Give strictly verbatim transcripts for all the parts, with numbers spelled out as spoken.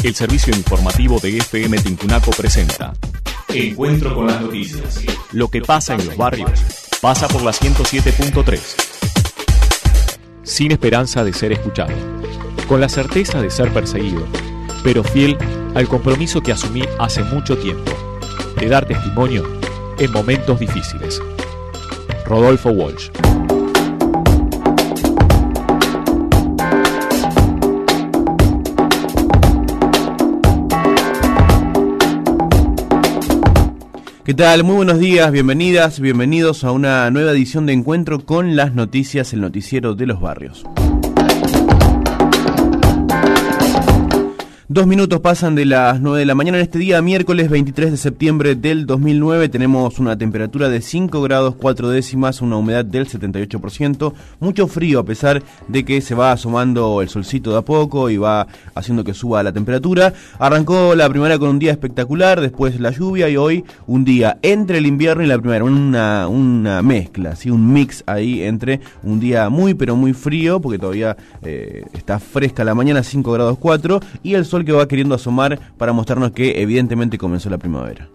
El servicio informativo de F M Tincunaco presenta Encuentro con las noticias. Lo que pasa en los barrios pasa por la ciento siete punto tres. Sin esperanza de ser escuchado, con la certeza de ser perseguido, pero fiel al compromiso que asumí hace mucho tiempo, de dar testimonio en momentos difíciles. Rodolfo Walsh. ¿Qué tal? Muy buenos días, bienvenidas, bienvenidos a una nueva edición de Encuentro con las Noticias, el noticiero de los barrios. Dos minutos pasan de las nueve de la mañana en este día, miércoles veintitrés de septiembre del dos mil nueve. Tenemos una temperatura de cinco grados cuatro décimas, una humedad del setenta y ocho por ciento. Mucho frío a pesar de que se va asomando el solcito de a poco y va haciendo que suba la temperatura. Arrancó la primavera con un día espectacular, después la lluvia y hoy un día entre el invierno y la primavera. Una, una mezcla, ¿sí? Un mix ahí entre un día muy pero muy frío, porque todavía eh, está fresca la mañana, cinco grados cuatro, y el sol que va queriendo asomar para mostrarnos que evidentemente comenzó la primavera.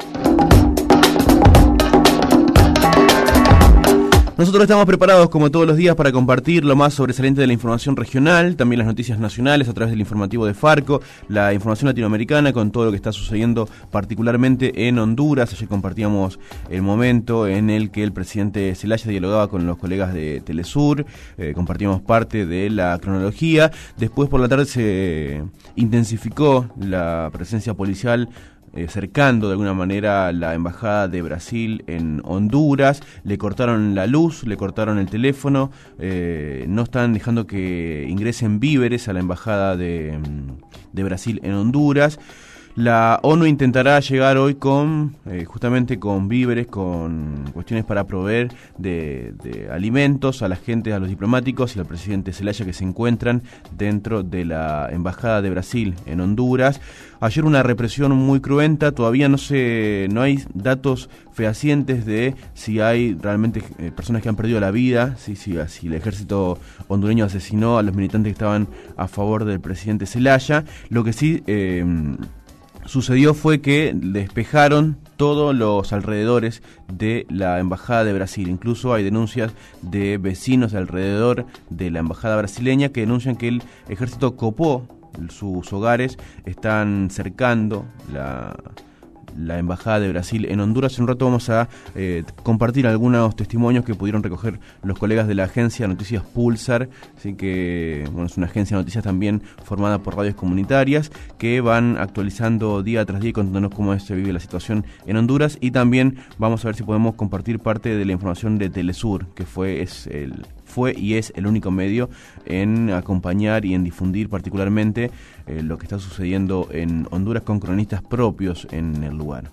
Nosotros estamos preparados como todos los días para compartir lo más sobresaliente de la información regional, también las noticias nacionales a través del informativo de Farco, la información latinoamericana con todo lo que está sucediendo particularmente en Honduras. Ayer compartíamos el momento en el que el presidente Zelaya dialogaba con los colegas de Telesur, eh, compartíamos parte de la cronología. Después por la tarde se intensificó la presencia policial Eh, cercando de alguna manera la embajada de Brasil en Honduras. Le cortaron la luz, le cortaron el teléfono, eh, no están dejando que ingresen víveres a la embajada de, de Brasil en Honduras. La ONU intentará llegar hoy con eh, justamente con víveres, con cuestiones para proveer de, de alimentos a la gente, a los diplomáticos y al presidente Zelaya que se encuentran dentro de la embajada de Brasil en Honduras. Ayer una represión muy cruenta, todavía no se, no hay datos fehacientes de si hay realmente eh, personas que han perdido la vida, si, si, si el ejército hondureño asesinó a los militantes que estaban a favor del presidente Zelaya. Lo que sí Eh, sucedió fue que despejaron todos los alrededores de la embajada de Brasil. Incluso hay denuncias de vecinos de alrededor de la embajada brasileña que denuncian que el ejército copó sus hogares, están cercando la... la embajada de Brasil en Honduras. En un rato vamos a eh, compartir algunos testimonios que pudieron recoger los colegas de la agencia de noticias Pulsar, así que bueno, es una agencia de noticias también formada por radios comunitarias que van actualizando día tras día y contándonos cómo se vive la situación en Honduras. Y también vamos a ver si podemos compartir parte de la información de Telesur, que fue es el fue y es el único medio en acompañar y en difundir particularmente eh, lo que está sucediendo en Honduras con cronistas propios en el lugar.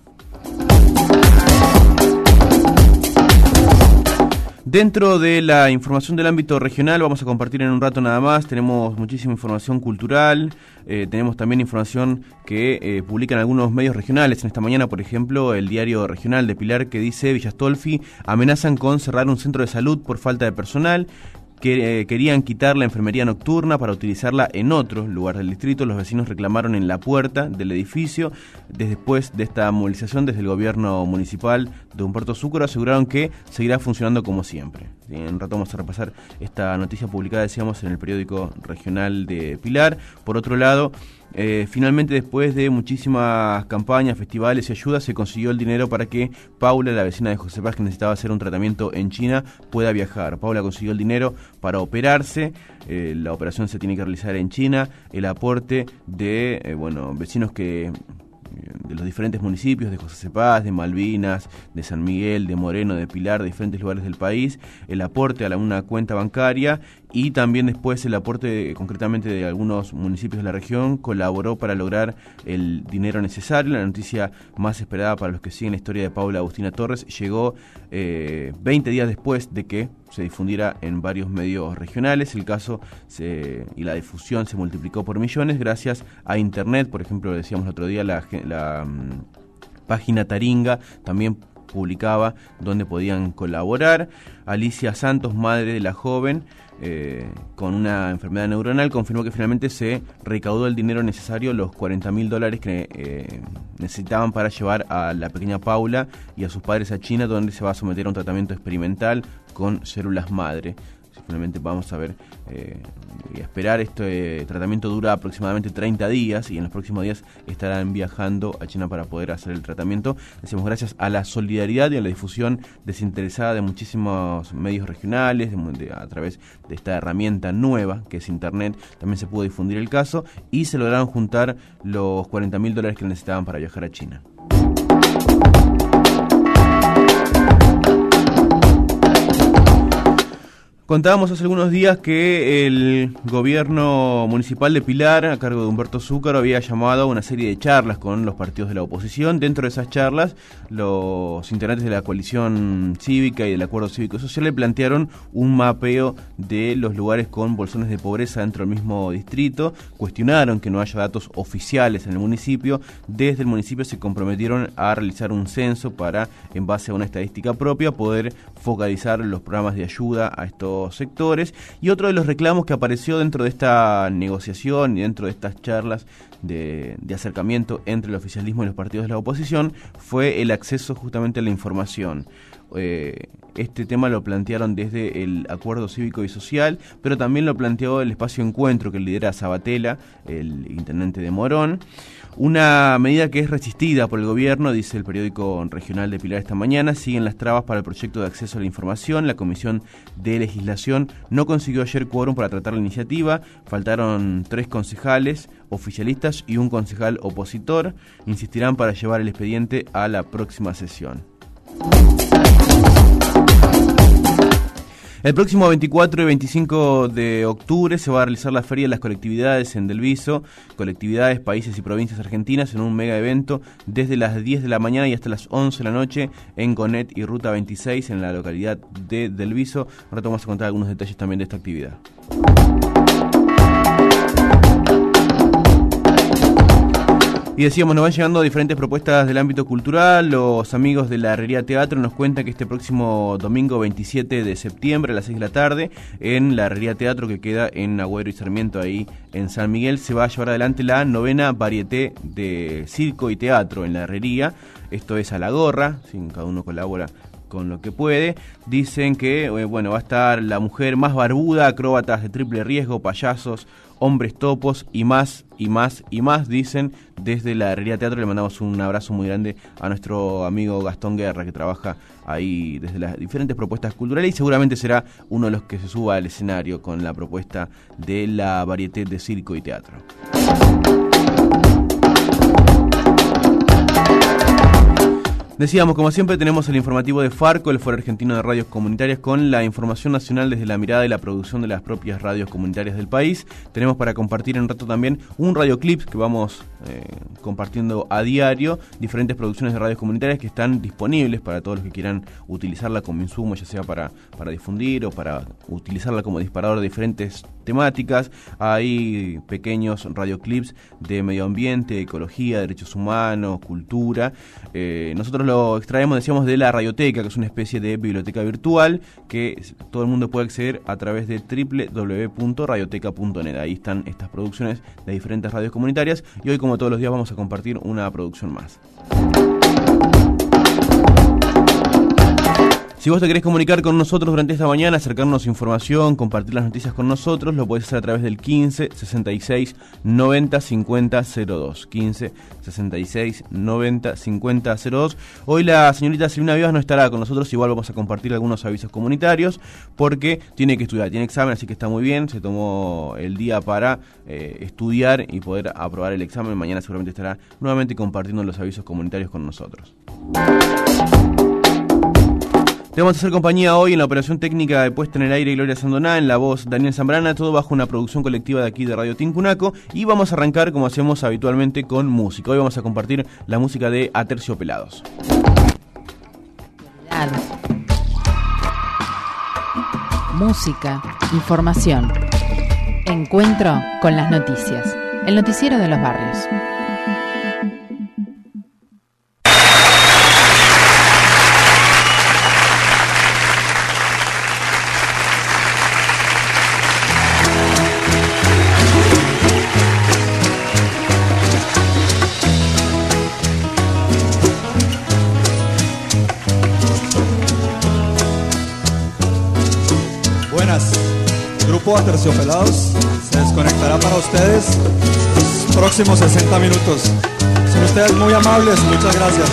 Dentro de la información del ámbito regional vamos a compartir en un rato nada más. Tenemos muchísima información cultural, eh, tenemos también información que eh, publican algunos medios regionales. En esta mañana, por ejemplo, el diario regional de Pilar, que dice: Villastolfi amenazan con cerrar un centro de salud por falta de personal. Que eh, querían quitar la enfermería nocturna para utilizarla en otro lugar del distrito. Los vecinos reclamaron en la puerta del edificio. Después de esta movilización desde el gobierno municipal de Humberto Zúcaro aseguraron que seguirá funcionando como siempre. En un rato vamos a repasar esta noticia publicada, decíamos, en el periódico regional de Pilar. Por otro lado, Eh, finalmente, después de muchísimas campañas, festivales y ayudas, se consiguió el dinero para que Paula, la vecina de José Paz, que necesitaba hacer un tratamiento en China, pueda viajar. Paula consiguió el dinero para operarse. Eh, la operación se tiene que realizar en China. El aporte de eh, bueno vecinos que de los diferentes municipios, de José Cepaz, de Malvinas, de San Miguel, de Moreno, de Pilar, de diferentes lugares del país, el aporte a la, una cuenta bancaria y también después el aporte concretamente de algunos municipios de la región colaboró para lograr el dinero necesario. La noticia más esperada para los que siguen la historia de Paula Agustina Torres llegó eh, veinte días después de que se difundiera en varios medios regionales. El caso se, y la difusión se multiplicó por millones gracias a Internet. Por ejemplo, decíamos el otro día, la, la um, página Taringa también publicaba donde podían colaborar. Alicia Santos, madre de la joven, eh, con una enfermedad neuronal, confirmó que finalmente se recaudó el dinero necesario, los cuarenta mil dólares que eh, necesitaban para llevar a la pequeña Paula y a sus padres a China, donde se va a someter a un tratamiento experimental con células madre. Finalmente vamos a ver eh, y a esperar. Este eh, tratamiento dura aproximadamente treinta días y en los próximos días estarán viajando a China para poder hacer el tratamiento. Decimos gracias a la solidaridad y a la difusión desinteresada de muchísimos medios regionales, de, de, a través de esta herramienta nueva que es Internet, también se pudo difundir el caso y se lograron juntar los cuarenta mil dólares que necesitaban para viajar a China. Contábamos hace algunos días que el gobierno municipal de Pilar, a cargo de Humberto Zúcaro, había llamado a una serie de charlas con los partidos de la oposición. Dentro de esas charlas, los integrantes de la coalición cívica y del acuerdo cívico-social le plantearon un mapeo de los lugares con bolsones de pobreza dentro del mismo distrito. Cuestionaron que no haya datos oficiales en el municipio. Desde el municipio se comprometieron a realizar un censo para, en base a una estadística propia, poder focalizar los programas de ayuda a estos sectores. Y otro de los reclamos que apareció dentro de esta negociación y dentro de estas charlas de, de acercamiento entre el oficialismo y los partidos de la oposición fue el acceso justamente a la información. Eh, este tema lo plantearon desde el Acuerdo Cívico y Social, pero también lo planteó el Espacio Encuentro que lidera Sabatella, el intendente de Morón. Una medida que es resistida por el gobierno, dice el periódico regional de Pilar esta mañana. Siguen las trabas para el proyecto de acceso a la información. La Comisión de Legislación no consiguió ayer quórum para tratar la iniciativa. Faltaron tres concejales oficialistas y un concejal opositor. Insistirán para llevar el expediente a la próxima sesión. El próximo veinticuatro y veinticinco de octubre se va a realizar la Feria de las Colectividades en Delviso, colectividades, países y provincias argentinas en un mega evento desde las diez de la mañana y hasta las once de la noche en Gonet y Ruta veintiséis en la localidad de Delviso. Ahora vamos a contar algunos detalles también de esta actividad. Y decíamos, nos van llegando diferentes propuestas del ámbito cultural. Los amigos de la Herrería Teatro nos cuentan que este próximo domingo veintisiete de septiembre a las seis de la tarde, en la Herrería Teatro que queda en Agüero y Sarmiento, ahí en San Miguel, se va a llevar adelante la novena varieté de circo y teatro en la Herrería. Esto es a la gorra, ¿sí? Cada uno colabora con lo que puede. Dicen que eh, bueno, va a estar la mujer más barbuda, acróbatas de triple riesgo, payasos, hombres topos y más y más y más, dicen desde la Herrería Teatro. Le mandamos un abrazo muy grande a nuestro amigo Gastón Guerra, que trabaja ahí desde las diferentes propuestas culturales y seguramente será uno de los que se suba al escenario con la propuesta de la varieté de circo y teatro. Decíamos, como siempre, tenemos el informativo de Farco, el Foro Argentino de Radios Comunitarias, con la información nacional desde la mirada y la producción de las propias radios comunitarias del país. Tenemos para compartir en un rato también un radioclip que vamos eh, compartiendo a diario, diferentes producciones de radios comunitarias que están disponibles para todos los que quieran utilizarla como insumo, ya sea para, para difundir o para utilizarla como disparador de diferentes temáticas. Hay pequeños radioclips de medio ambiente, ecología, derechos humanos, cultura. Eh, nosotros lo extraemos, decíamos, de la Radioteca, que es una especie de biblioteca virtual que todo el mundo puede acceder a través de doble u doble u doble u punto radioteca punto net. Ahí están estas producciones de diferentes radios comunitarias y hoy, como todos los días, vamos a compartir una producción más. Si vos te querés comunicar con nosotros durante esta mañana, acercarnos información, compartir las noticias con nosotros, lo podés hacer a través del quince, sesenta y seis, noventa, cincuenta, cero dos. quince, sesenta y seis, noventa, cincuenta, cero dos. Hoy la señorita Silvina Vivas no estará con nosotros, igual vamos a compartir algunos avisos comunitarios, porque tiene que estudiar, tiene examen, así que está muy bien, se tomó el día para eh, estudiar y poder aprobar el examen. Mañana seguramente estará nuevamente compartiendo los avisos comunitarios con nosotros. Te vamos a hacer compañía hoy en la operación técnica de puesta en el aire Gloria Sandoná, en la voz Daniel Zambrana, todo bajo una producción colectiva de aquí de Radio Tincunaco, y vamos a arrancar como hacemos habitualmente con música. Hoy vamos a compartir la música de Aterciopelados. Música, información, encuentro con las noticias, el noticiero de los barrios. grupo Aterciopelados se desconectará para ustedes los próximos sesenta minutos. Son ustedes muy amables, muchas gracias.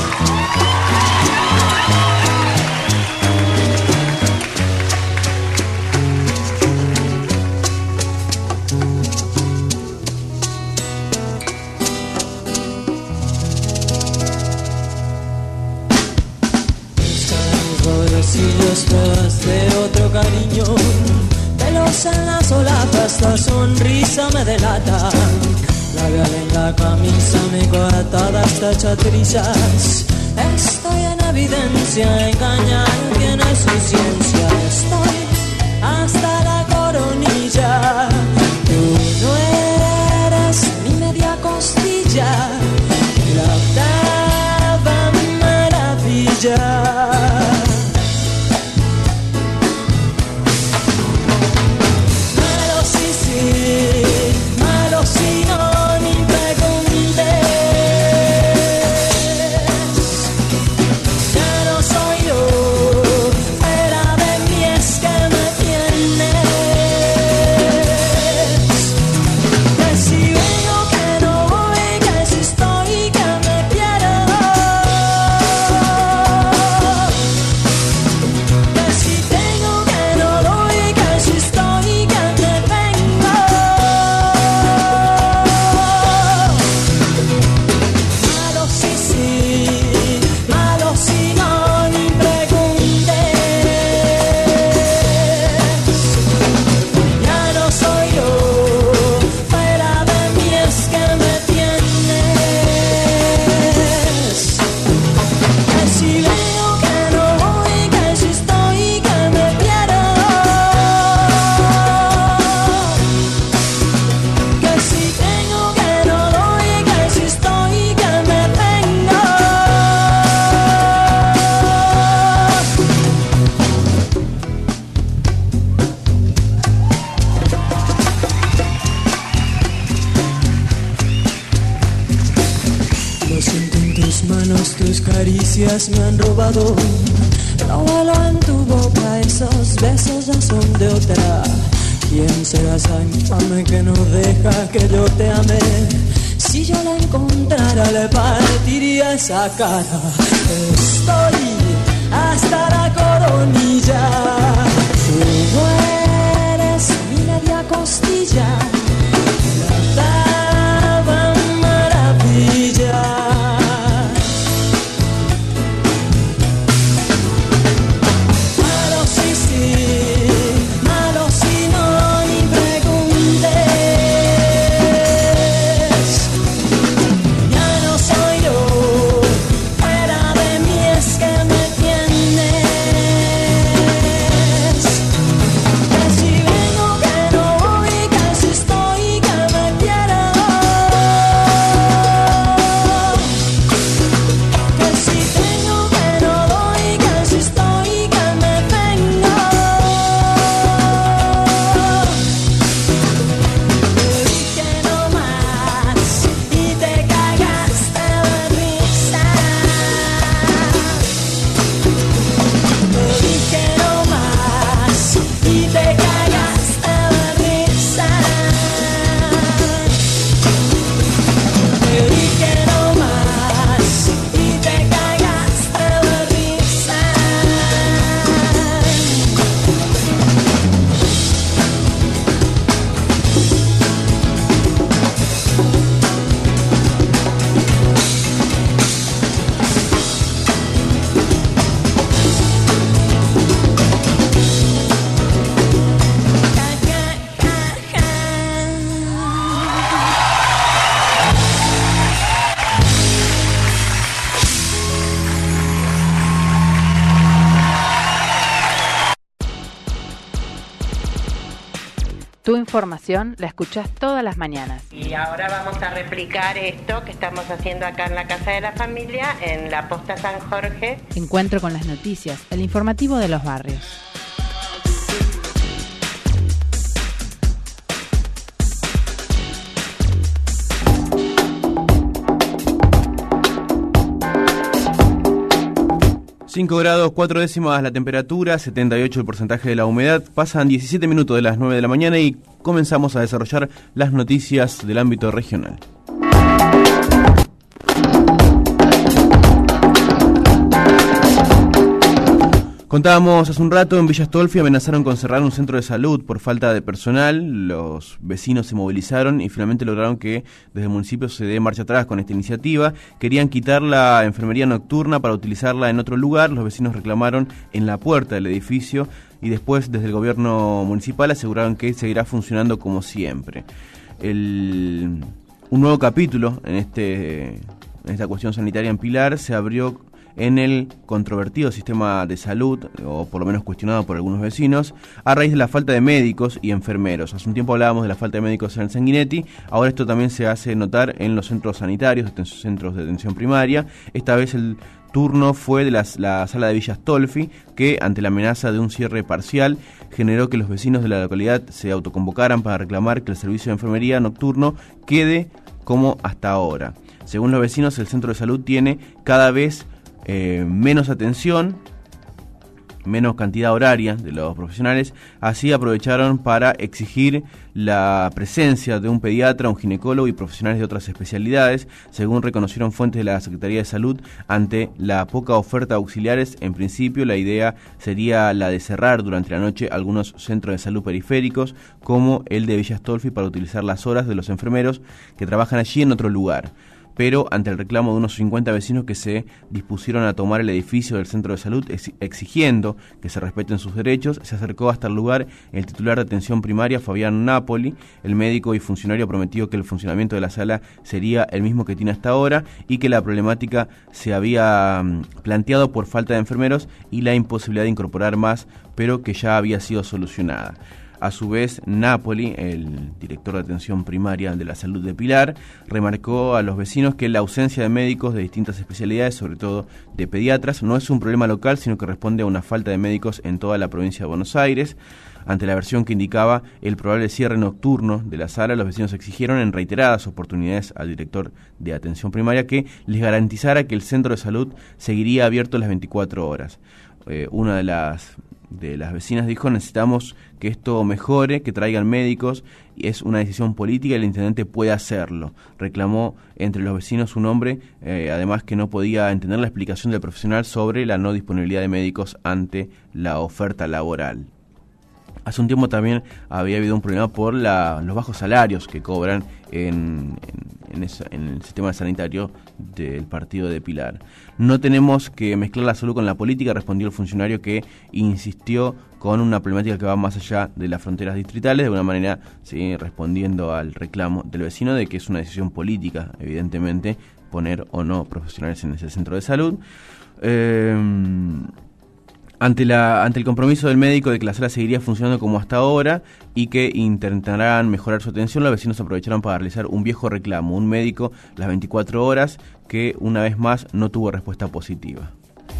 Detrás de otro cariño, pelos en las solapas, la sonrisa me delata. Labial en la camisa, mi coartada está hecha trizas. Estoy en evidencia, engañar tiene su ciencia. Estoy hasta la coronilla. Tú no eres mi media costilla, la octava maravilla. Me han robado, no vuelo en tu boca, esos besos ya son de otra. ¿Quién será esa infame que no deja que yo te ame? Si yo la encontrara le partiría esa cara. Estoy hasta la coronilla. Tú no eres mi media costilla, la octava maravilla. Tu información la escuchás todas las mañanas. Y ahora vamos a replicar esto que estamos haciendo acá en la Casa de la Familia, en la Posta San Jorge. Encuentro con las noticias, el informativo de los barrios. cinco grados, cuatro décimas la temperatura, setenta y ocho el porcentaje de la humedad. Pasan diecisiete minutos de las nueve de la mañana y comenzamos a desarrollar las noticias del ámbito regional. Contábamos hace un rato, en Villa Astolfi amenazaron con cerrar un centro de salud por falta de personal. Los vecinos se movilizaron y finalmente lograron que desde el municipio se dé marcha atrás con esta iniciativa. Querían quitar la enfermería nocturna para utilizarla en otro lugar. Los vecinos reclamaron en la puerta del edificio y después desde el gobierno municipal aseguraron que seguirá funcionando como siempre. El, un nuevo capítulo en, este, en esta cuestión sanitaria en Pilar se abrió en el controvertido sistema de salud, o por lo menos cuestionado por algunos vecinos, a raíz de la falta de médicos y enfermeros. Hace un tiempo hablábamos de la falta de médicos en el Sanguinetti, ahora esto también se hace notar en los centros sanitarios, centros de atención primaria. Esta vez el turno fue de las, la sala de Villa Astolfi, que ante la amenaza de un cierre parcial generó que los vecinos de la localidad se autoconvocaran para reclamar que el servicio de enfermería nocturno quede como hasta ahora. Según los vecinos, el centro de salud tiene cada vez Eh, menos atención, menos cantidad horaria de los profesionales. Así aprovecharon para exigir la presencia de un pediatra, un ginecólogo y profesionales de otras especialidades. Según reconocieron fuentes de la Secretaría de Salud, ante la poca oferta de auxiliares, en principio la idea sería la de cerrar durante la noche algunos centros de salud periféricos, como el de Villa Astolfi, para utilizar las horas de los enfermeros que trabajan allí en otro lugar. Pero ante el reclamo de unos cincuenta vecinos que se dispusieron a tomar el edificio del centro de salud exigiendo que se respeten sus derechos, se acercó hasta el lugar el titular de atención primaria, Fabián Napoli. El médico y funcionario prometió que el funcionamiento de la sala sería el mismo que tiene hasta ahora y que la problemática se había planteado por falta de enfermeros y la imposibilidad de incorporar más, pero que ya había sido solucionada. A su vez, Napoli, el director de atención primaria de la salud de Pilar, remarcó a los vecinos que la ausencia de médicos de distintas especialidades, sobre todo de pediatras, no es un problema local, sino que responde a una falta de médicos en toda la provincia de Buenos Aires. Ante la versión que indicaba el probable cierre nocturno de la sala, los vecinos exigieron en reiteradas oportunidades al director de atención primaria que les garantizara que el centro de salud seguiría abierto las veinticuatro horas. Eh, una de las de las vecinas dijo: necesitamos que esto mejore, que traigan médicos, y es una decisión política y el intendente puede hacerlo. Reclamó entre los vecinos un hombre, eh, además, que no podía entender la explicación del profesional sobre la no disponibilidad de médicos ante la oferta laboral. Hace un tiempo también había habido un problema por la, los bajos salarios que cobran en, en, en, esa, en el sistema sanitario del partido de Pilar. No tenemos que mezclar la salud con la política, respondió el funcionario, que insistió con una problemática que va más allá de las fronteras distritales, de una manera, sí, respondiendo al reclamo del vecino de que es una decisión política, evidentemente, poner o no profesionales en ese centro de salud. Eh, Ante, la, ante el compromiso del médico de que la sala seguiría funcionando como hasta ahora y que intentarán mejorar su atención, los vecinos aprovecharon para realizar un viejo reclamo, un médico las veinticuatro horas, que una vez más no tuvo respuesta positiva.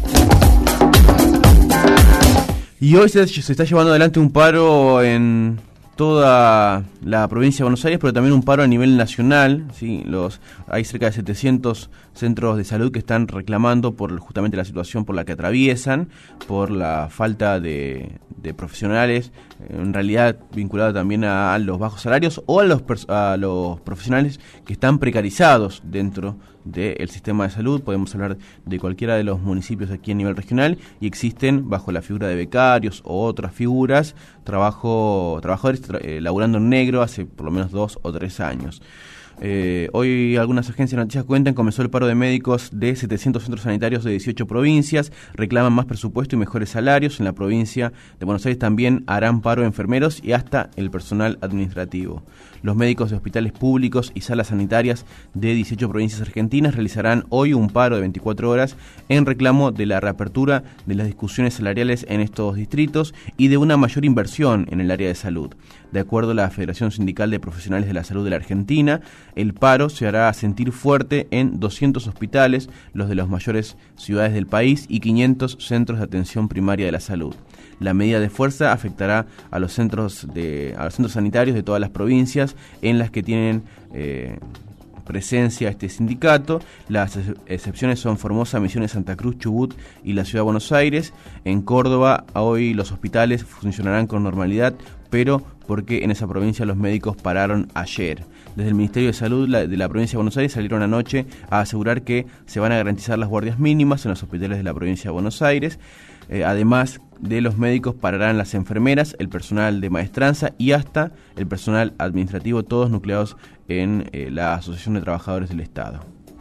Y hoy se, se está llevando adelante un paro en toda la provincia de Buenos Aires, pero también un paro a nivel nacional. ¿Sí? Los, hay cerca de setecientos centros de salud que están reclamando por justamente la situación por la que atraviesan, por la falta de, de profesionales, en realidad vinculada también a, a los bajos salarios o a los, a los profesionales que están precarizados dentro del sistema de salud. Podemos hablar de cualquiera de los municipios aquí a nivel regional y existen, bajo la figura de becarios o otras figuras, trabajo trabajadores tra eh, laburando en negro hace por lo menos dos o tres años. Eh, hoy algunas agencias de noticias cuentan, comenzó el paro de médicos de setecientos centros sanitarios de dieciocho provincias, reclaman más presupuesto y mejores salarios. En la provincia de Buenos Aires también harán paro enfermeros y hasta el personal administrativo. Los médicos de hospitales públicos y salas sanitarias de dieciocho provincias argentinas realizarán hoy un paro de veinticuatro horas en reclamo de la reapertura de las discusiones salariales en estos distritos y de una mayor inversión en el área de salud. De acuerdo a la Federación Sindical de Profesionales de la Salud de la Argentina, el paro se hará sentir fuerte en doscientos hospitales, los de las mayores ciudades del país, y quinientos centros de atención primaria de la salud. La medida de fuerza afectará a los centros de a los centros sanitarios de todas las provincias en las que tienen eh, presencia este sindicato. Las ex- excepciones son Formosa, Misiones, Santa Cruz, Chubut y la Ciudad de Buenos Aires. En Córdoba, hoy los hospitales funcionarán con normalidad, pero porque en esa provincia los médicos pararon ayer. Desde el Ministerio de Salud la, de la provincia de Buenos Aires salieron anoche a asegurar que se van a garantizar las guardias mínimas en los hospitales de la provincia de Buenos Aires. Eh, además de los médicos pararán las enfermeras, el personal de maestranza y hasta el personal administrativo, todos nucleados en eh, la Asociación de Trabajadores del Estado.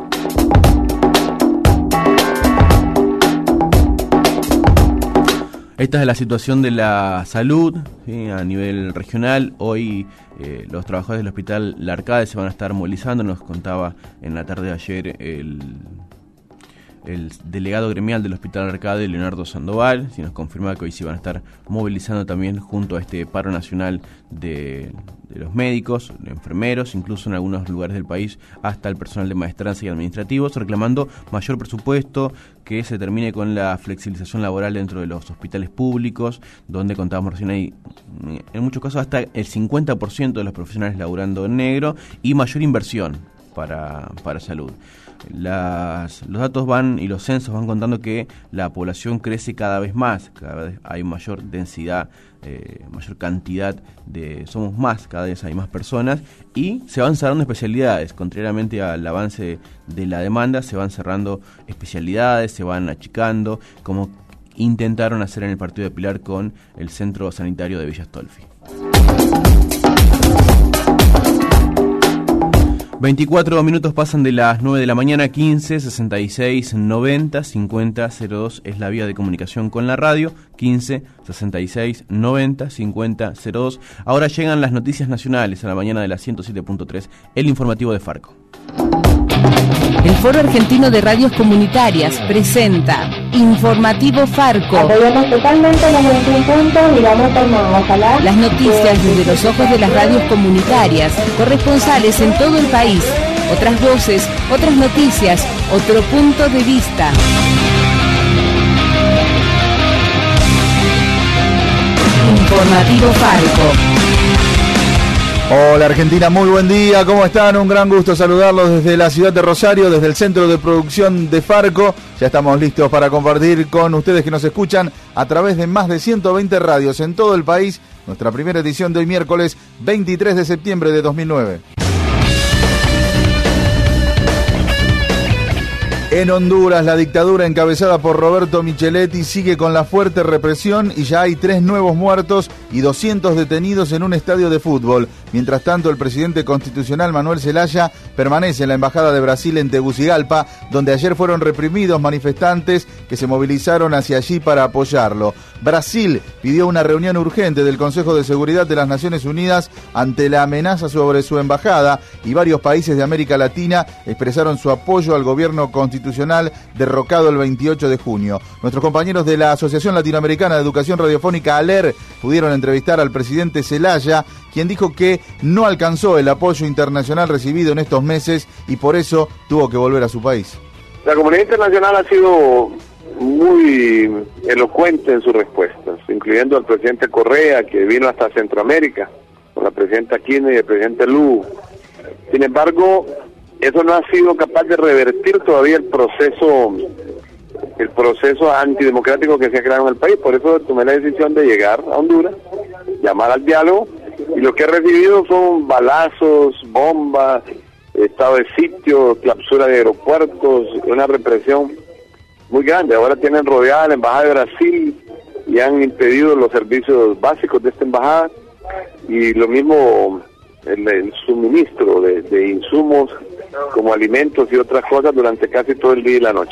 Esta es la situación de la salud, ¿sí? A nivel regional. Hoy eh, los trabajadores del Hospital La Arcade se van a estar movilizando. Nos contaba en la tarde de ayer el, el delegado gremial del Hospital Arcade, Leonardo Sandoval, si nos confirma que hoy se van a estar movilizando también junto a este paro nacional de, de los médicos, de enfermeros, incluso en algunos lugares del país hasta el personal de maestranza y administrativos, reclamando mayor presupuesto, que se termine con la flexibilización laboral dentro de los hospitales públicos, donde contábamos recién ahí, en muchos casos hasta el cincuenta por ciento de los profesionales laburando en negro, y mayor inversión para, para salud. Las, los datos van y los censos van contando que la población crece cada vez más, cada vez hay mayor densidad, eh, mayor cantidad de, somos más, cada vez hay más personas y se van cerrando especialidades, contrariamente al avance de la demanda, se van cerrando especialidades, se van achicando, como intentaron hacer en el partido de Pilar con el centro sanitario de Villa Astolfi. veinticuatro minutos pasan de las nueve de la mañana, quince, sesenta y seis, noventa, cincuenta, cero dos es la vía de comunicación con la radio, quince, sesenta y seis, noventa, cincuenta, cero dos. Ahora llegan las noticias nacionales a la mañana de la ciento siete punto tres, el informativo de Farco. El Foro Argentino de Radios Comunitarias presenta Informativo Farco. Apoyamos totalmente los veintiún puntos y vamos por más. Ojalá. Las noticias desde los ojos de las radios comunitarias, corresponsales en todo el país. Otras voces, otras noticias, otro punto de vista. Informativo Farco. Hola Argentina, muy buen día, ¿cómo están? Un gran gusto saludarlos desde la ciudad de Rosario, desde el centro de producción de Farco. Ya estamos listos para compartir con ustedes que nos escuchan a través de más de ciento veinte radios en todo el país, nuestra primera edición de hoy miércoles veintitrés de septiembre de dos mil nueve. En Honduras, la dictadura encabezada por Roberto Micheletti sigue con la fuerte represión y ya hay tres nuevos muertos y doscientos detenidos en un estadio de fútbol. Mientras tanto, el presidente constitucional Manuel Zelaya permanece en la Embajada de Brasil en Tegucigalpa, donde ayer fueron reprimidos manifestantes que se movilizaron hacia allí para apoyarlo. Brasil pidió una reunión urgente del Consejo de Seguridad de las Naciones Unidas ante la amenaza sobre su embajada, y varios países de América Latina expresaron su apoyo al gobierno constitucional derrocado el veintiocho de junio. Nuestros compañeros de la Asociación Latinoamericana de Educación Radiofónica, ALER, pudieron entrevistar al presidente Zelaya, quien dijo que no alcanzó el apoyo internacional recibido en estos meses y por eso tuvo que volver a su país. La comunidad internacional ha sido muy elocuente en sus respuestas, incluyendo al presidente Correa, que vino hasta Centroamérica, con la presidenta Kirchner y el presidente Lugo. Sin embargo, eso no ha sido capaz de revertir todavía el proceso el proceso antidemocrático que se ha creado en el país. Por eso tomé la decisión de llegar a Honduras, llamar al diálogo, y lo que he recibido son balazos, bombas, estado de sitio, clausura de aeropuertos, una represión muy grande. Ahora tienen rodeada la embajada de Brasil y han impedido los servicios básicos de esta embajada, y lo mismo el, el suministro de, de insumos como alimentos y otras cosas durante casi todo el día y la noche.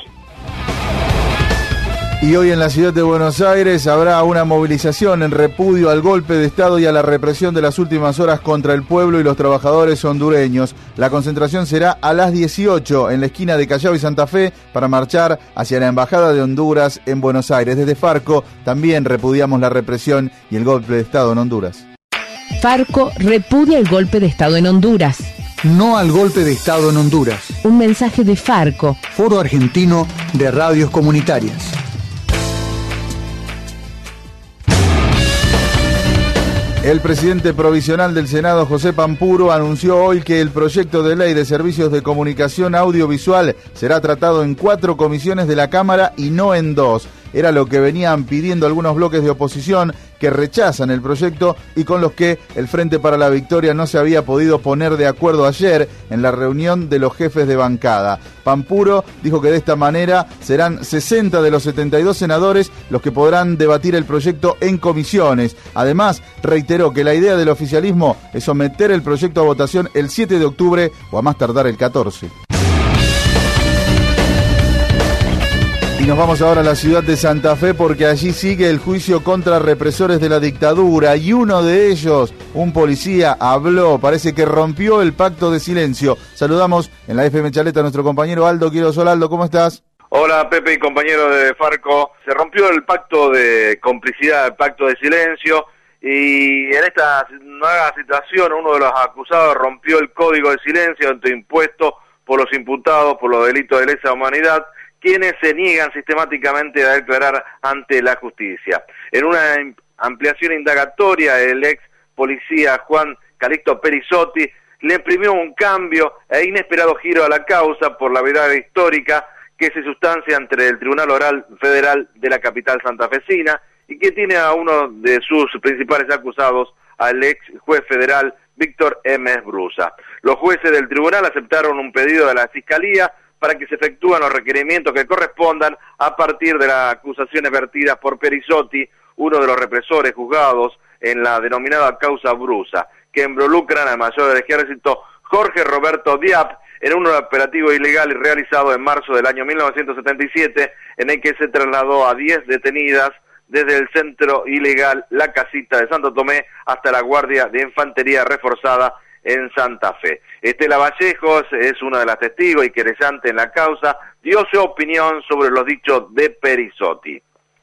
Y hoy en la ciudad de Buenos Aires habrá una movilización en repudio al golpe de Estado y a la represión de las últimas horas contra el pueblo y los trabajadores hondureños. La concentración será a las dieciocho en la esquina de Callao y Santa Fe para marchar hacia la Embajada de Honduras en Buenos Aires. Desde Farco también repudiamos la represión y el golpe de Estado en Honduras. Farco repudia el golpe de Estado en Honduras. No al golpe de Estado en Honduras. Un mensaje de Farco, Foro Argentino de Radios Comunitarias. El presidente provisional del Senado, José Pampuro, anunció hoy que el proyecto de ley de servicios de comunicación audiovisual será tratado en cuatro comisiones de la Cámara y no en dos. Era lo que venían pidiendo algunos bloques de oposición que rechazan el proyecto y con los que el Frente para la Victoria no se había podido poner de acuerdo ayer en la reunión de los jefes de bancada. Pampuro dijo que de esta manera serán sesenta de los setenta y dos senadores los que podrán debatir el proyecto en comisiones. Además, reiteró que la idea del oficialismo es someter el proyecto a votación el siete de octubre o a más tardar el catorce. Y nos vamos ahora a la ciudad de Santa Fe porque allí sigue el juicio contra represores de la dictadura y uno de ellos, un policía, habló, parece que rompió el pacto de silencio. Saludamos en la F M Chaleta a nuestro compañero Aldo Quirós. Aldo, ¿cómo estás? Hola Pepe y compañero de Farco. Se rompió el pacto de complicidad, el pacto de silencio, y en esta nueva situación uno de los acusados rompió el código de silencio impuesto por los imputados por los delitos de lesa humanidad, quienes se niegan sistemáticamente a declarar ante la justicia. En una ampliación indagatoria, el ex policía Juan Calixto Perisotti le imprimió un cambio e inesperado giro a la causa por la verdad histórica que se sustancia entre el Tribunal Oral Federal de la capital santafesina y que tiene a uno de sus principales acusados, al ex juez federal Víctor M. Brusa. Los jueces del tribunal aceptaron un pedido de la Fiscalía para que se efectúen los requerimientos que correspondan a partir de las acusaciones vertidas por Perisotti, uno de los represores juzgados en la denominada causa Brusa, que involucran al mayor del ejército Jorge Roberto Diab en un operativo ilegal realizado en marzo del año mil novecientos setenta y siete, en el que se trasladó a diez detenidas desde el centro ilegal La Casita de Santo Tomé hasta la Guardia de Infantería Reforzada en Santa Fe. Estela Vallejos es una de las testigos y querellante en la causa, dio su opinión sobre los dichos de Perisotti.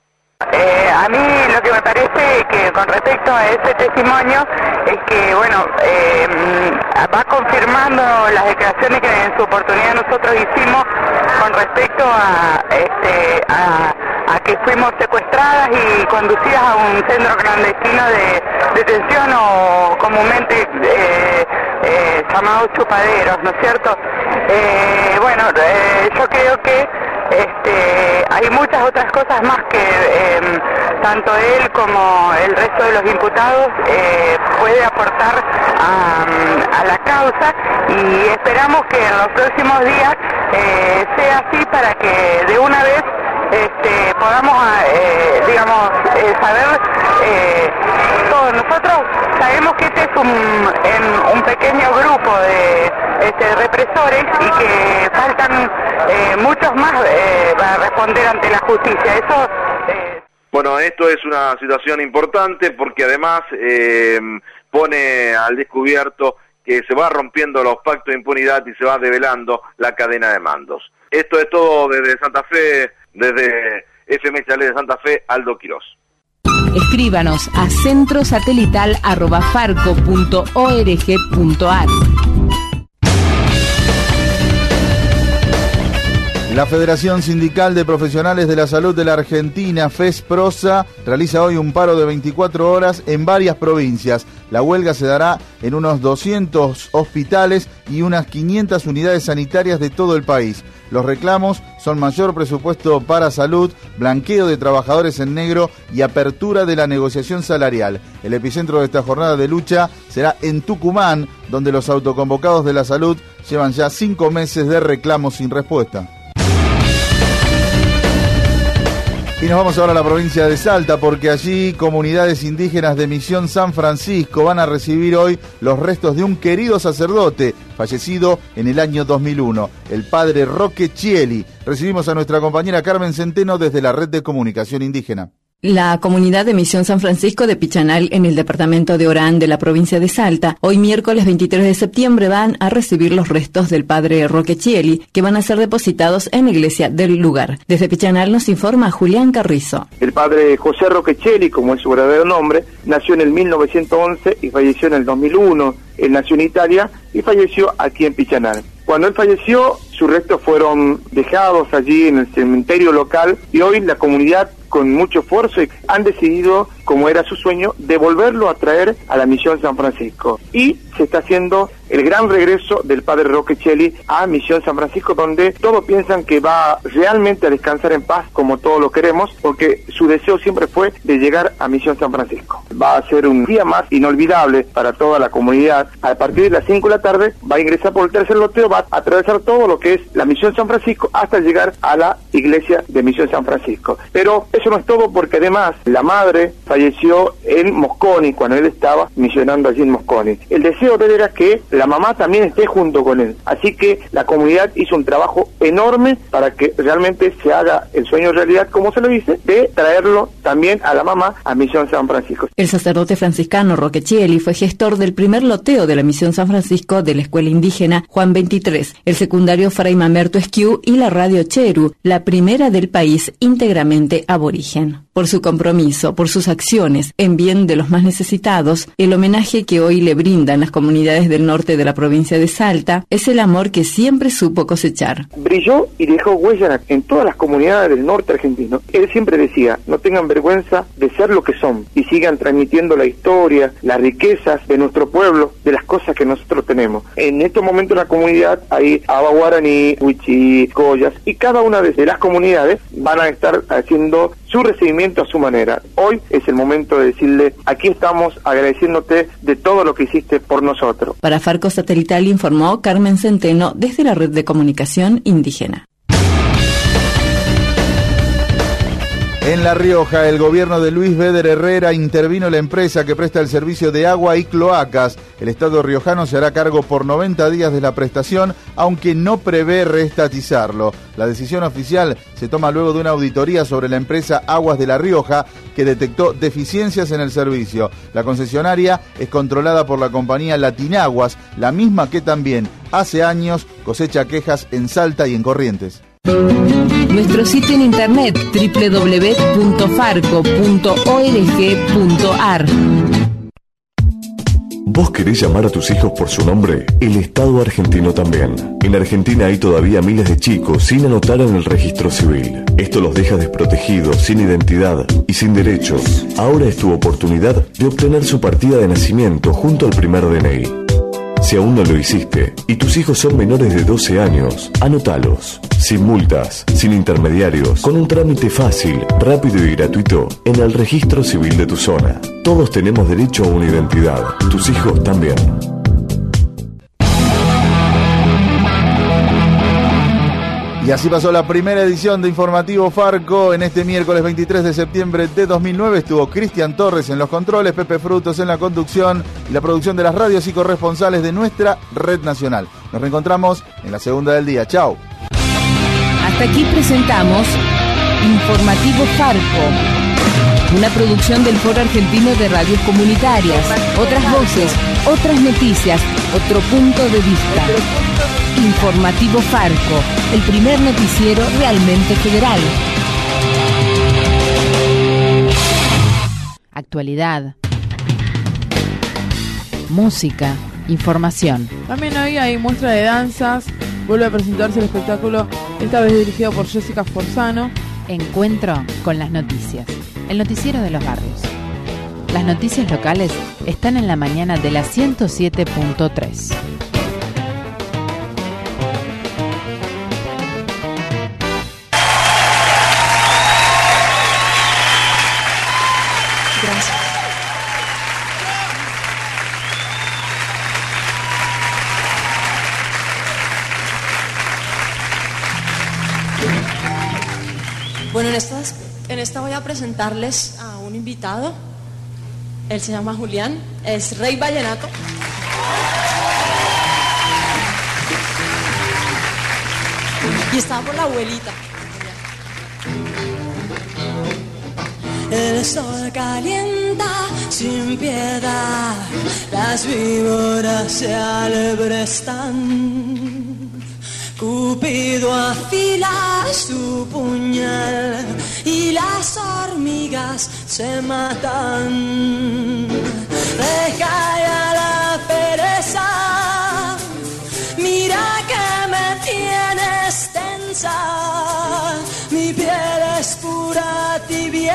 Eh, a mí lo que me parece que con respecto a ese testimonio es que, bueno, eh, va confirmando las declaraciones que en su oportunidad nosotros hicimos con respecto a, este, a, a que fuimos secuestradas y conducidas a un centro clandestino de detención o comúnmente eh, eh, llamados chupaderos, ¿no es cierto? Eh, bueno, eh, yo creo que Este, hay muchas otras cosas más que eh, tanto él como el resto de los imputados eh, puede aportar a, a la causa y esperamos que en los próximos días eh, sea así para que de una vez este, podamos, eh, digamos, eh, saber eh, todos. Nosotros sabemos que este es un, en un pequeño grupo de este, represores y que faltan eh, muchos más eh, para responder ante la justicia. Eso. Eh... Bueno, esto es una situación importante porque además eh, pone al descubierto que se va rompiendo los pactos de impunidad y se va develando la cadena de mandos. Esto es todo desde Santa Fe, desde F M Chalet de Santa Fe, Aldo Quirós. Escríbanos a centrosatelital arroba farco punto org punto ar. La Federación Sindical de Profesionales de la Salud de la Argentina, FESPROSA, realiza hoy un paro de veinticuatro horas en varias provincias. La huelga se dará en unos doscientos hospitales y unas quinientas unidades sanitarias de todo el país. Los reclamos son mayor presupuesto para salud, blanqueo de trabajadores en negro y apertura de la negociación salarial. El epicentro de esta jornada de lucha será en Tucumán, donde los autoconvocados de la salud llevan ya cinco meses de reclamos sin respuesta. Y nos vamos ahora a la provincia de Salta, porque allí comunidades indígenas de Misión San Francisco van a recibir hoy los restos de un querido sacerdote fallecido en el año dos mil uno, el padre Roque Chieli. Recibimos a nuestra compañera Carmen Centeno desde la Red de Comunicación Indígena. La comunidad de Misión San Francisco de Pichanal, en el departamento de Orán de la provincia de Salta, hoy miércoles veintitrés de septiembre van a recibir los restos del padre Roque Chieli, que van a ser depositados en la iglesia del lugar. Desde Pichanal nos informa Julián Carrizo. El padre José Roque Chieli, como es su verdadero nombre, nació en el mil novecientos once y falleció en el dos mil uno. Él nació en Italia y falleció aquí en Pichanal. Cuando él falleció, sus restos fueron dejados allí en el cementerio local y hoy la comunidad con mucho esfuerzo, y han decidido, como era su sueño, devolverlo a traer a la Misión San Francisco. Y se está haciendo el gran regreso del padre Roque Cheli a Misión San Francisco, donde todos piensan que va realmente a descansar en paz, como todos lo queremos, porque su deseo siempre fue de llegar a Misión San Francisco. Va a ser un día más inolvidable para toda la comunidad. A partir de las cinco de la tarde va a ingresar por el tercer loteo, va a atravesar todo lo que es la Misión San Francisco hasta llegar a la iglesia de Misión San Francisco. Pero eso no es todo, porque además la madre falleció en Mosconi cuando él estaba misionando allí en Mosconi. El deseo de él era que la mamá también esté junto con él. Así que la comunidad hizo un trabajo enorme para que realmente se haga el sueño realidad, como se lo dice, de traerlo también a la mamá a Misión San Francisco. El sacerdote franciscano Roque Cheli fue gestor del primer loteo de la Misión San Francisco, de la escuela indígena Juan veintitrés, el secundario Fray Mamerto Esquiú y la radio Cheru, la primera del país íntegramente aborigen. Por su compromiso, por sus acciones en bien de los más necesitados, el homenaje que hoy le brindan las comunidades del norte de la provincia de Salta es el amor que siempre supo cosechar. Brilló y dejó huella en todas las comunidades del norte argentino. Él siempre decía: no tengan vergüenza de ser lo que son y sigan transmitiendo la historia, las riquezas de nuestro pueblo, de las cosas que nosotros tenemos. En estos momentos en la comunidad hay Abaguaraní, Huichí, Collas, y cada una de las comunidades van a estar haciendo su recibimiento a su manera. Hoy es el momento de decirle: aquí estamos agradeciéndote de todo lo que hiciste por nosotros. Para Farco Satelital informó Carmen Centeno desde la Red de Comunicación Indígena. En La Rioja, el gobierno de Luis Beder Herrera intervino en la empresa que presta el servicio de agua y cloacas. El Estado riojano se hará cargo por noventa días de la prestación, aunque no prevé reestatizarlo. La decisión oficial se toma luego de una auditoría sobre la empresa Aguas de La Rioja, que detectó deficiencias en el servicio. La concesionaria es controlada por la compañía Latinaguas, la misma que también hace años cosecha quejas en Salta y en Corrientes. Nuestro sitio en internet doble u doble u doble u punto farco punto org punto ar. ¿Vos querés llamar a tus hijos por su nombre? El Estado argentino también. En Argentina hay todavía miles de chicos sin anotar en el registro civil. Esto los deja desprotegidos, sin identidad y sin derechos. Ahora es tu oportunidad de obtener su partida de nacimiento junto al primer D N I. Si aún no lo hiciste y tus hijos son menores de doce años, anótalos. Sin multas, sin intermediarios, con un trámite fácil, rápido y gratuito en el registro civil de tu zona. Todos tenemos derecho a una identidad, tus hijos también. Y así pasó la primera edición de Informativo Farco. En este miércoles veintitrés de septiembre de dos mil nueve estuvo Cristian Torres en los controles, Pepe Frutos en la conducción y la producción de las radios y corresponsales de nuestra red nacional. Nos reencontramos en la segunda del día. Chao. Hasta aquí presentamos Informativo Farco, una producción del Foro Argentino de Radios Comunitarias. Otras voces, otras noticias, otro punto de vista. Informativo Farco, el primer noticiero realmente federal. Actualidad, música, información. También hoy hay muestra de danzas. Vuelve a presentarse el espectáculo, esta vez dirigido por Jessica Forzano. Encuentro con las noticias, el noticiero de los barrios. Las noticias locales están en la mañana de la ciento siete punto tres. Bueno, en, estas, en esta voy a presentarles a un invitado. Él se llama Julián, es Rey Vallenato. Y está por la abuelita. El sol calienta sin piedad, las víboras se alebrestan. Cupido afila su puñal y las hormigas se matan. Deja ya la pereza, mira que me tienes tensa. Mi piel es pura tibia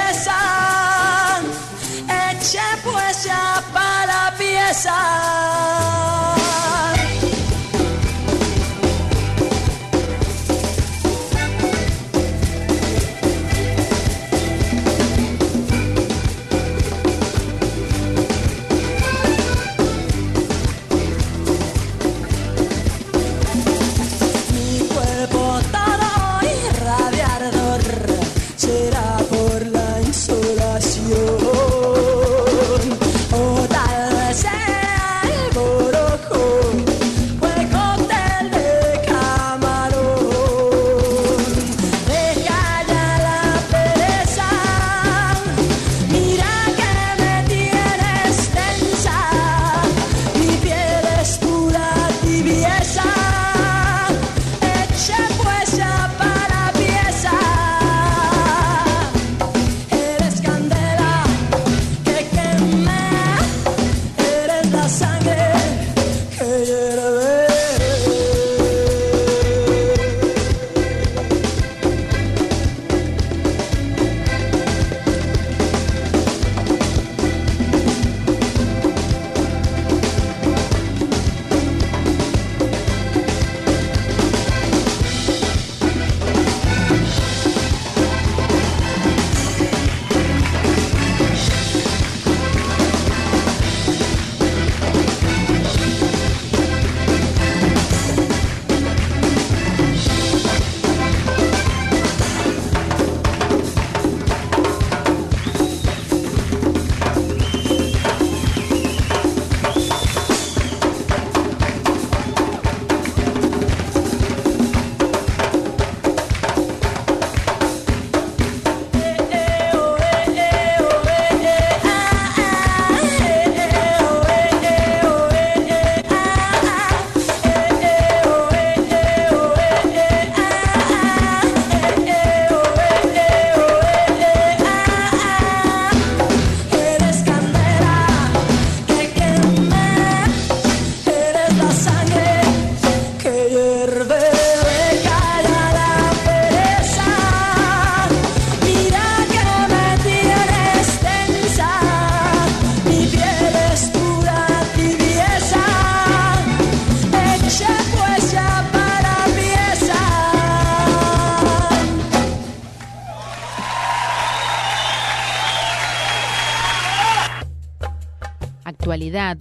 Actualidad,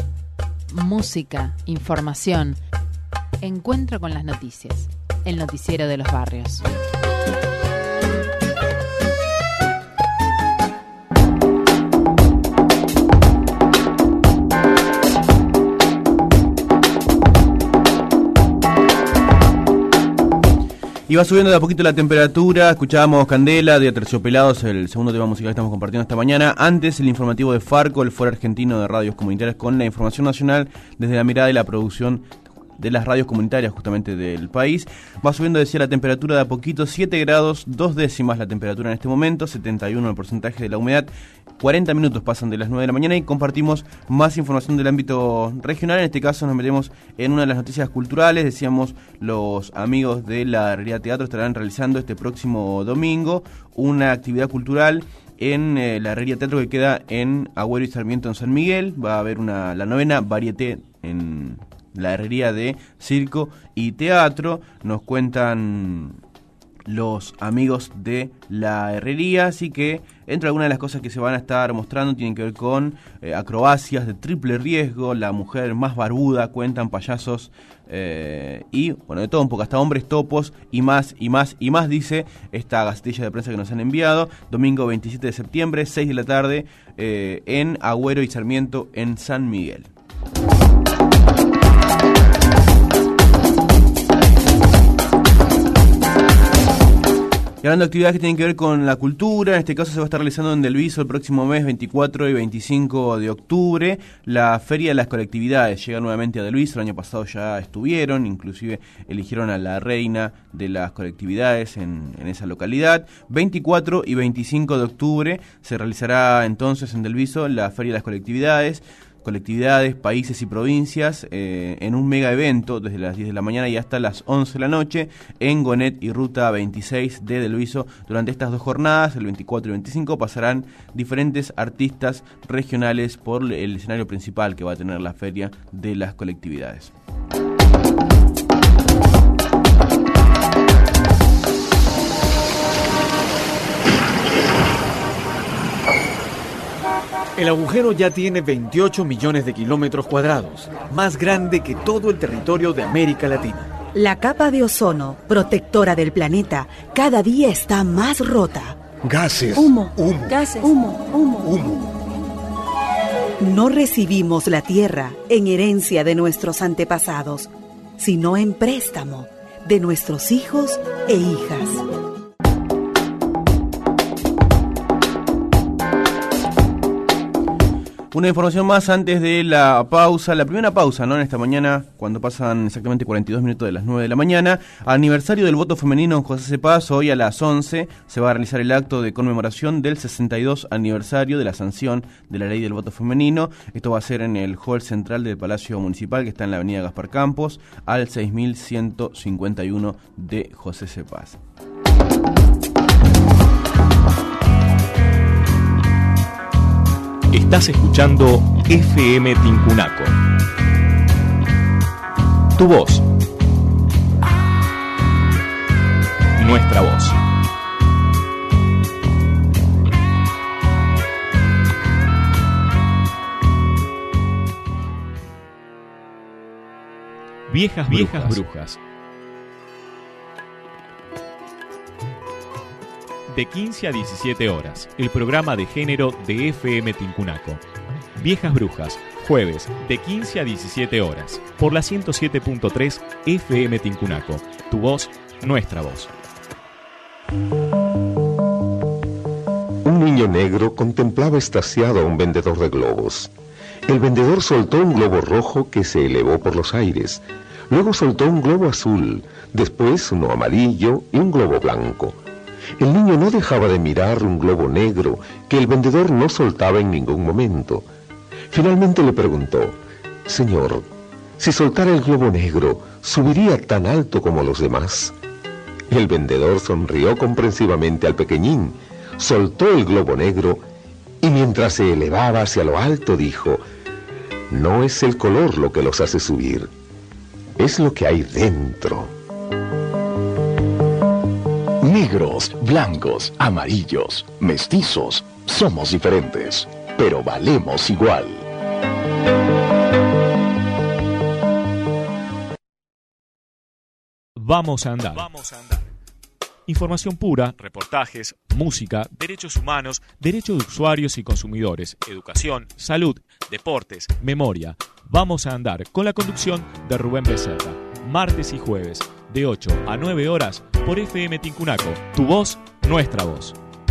música, información. Encuentro con las noticias. El noticiero de los barrios. Y va subiendo de a poquito la temperatura. Escuchábamos Candela de Aterciopelados, el segundo tema musical que estamos compartiendo esta mañana. Antes el informativo de Farco, el Foro Argentino de Radios Comunitarias, con la información nacional desde la mirada y la producción de las radios comunitarias justamente del país. Va subiendo, decía, la temperatura de a poquito, siete grados, dos décimas la temperatura en este momento, setenta y uno el porcentaje de la humedad. cuarenta minutos pasan de las nueve de la mañana y compartimos más información del ámbito regional. En este caso nos metemos en una de las noticias culturales. Decíamos, los amigos de la Herrería Teatro estarán realizando este próximo domingo una actividad cultural en eh, la Herrería Teatro, que queda en Agüero y Sarmiento en San Miguel. Va a haber una la novena varieté en la Herrería de Circo y Teatro. Nos cuentan los amigos de la herrería, así que entre algunas de las cosas que se van a estar mostrando tienen que ver con eh, acrobacias de triple riesgo, la mujer más barbuda, cuentan payasos eh, y bueno, de todo un poco, hasta hombres topos y más y más y más, dice esta gacetilla de prensa que nos han enviado. Domingo veintisiete de septiembre, seis de la tarde, eh, en Agüero y Sarmiento en San Miguel. Y hablando de actividades que tienen que ver con la cultura, en este caso se va a estar realizando en Delviso el próximo mes veinticuatro y veinticinco de octubre, la Feria de las Colectividades. Llega nuevamente a Delviso, el año pasado ya estuvieron, inclusive eligieron a la reina de las colectividades en, en esa localidad. veinticuatro y veinticinco de octubre se realizará entonces en Delviso la Feria de las Colectividades. colectividades, países y provincias eh, en un mega evento desde las diez de la mañana y hasta las once de la noche en Gonet y Ruta veintiséis de Delviso. Durante estas dos jornadas, el veinticuatro y veinticinco, pasarán diferentes artistas regionales por el escenario principal que va a tener la Feria de las Colectividades. El agujero ya tiene veintiocho millones de kilómetros cuadrados, más grande que todo el territorio de América Latina. La capa de ozono, protectora del planeta, cada día está más rota. Gases. Humo. Humo. Gases. Humo. Humo. Humo. No recibimos la tierra en herencia de nuestros antepasados, sino en préstamo de nuestros hijos e hijas. Una información más antes de la pausa, la primera pausa, ¿no? En esta mañana, cuando pasan exactamente cuarenta y dos minutos de las nueve de la mañana, aniversario del voto femenino en José Cepaz. Hoy a las once se va a realizar el acto de conmemoración del sesenta y dos aniversario de la sanción de la ley del voto femenino. Esto va a ser en el hall central del Palacio Municipal, que está en la avenida Gaspar Campos, al seis mil ciento cincuenta y uno de José Cepaz. Estás escuchando F M Tincunaco. Tu voz. Nuestra voz. Viejas, viejas brujas. brujas. De quince a diecisiete horas, el programa de género de F M Tincunaco. Viejas Brujas, jueves, de quince a diecisiete horas, por la ciento siete punto tres F M Tincunaco. Tu voz, nuestra voz. Un niño negro contemplaba extasiado a un vendedor de globos. El vendedor soltó un globo rojo que se elevó por los aires. Luego soltó un globo azul, después uno amarillo y un globo blanco. El niño no dejaba de mirar un globo negro que el vendedor no soltaba en ningún momento. Finalmente le preguntó: «Señor, si soltara el globo negro, ¿subiría tan alto como los demás?». El vendedor sonrió comprensivamente al pequeñín, soltó el globo negro y mientras se elevaba hacia lo alto dijo: «No es el color lo que los hace subir, es lo que hay dentro». Negros, blancos, amarillos, mestizos, somos diferentes, pero valemos igual. Vamos a andar. Vamos a andar. Información pura, reportajes, música, derechos humanos, derechos de usuarios y consumidores, educación, salud, deportes, memoria. Vamos a andar con la conducción de Rubén Becerra, martes y jueves, de ocho a nueve horas, por F M Tincunaco. Tu voz, nuestra voz.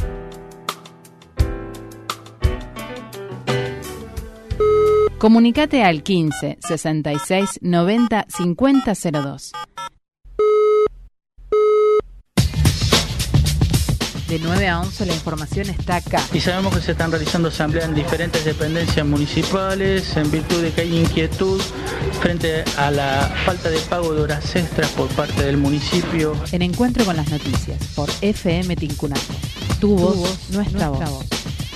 Comunicate al quince, sesenta y seis, noventa, cincuenta cero dos. De nueve a once la información está acá. Y sabemos que se están realizando asambleas en diferentes dependencias municipales en virtud de que hay inquietud frente a la falta de pago de horas extras por parte del municipio. En Encuentro con las Noticias, por F M Tincunaco. Tu, tu voz, voz, nuestra, nuestra voz. voz.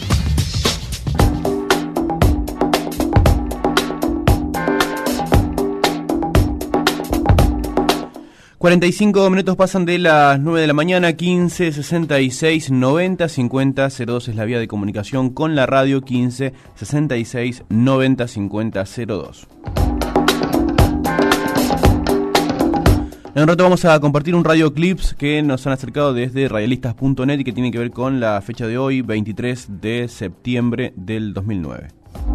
cuarenta y cinco minutos pasan de las nueve de la mañana, quince, sesenta y seis, noventa, cincuenta cero dos es la vía de comunicación con la radio, quince, sesenta y seis, noventa, cincuenta cero dos. En un rato vamos a compartir un radio clips que nos han acercado desde radialistas punto net y que tiene que ver con la fecha de hoy, veintitrés de septiembre del dos mil nueve.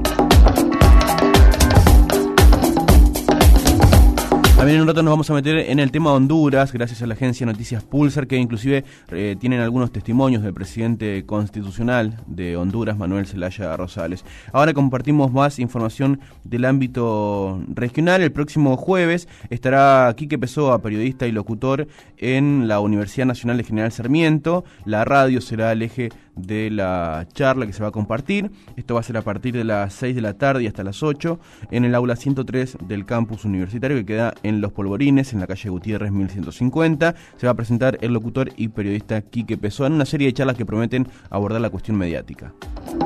También en un rato nos vamos a meter en el tema Honduras, gracias a la agencia Noticias Pulsar, que inclusive eh, tienen algunos testimonios del presidente constitucional de Honduras, Manuel Zelaya Rosales. Ahora compartimos más información del ámbito regional. El próximo jueves estará Quique Pessoa, periodista y locutor, en la Universidad Nacional de General Sarmiento. La radio será el eje de la charla que se va a compartir. Esto va a ser a partir de las seis de la tarde y hasta las ocho en el aula ciento tres del campus universitario, que queda en Los Polvorines, en la calle Gutiérrez mil ciento cincuenta. Se va a presentar el locutor y periodista Quique Pessoa en una serie de charlas que prometen abordar la cuestión mediática.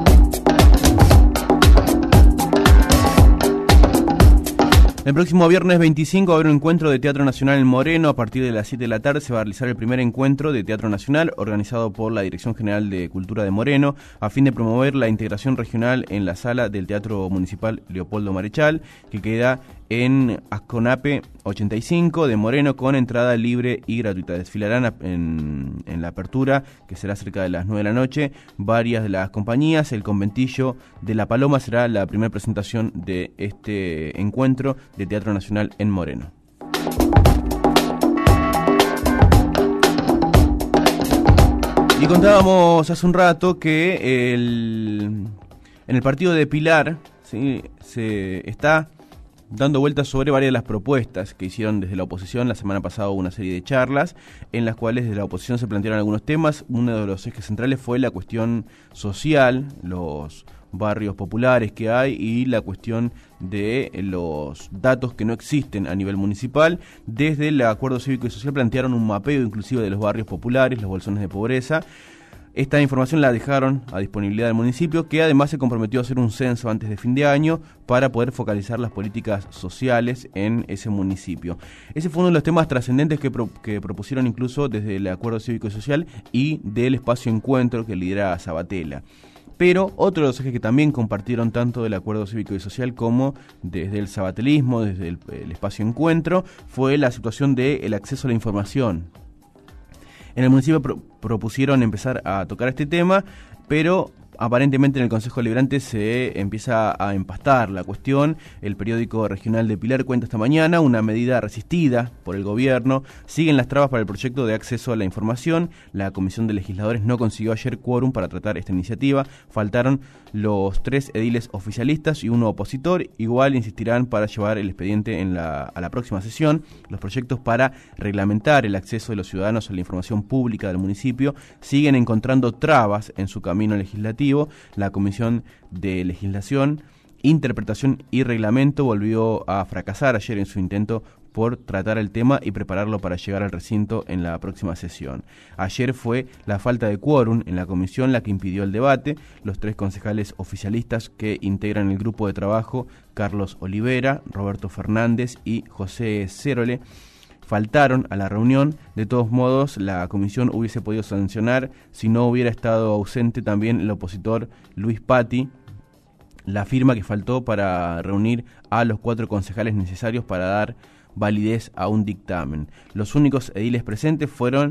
El próximo viernes veinticinco va a haber un encuentro de Teatro Nacional en Moreno. A partir de las siete de la tarde se va a realizar el primer encuentro de Teatro Nacional organizado por la Dirección General de Cultura de Moreno a fin de promover la integración regional en la sala del Teatro Municipal Leopoldo Marechal, que queda en Asconape ochenta y cinco de Moreno, con entrada libre y gratuita. Desfilarán en, en la apertura, que será cerca de las nueve de la noche, varias de las compañías. El Conventillo de La Paloma será la primera presentación de este encuentro de Teatro Nacional en Moreno. Y contábamos hace un rato que el, en el partido de Pilar, ¿sí?, se está dando vueltas sobre varias de las propuestas que hicieron desde la oposición. La semana pasada hubo una serie de charlas en las cuales desde la oposición se plantearon algunos temas. Uno de los ejes centrales fue la cuestión social, los barrios populares que hay y la cuestión de los datos que no existen a nivel municipal. Desde el Acuerdo Cívico y Social plantearon un mapeo inclusive de los barrios populares, los bolsones de pobreza. Esta información la dejaron a disponibilidad del municipio, que además se comprometió a hacer un censo antes de fin de año para poder focalizar las políticas sociales en ese municipio. Ese fue uno de los temas trascendentes que, pro, que propusieron incluso desde el Acuerdo Cívico y Social y del Espacio Encuentro que lidera Sabatella. Pero otro de los ejes que también compartieron tanto del Acuerdo Cívico y Social como desde el sabatelismo, desde el, el Espacio Encuentro, fue la situación del acceso a la información. En el municipio pro- propusieron empezar a tocar este tema, pero aparentemente en el Consejo Deliberante se empieza a empastar la cuestión. El periódico regional de Pilar cuenta esta mañana una medida resistida por el gobierno. Siguen las trabas para el proyecto de acceso a la información. La Comisión de Legisladores no consiguió ayer quórum para tratar esta iniciativa. Faltaron los tres ediles oficialistas y uno opositor. Igual insistirán para llevar el expediente en la, a la próxima sesión. Los proyectos para reglamentar el acceso de los ciudadanos a la información pública del municipio siguen encontrando trabas en su camino legislativo. La Comisión de Legislación, Interpretación y Reglamento volvió a fracasar ayer en su intento por tratar el tema y prepararlo para llegar al recinto en la próxima sesión. Ayer fue la falta de quórum en la comisión la que impidió el debate. Los tres concejales oficialistas que integran el grupo de trabajo, Carlos Olivera, Roberto Fernández y José Cérole, faltaron a la reunión. De todos modos, la comisión hubiese podido sancionar si no hubiera estado ausente también el opositor Luis Patti, la firma que faltó para reunir a los cuatro concejales necesarios para dar validez a un dictamen. Los únicos ediles presentes fueron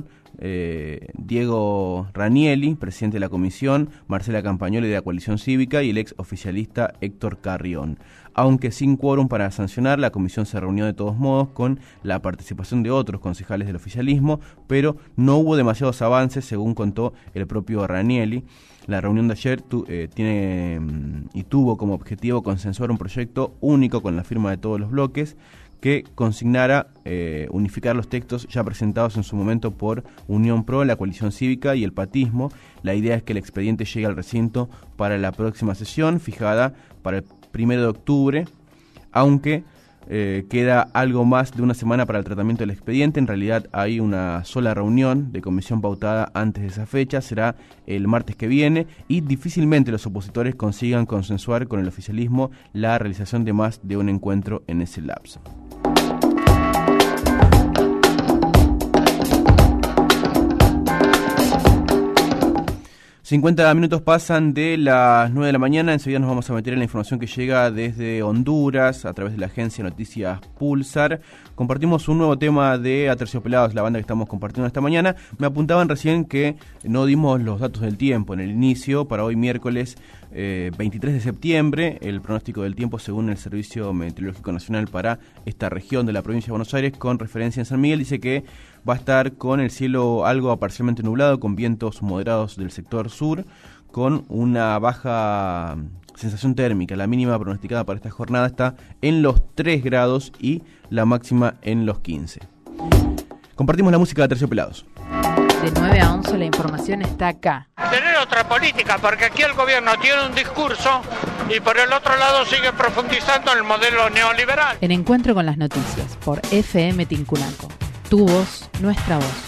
eh, Diego Ranielli, presidente de la comisión, Marcela Campagnoli de la coalición cívica y el ex oficialista Héctor Carrión. Aunque sin quórum para sancionar, la comisión se reunió de todos modos con la participación de otros concejales del oficialismo, pero no hubo demasiados avances, según contó el propio Ranielli. La reunión de ayer tu, eh, tiene y tuvo como objetivo consensuar un proyecto único con la firma de todos los bloques que consignara eh, unificar los textos ya presentados en su momento por Unión Pro, la coalición cívica y el patismo. La idea es que el expediente llegue al recinto para la próxima sesión, fijada para el primero de octubre, aunque eh, queda algo más de una semana para el tratamiento del expediente. En realidad hay una sola reunión de comisión pautada antes de esa fecha, será el martes que viene, y difícilmente los opositores consigan consensuar con el oficialismo la realización de más de un encuentro en ese lapso. cincuenta minutos pasan de las nueve de la mañana, enseguida nos vamos a meter en la información que llega desde Honduras a través de la agencia Noticias Pulsar. Compartimos un nuevo tema de Aterciopelados, la banda que estamos compartiendo esta mañana. Me apuntaban recién que no dimos los datos del tiempo en el inicio. Para hoy miércoles eh, veintitrés de septiembre, el pronóstico del tiempo según el Servicio Meteorológico Nacional para esta región de la provincia de Buenos Aires, con referencia en San Miguel, dice que va a estar con el cielo algo parcialmente nublado, con vientos moderados del sector sur, con una baja sensación térmica. La mínima pronosticada para esta jornada está en los tres grados y la máxima en los quince. Compartimos la música de Aterciopelados. De nueve a once la información está acá. Tener otra política, porque aquí el gobierno tiene un discurso y por el otro lado sigue profundizando en el modelo neoliberal. En Encuentro con las Noticias, por F M Tincunaco. Tu voz, nuestra voz.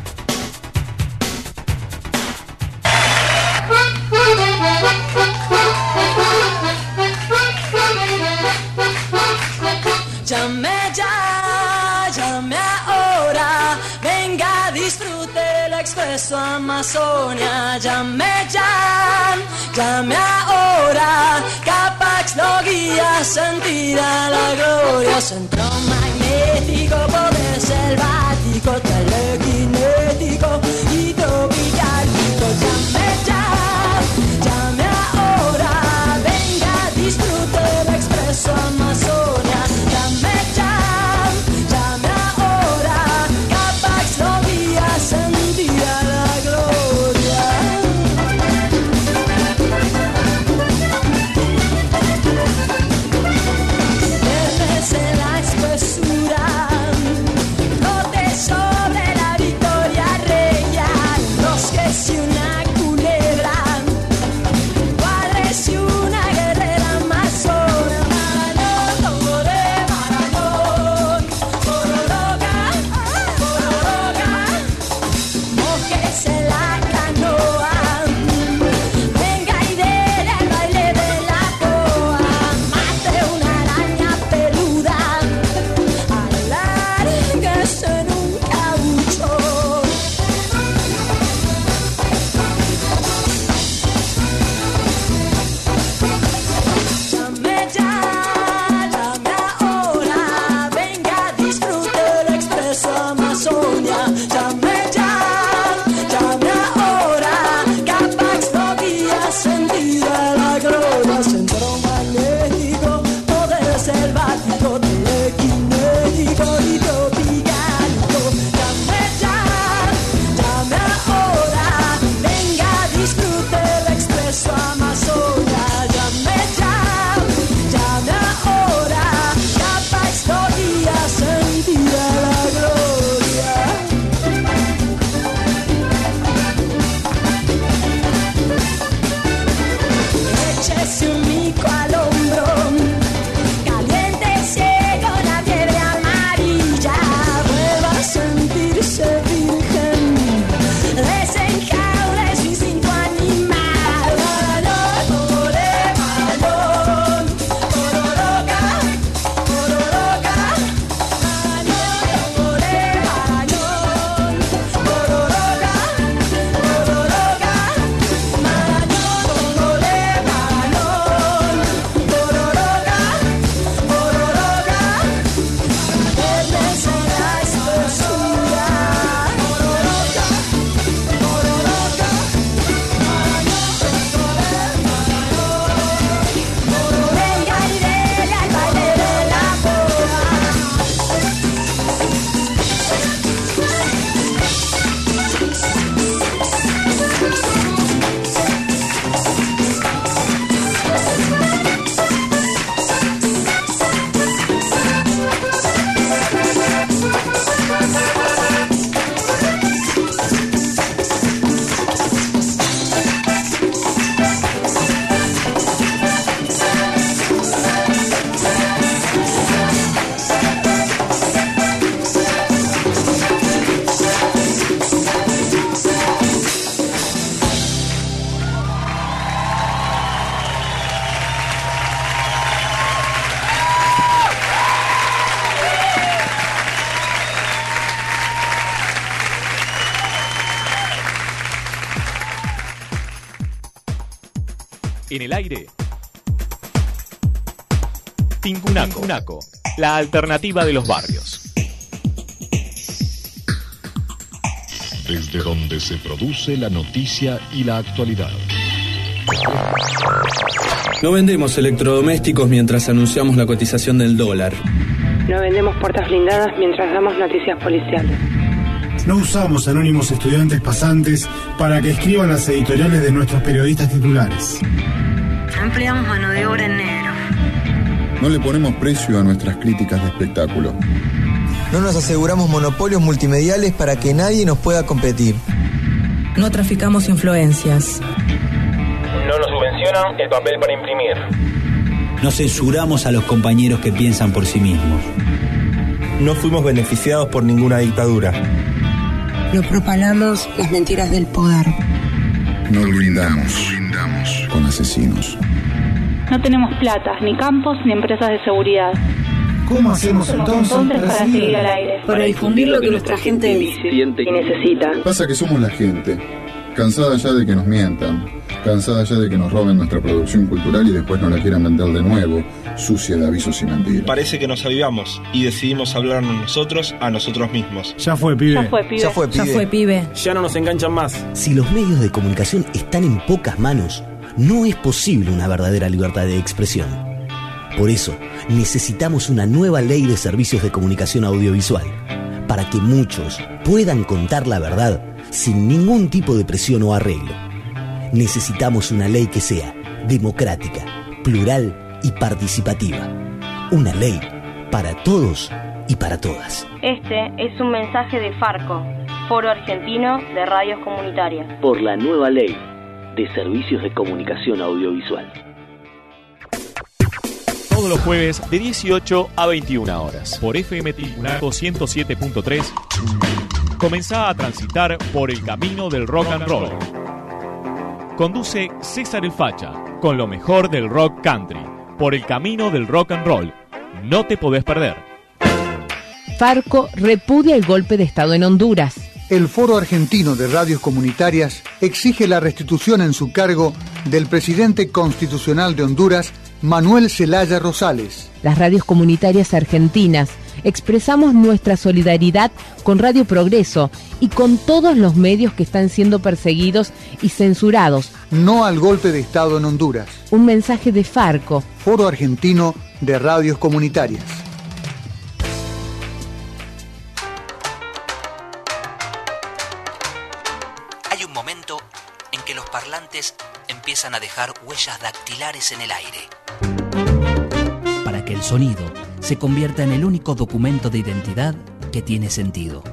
Llame ya, llame ahora, venga, disfrute el Expreso Amazonia. Llame ya, llame ahora, Capax lo guía a sentir a la gloria. Centro magnético, poder selvático, telequinético, hidropigálico. Llame ya, llame ahora, venga, disfrute el Expreso Amazonia. En el aire, Tincunaco, Tincunaco, la alternativa de los barrios. Desde donde se produce la noticia y la actualidad. No vendemos electrodomésticos mientras anunciamos la cotización del dólar. No vendemos puertas blindadas mientras damos noticias policiales. No usamos anónimos estudiantes pasantes para que escriban las editoriales de nuestros periodistas titulares. No empleamos mano de obra en negro. No le ponemos precio a nuestras críticas de espectáculo. No nos aseguramos monopolios multimediales para que nadie nos pueda competir. No traficamos influencias. No nos subvencionan el papel para imprimir. No censuramos a los compañeros que piensan por sí mismos. No fuimos beneficiados por ninguna dictadura. No propalamos las mentiras del poder. No brindamos con asesinos. No tenemos platas, ni campos, ni empresas de seguridad. ¿Cómo hacemos entonces, entonces para seguir al aire? Para difundir lo que nuestra gente dice y necesita. Pasa que somos la gente, cansada ya de que nos mientan, cansada ya de que nos roben nuestra producción cultural y después nos la quieran vender de nuevo, sucia de avisos y mentiras. Parece que nos avivamos y decidimos hablarnos nosotros a nosotros mismos. Ya fue, pibe. Ya fue, pibe. Ya fue, pibe. Ya fue, pibe. Ya no nos enganchan más. Si los medios de comunicación están en pocas manos, no es posible una verdadera libertad de expresión. Por eso, necesitamos una nueva ley de servicios de comunicación audiovisual, para que muchos puedan contar la verdad sin ningún tipo de presión o arreglo. Necesitamos una ley que sea democrática, plural y participativa. Una ley para todos y para todas. Este es un mensaje de Farco, Foro Argentino de Radios Comunitarias. Por la nueva ley de servicios de comunicación audiovisual. Todos los jueves de dieciocho a veintiuna horas por F M Tincunaco ciento siete punto tres. Comenzá a transitar por el camino del rock and roll. Conduce César el Facha con lo mejor del rock country por el camino del rock and roll. No te podés perder. Farco repudia el golpe de Estado en Honduras. El Foro Argentino de Radios Comunitarias exige la restitución en su cargo del presidente constitucional de Honduras, Manuel Zelaya Rosales. Las radios comunitarias argentinas expresamos nuestra solidaridad con Radio Progreso y con todos los medios que están siendo perseguidos y censurados. No al golpe de Estado en Honduras. Un mensaje de Farco, Foro Argentino de Radios Comunitarias. Hay un momento en que los parlantes empiezan a dejar huellas dactilares en el aire. Para que el sonido se convierta en el único documento de identidad que tiene sentido.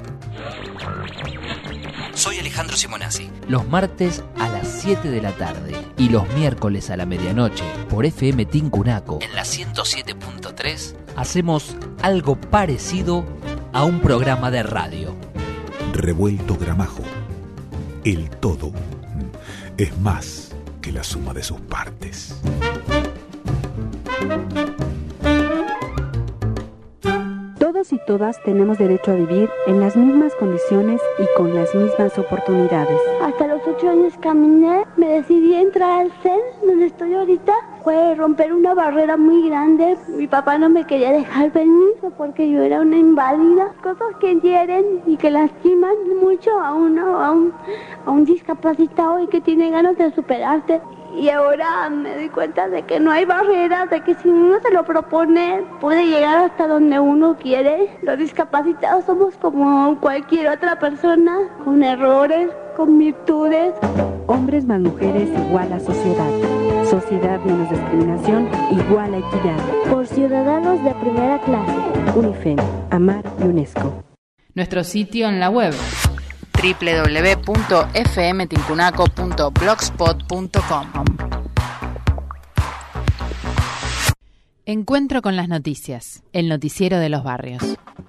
Soy Alejandro Simonazzi. Los martes a las siete de la tarde y los miércoles a la medianoche por F M Tincunaco en la ciento siete punto tres hacemos algo parecido a un programa de radio. Revuelto Gramajo. El todo es más que la suma de sus partes. Todos y todas tenemos derecho a vivir en las mismas condiciones y con las mismas oportunidades. Hasta los ocho años caminé, me decidí a entrar al C E N, donde estoy ahorita. Fue romper una barrera muy grande. Mi papá no me quería dejar permiso porque yo era una inválida. Cosas que hieren y que lastiman mucho a uno, a un, a un discapacitado y que tiene ganas de superarse. Y ahora me doy cuenta de que no hay barreras, de que si uno se lo propone, puede llegar hasta donde uno quiere. Los discapacitados somos como cualquier otra persona, con errores, con virtudes. Hombres más mujeres igual a sociedad. Sociedad menos discriminación igual a equidad. Por ciudadanos de primera clase. UNIFEM, AMAR y UNESCO. Nuestro sitio en la web doble u doble u doble u punto f m tincunaco punto blogspot punto com. Encuentro con las noticias, el noticiero de los barrios.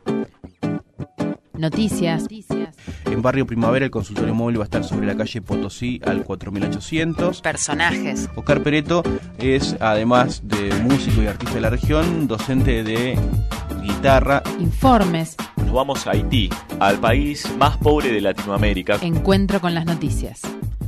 Noticias. En Barrio Primavera el consultorio móvil va a estar sobre la calle Potosí al cuatro mil ochocientos. Personajes. Oscar Pereto es, además de músico y artista de la región, docente de guitarra. Informes. Nos vamos a Haití, al país más pobre de Latinoamérica. Encuentro con las noticias.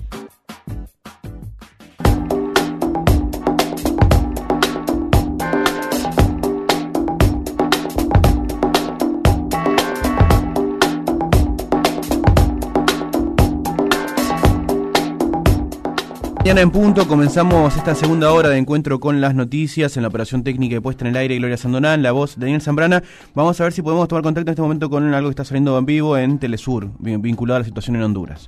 Mañana en punto comenzamos esta segunda hora de encuentro con las noticias en la operación técnica y puesta en el aire Gloria Sandonán, la voz de Daniel Zambrana. Vamos a ver si podemos tomar contacto en este momento con algo que está saliendo en vivo en Telesur, vinculado a la situación en Honduras.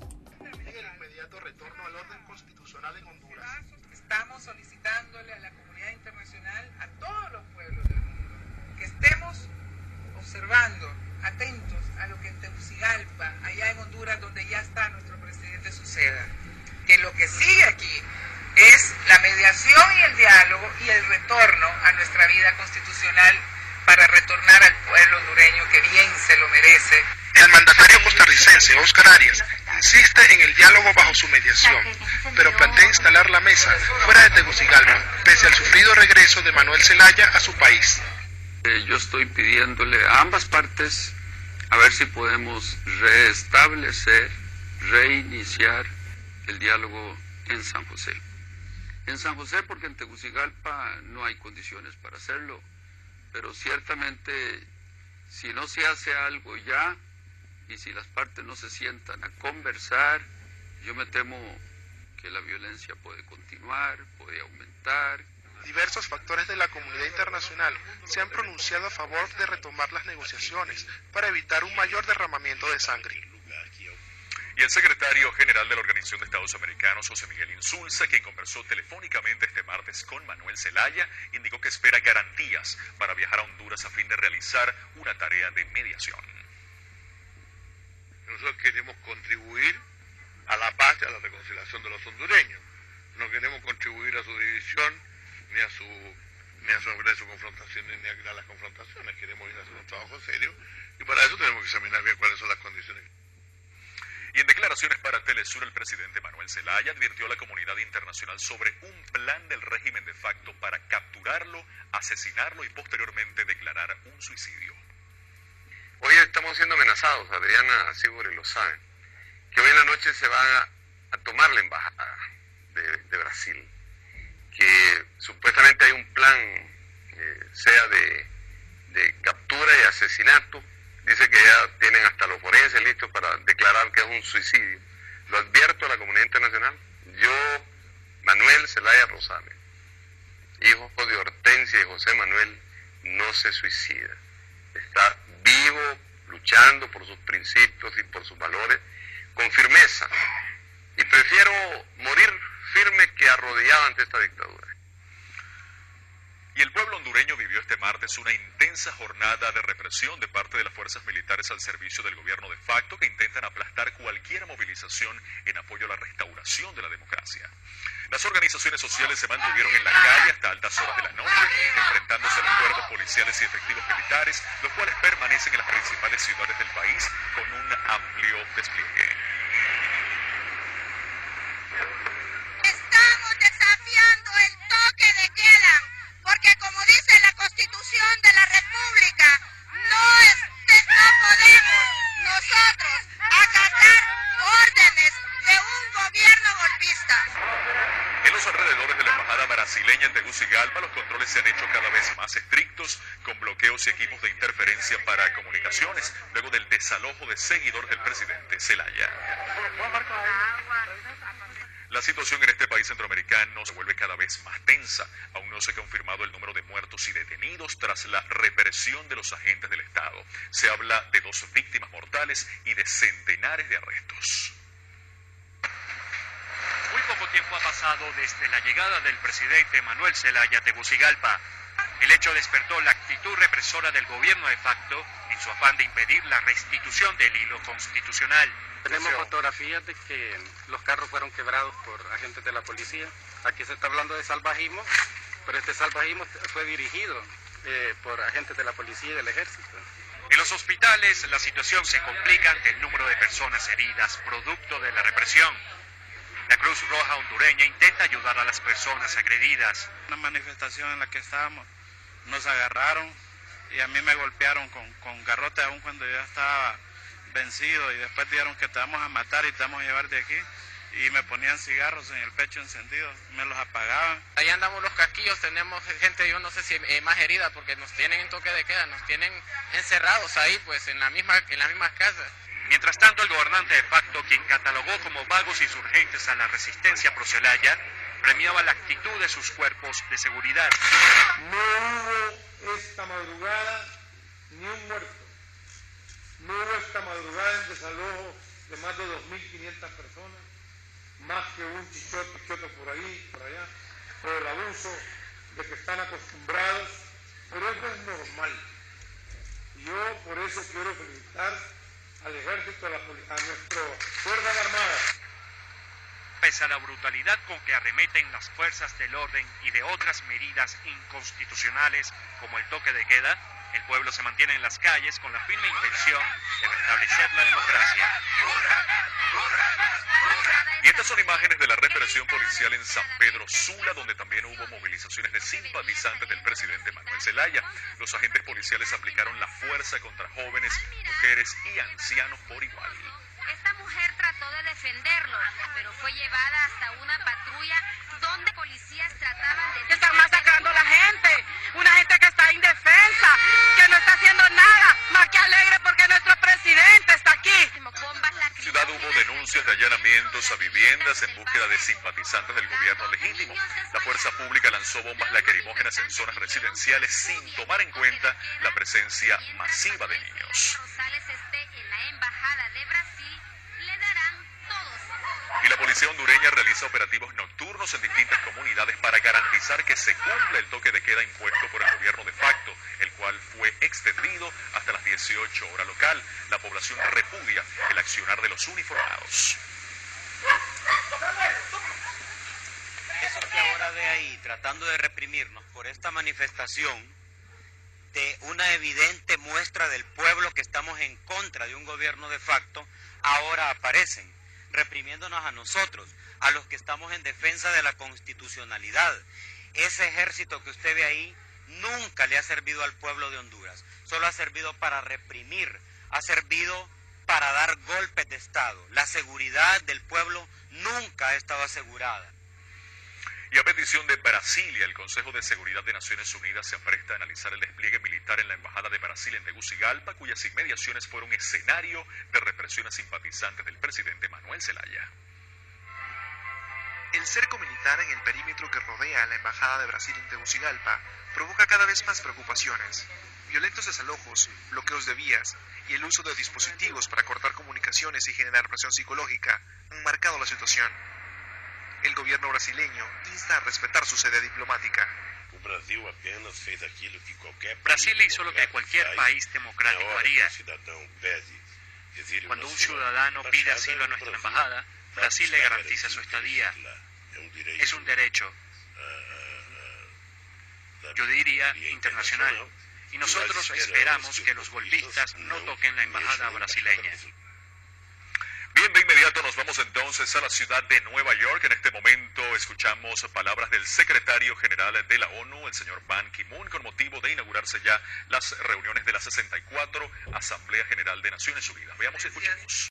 Estamos solicitándole a la comunidad internacional, a todos los pueblos del mundo, que estemos observando, atentos a lo que en Tegucigalpa, allá en Honduras, donde ya está nuestro presidente suceda, que lo que sigue aquí es la mediación y el diálogo y el retorno a nuestra vida constitucional para retornar al pueblo hondureño que bien se lo merece. El mandatario costarricense, Óscar Arias, insiste en el diálogo bajo su mediación, pero plantea instalar la mesa fuera de Tegucigalpa, pese al sufrido regreso de Manuel Zelaya a su país. Eh, yo estoy pidiéndole a ambas partes a ver si podemos restablecer, reiniciar el diálogo en San José. En San José, porque en Tegucigalpa no hay condiciones para hacerlo, pero ciertamente si no se hace algo ya y si las partes no se sientan a conversar, yo me temo que la violencia puede continuar, puede aumentar. Diversos factores de la comunidad internacional se han pronunciado a favor de retomar las negociaciones para evitar un mayor derramamiento de sangre. Y el secretario general de la Organización de Estados Americanos, José Miguel Insulza, quien conversó telefónicamente este martes con Manuel Zelaya, indicó que espera garantías para viajar a Honduras a fin de realizar una tarea de mediación. Nosotros queremos contribuir a la paz y a la reconciliación de los hondureños. No queremos contribuir a su división, ni a su ni a su, a su confrontación, ni a las confrontaciones. Queremos ir a hacer un trabajo serio y para eso tenemos que examinar bien cuáles son las condiciones. Y en declaraciones para Telesur, el presidente Manuel Zelaya advirtió a la comunidad internacional sobre un plan del régimen de facto para capturarlo, asesinarlo y posteriormente declarar un suicidio. Hoy estamos siendo amenazados, Adriana Sibori lo sabe, que hoy en la noche se va a, a tomar la embajada de, de Brasil, que supuestamente hay un plan, eh, sea de, de captura y asesinato. Dice que ya tienen hasta los forenses listos para declarar que es un suicidio. Lo advierto a la comunidad internacional. Yo, Manuel Zelaya Rosales, hijo de Hortensia y José Manuel, no se suicida. Está vivo, luchando por sus principios y por sus valores, con firmeza. Y prefiero morir firme que arrodillado ante esta dictadura. Y el pueblo hondureño vivió este martes una intensa jornada de represión de parte de las fuerzas militares al servicio del gobierno de facto que intentan aplastar cualquier movilización en apoyo a la restauración de la democracia. Las organizaciones sociales se mantuvieron en la calle hasta altas horas de la noche, enfrentándose a los cuerpos policiales y efectivos militares, los cuales permanecen en las principales ciudades del país con un amplio despliegue. Estamos desafiando el toque de queda, porque como dice la Constitución de la República, no, es, no podemos nosotros acatar órdenes de un gobierno golpista. En los alrededores de la embajada brasileña en Tegucigalpa, los controles se han hecho cada vez más estrictos, con bloqueos y equipos de interferencia para comunicaciones, luego del desalojo de seguidores del presidente Zelaya. La situación en este país centroamericano se vuelve cada vez más tensa. Aún no se ha confirmado el número de muertos y detenidos tras la represión de los agentes del Estado. Se habla de dos víctimas mortales y de centenares de arrestos. Muy poco tiempo ha pasado desde la llegada del presidente Manuel Zelaya a Tegucigalpa. El hecho despertó la actitud represora del gobierno de facto en su afán de impedir la restitución del hilo constitucional. Tenemos fotografías de que los carros fueron quebrados por agentes de la policía. Aquí se está hablando de salvajismo, pero este salvajismo fue dirigido eh, por agentes de la policía y del ejército. En los hospitales la situación se complica ante el número de personas heridas producto de la represión. La Cruz Roja hondureña intenta ayudar a las personas agredidas. Una manifestación en la que estábamos, nos agarraron y a mí me golpearon con, con garrote aún cuando yo ya estaba vencido, y después dijeron que te vamos a matar y te vamos a llevar de aquí, y me ponían cigarros en el pecho encendidos, me los apagaban. Ahí andamos los casquillos, tenemos gente, yo no sé si eh, más herida, porque nos tienen en toque de queda, nos tienen encerrados ahí, pues en la misma, en las mismas casas. Mientras tanto, el gobernante de facto, quien catalogó como vagos insurgentes a la resistencia pro Zelaya, premiaba la actitud de sus cuerpos de seguridad. No hubo esta madrugada ni un muerto. No hubo esta madrugada el desalojo de más de dos mil quinientas personas, más que un chichoto, chichoto por ahí, por allá, por el abuso de que están acostumbrados, pero eso es normal. Yo por eso quiero felicitar al ejército, a, la, a nuestras fuerzas armadas, referentes a la brutalidad con que arremeten las fuerzas del orden y de otras medidas inconstitucionales como el toque de queda, el pueblo se mantiene en las calles con la firme intención de restablecer la democracia. Y estas son imágenes de la represión policial en San Pedro Sula, donde también hubo movilizaciones de simpatizantes del presidente Manuel Zelaya. Los agentes policiales aplicaron la fuerza contra jóvenes, mujeres y ancianos por igual. Esta mujer trató de defenderlo, pero fue llevada hasta una patrulla donde policías trataban de... Están masacrando a la gente, una gente que está indefensa, que no está haciendo nada, más que alegre porque nuestro presidente está aquí. Ciudad hubo denuncias de allanamientos a viviendas en búsqueda de simpatizantes del gobierno legítimo. La fuerza pública lanzó bombas lacrimógenas en zonas residenciales sin tomar en cuenta la presencia masiva de niños. Y la policía hondureña realiza operativos nocturnos en distintas comunidades para garantizar que se cumpla el toque de queda impuesto por el gobierno de facto, el cual fue extendido hasta las dieciocho horas local. La población repudia el accionar de los uniformados. Eso que ahora ve ahí, tratando de reprimirnos por esta manifestación, de una evidente muestra del pueblo que estamos en contra de un gobierno de facto, ahora aparecen, reprimiéndonos a nosotros, a los que estamos en defensa de la constitucionalidad. Ese ejército que usted ve ahí nunca le ha servido al pueblo de Honduras, solo ha servido para reprimir, ha servido para dar golpes de Estado. La seguridad del pueblo nunca ha estado asegurada. Y a petición de Brasilia, el Consejo de Seguridad de Naciones Unidas se apresta a analizar el despliegue militar en la Embajada de Brasil en Tegucigalpa, cuyas inmediaciones fueron escenario de represión a simpatizantes del presidente Manuel Zelaya. El cerco militar en el perímetro que rodea a la Embajada de Brasil en Tegucigalpa provoca cada vez más preocupaciones. Violentos desalojos, bloqueos de vías y el uso de dispositivos para cortar comunicaciones y generar presión psicológica han marcado la situación. El gobierno brasileño insta a respetar su sede diplomática. Brasil hizo lo que cualquier país democrático haría. Cuando un ciudadano pide asilo a nuestra embajada, Brasil le garantiza su estadía. Es un derecho, yo diría, internacional. Y nosotros esperamos que los golpistas no toquen la embajada brasileña. Bien, de inmediato nos vamos entonces a la ciudad de Nueva York. En este momento escuchamos palabras del secretario general de la ONU, el señor Ban Ki-moon, con motivo de inaugurarse ya las reuniones de la sesenta y cuatro Asamblea General de Naciones Unidas. Veamos y escuchemos.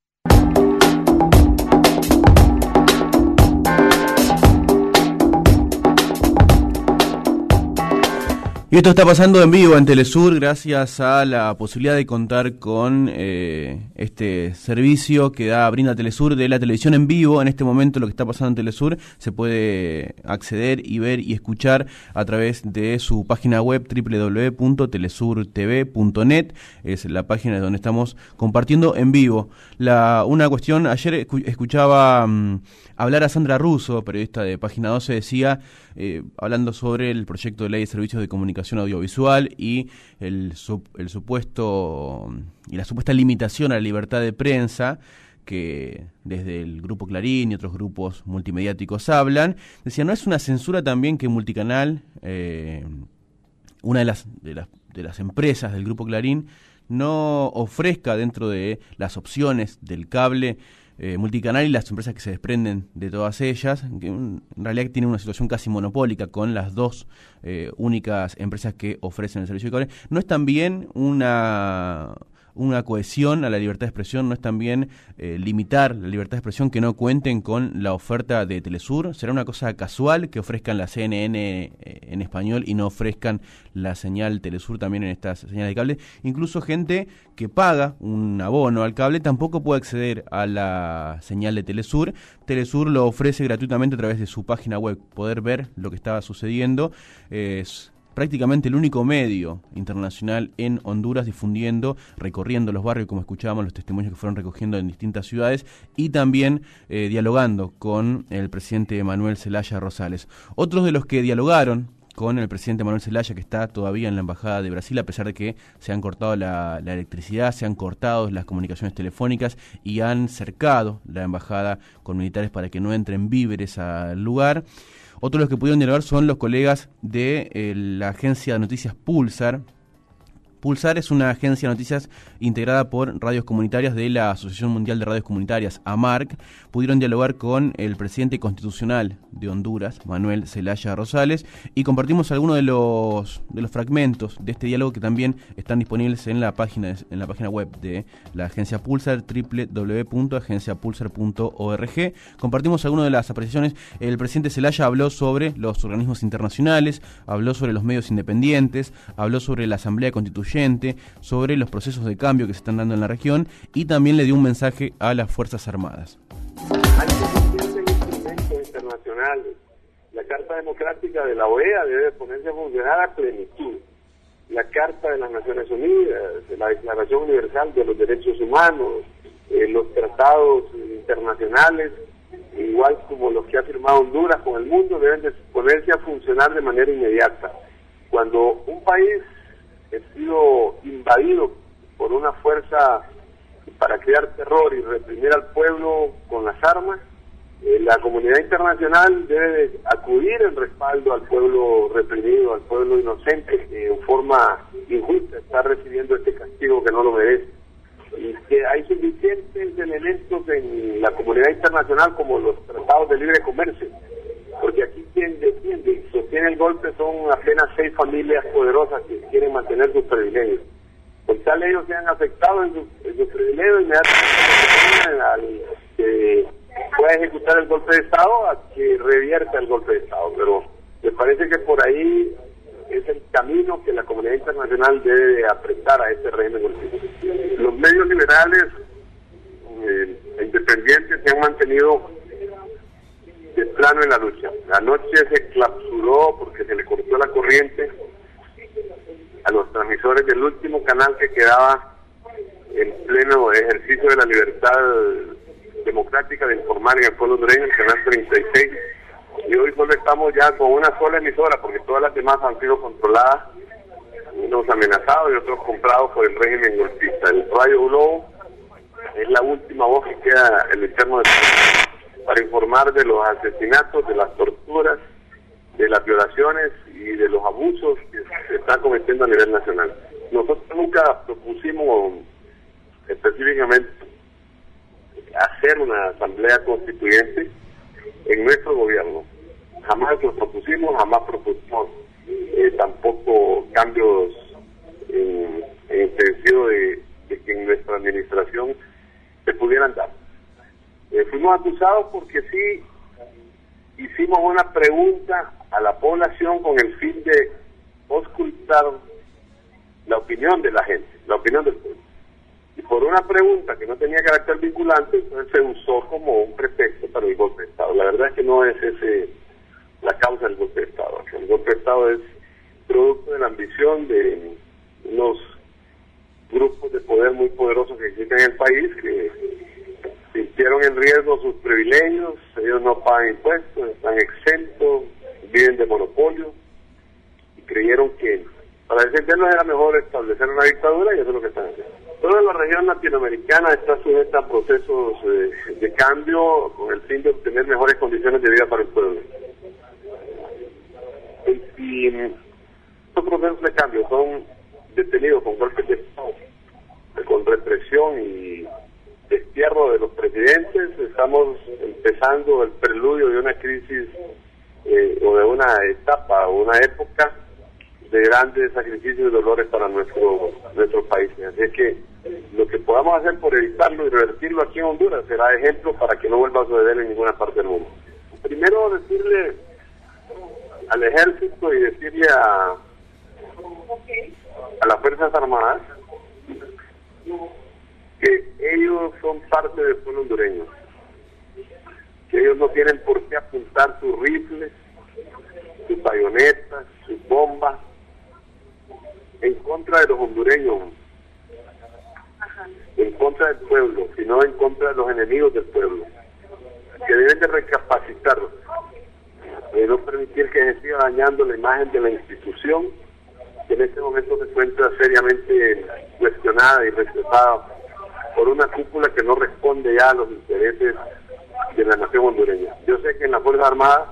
Y esto está pasando en vivo en Telesur gracias a la posibilidad de contar con eh, este servicio que da brinda Telesur de la televisión en vivo. En este momento lo que está pasando en Telesur se puede acceder y ver y escuchar a través de su página web doble u doble u doble u punto telesur t v punto net. Es la página donde estamos compartiendo en vivo. La, una cuestión, ayer escuchaba um, hablar a Sandra Russo, periodista de Página doce, decía, eh, hablando sobre el proyecto de ley de servicios de comunicación audiovisual y el, el supuesto y la supuesta limitación a la libertad de prensa que desde el Grupo Clarín y otros grupos multimediáticos hablan. Decía, ¿no es una censura también que Multicanal, eh, una de las, de las de las empresas del Grupo Clarín, no ofrezca dentro de las opciones del cable Eh, Multicanal y las empresas que se desprenden de todas ellas, que en realidad tienen una situación casi monopólica con las dos eh, únicas empresas que ofrecen el servicio de cable? ¿No es también una una cohesión a la libertad de expresión? ¿No es también eh, limitar la libertad de expresión que no cuenten con la oferta de Telesur? ¿Será una cosa casual que ofrezcan la C N N eh, en español y no ofrezcan la señal Telesur también en estas señales de cable? Incluso gente que paga un abono al cable tampoco puede acceder a la señal de Telesur. Telesur lo ofrece gratuitamente a través de su página web, poder ver lo que estaba sucediendo. Es prácticamente el único medio internacional en Honduras difundiendo, recorriendo los barrios, como escuchábamos, los testimonios que fueron recogiendo en distintas ciudades, y también eh, dialogando con el presidente Manuel Zelaya Rosales. Otros de los que dialogaron con el presidente Manuel Zelaya, que está todavía en la Embajada de Brasil, a pesar de que se han cortado la, la electricidad, se han cortado las comunicaciones telefónicas y han cercado la embajada con militares para que no entren víveres al lugar. Otros de los que pudieron dialogar son los colegas de eh, la agencia de noticias Pulsar. Pulsar es una agencia de noticias integrada por radios comunitarias de la Asociación Mundial de Radios Comunitarias, AMARC. Pudieron dialogar con el presidente constitucional de Honduras, Manuel Zelaya Rosales, y compartimos algunos de los de los fragmentos de este diálogo que también están disponibles en la página en la página web de la agencia Pulsar, doble u doble u doble u punto agencia pulsar punto org. Compartimos algunas de las apreciaciones. El presidente Zelaya habló sobre los organismos internacionales, habló sobre los medios independientes, habló sobre la Asamblea Constituyente, sobre los procesos de cambio que se están dando en la región, y también le dio un mensaje a las Fuerzas Armadas. Hay suficientes instrumentos internacionales. La Carta Democrática de la O E A debe ponerse a funcionar a plenitud. La Carta de las Naciones Unidas, la Declaración Universal de los Derechos Humanos, eh, los tratados internacionales, igual como los que ha firmado Honduras con el mundo, deben de ponerse a funcionar de manera inmediata. Cuando un país ha sido invadido por una fuerza para crear terror y reprimir al pueblo con las armas, eh, la comunidad internacional debe acudir en respaldo al pueblo reprimido, al pueblo inocente, que en forma injusta está recibiendo este castigo que no lo merece. Y que hay suficientes elementos en la comunidad internacional como los tratados de libre comercio, porque aquí quien defiende y sostiene el golpe son apenas seis familias poderosas que quieren mantener sus privilegios. Con tal ellos sean afectados en sus su privilegios, inmediatamente al que pueda ejecutar el golpe de Estado a que revierta el golpe de Estado. Pero me parece que por ahí es el camino que la comunidad internacional debe apretar a este régimen golpista. Los medios liberales eh, independientes se han mantenido de plano en la lucha. Anoche se clausuró porque se le cortó la corriente a los transmisores del último canal que quedaba en pleno ejercicio de la libertad democrática de informar en el pueblo hondureño, el canal treinta y seis, y hoy solo estamos ya con una sola emisora porque todas las demás han sido controladas, unos amenazados y otros comprados por el régimen golpista. El Radio Globo es la última voz que queda en el interno de para informar de los asesinatos, de las torturas, de las violaciones y de los abusos que se están cometiendo a nivel nacional. Nosotros nunca propusimos específicamente hacer una asamblea constituyente en nuestro gobierno. Jamás lo propusimos, jamás propusimos eh, tampoco cambios en, en el sentido de, de que en nuestra administración se pudieran dar. Eh, fuimos acusados porque sí hicimos una pregunta a la población con el fin de ocultar la opinión de la gente, la opinión del pueblo. Y por una pregunta que no tenía carácter vinculante, entonces se usó como un pretexto para el golpe de Estado. La verdad es que no es ese la causa del golpe de Estado. El golpe de Estado es producto de la ambición de unos grupos de poder muy poderosos que existen en el país, que sintieron en riesgo sus privilegios, ellos no pagan impuestos, están exentos, viven de monopolio, y creyeron que para defenderlos era mejor establecer una dictadura, y eso es lo que están haciendo. Toda la región latinoamericana está sujeta a procesos eh, de cambio con el fin de obtener mejores condiciones de vida para el pueblo. Y, y estos procesos de cambio son detenidos con golpes de Estado, con represión y destierro de los presidentes. Estamos empezando el preludio de una crisis eh, o de una etapa o una época de grandes sacrificios y dolores para nuestro nuestro país. Así es que lo que podamos hacer por evitarlo y revertirlo aquí en Honduras será ejemplo para que no vuelva a suceder en ninguna parte del mundo. Primero, decirle al ejército y decirle a a las Fuerzas Armadas que ellos son parte del pueblo hondureño, que ellos no tienen por qué apuntar sus rifles, sus bayonetas, sus bombas en contra de los hondureños, en contra del pueblo, sino en contra de los enemigos del pueblo, que deben de recapacitar, de no permitir que se siga dañando la imagen de la institución, que en este momento se encuentra seriamente cuestionada y rechazada por una cúpula que no responde ya a los intereses de la nación hondureña. Yo sé que en las Fuerzas Armadas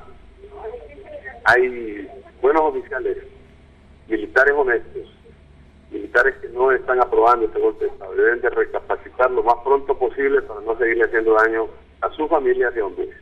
hay buenos oficiales, militares honestos, militares que no están aprobando este golpe de Estado. Deben de recapacitar lo más pronto posible para no seguirle haciendo daño a sus familias y a Honduras.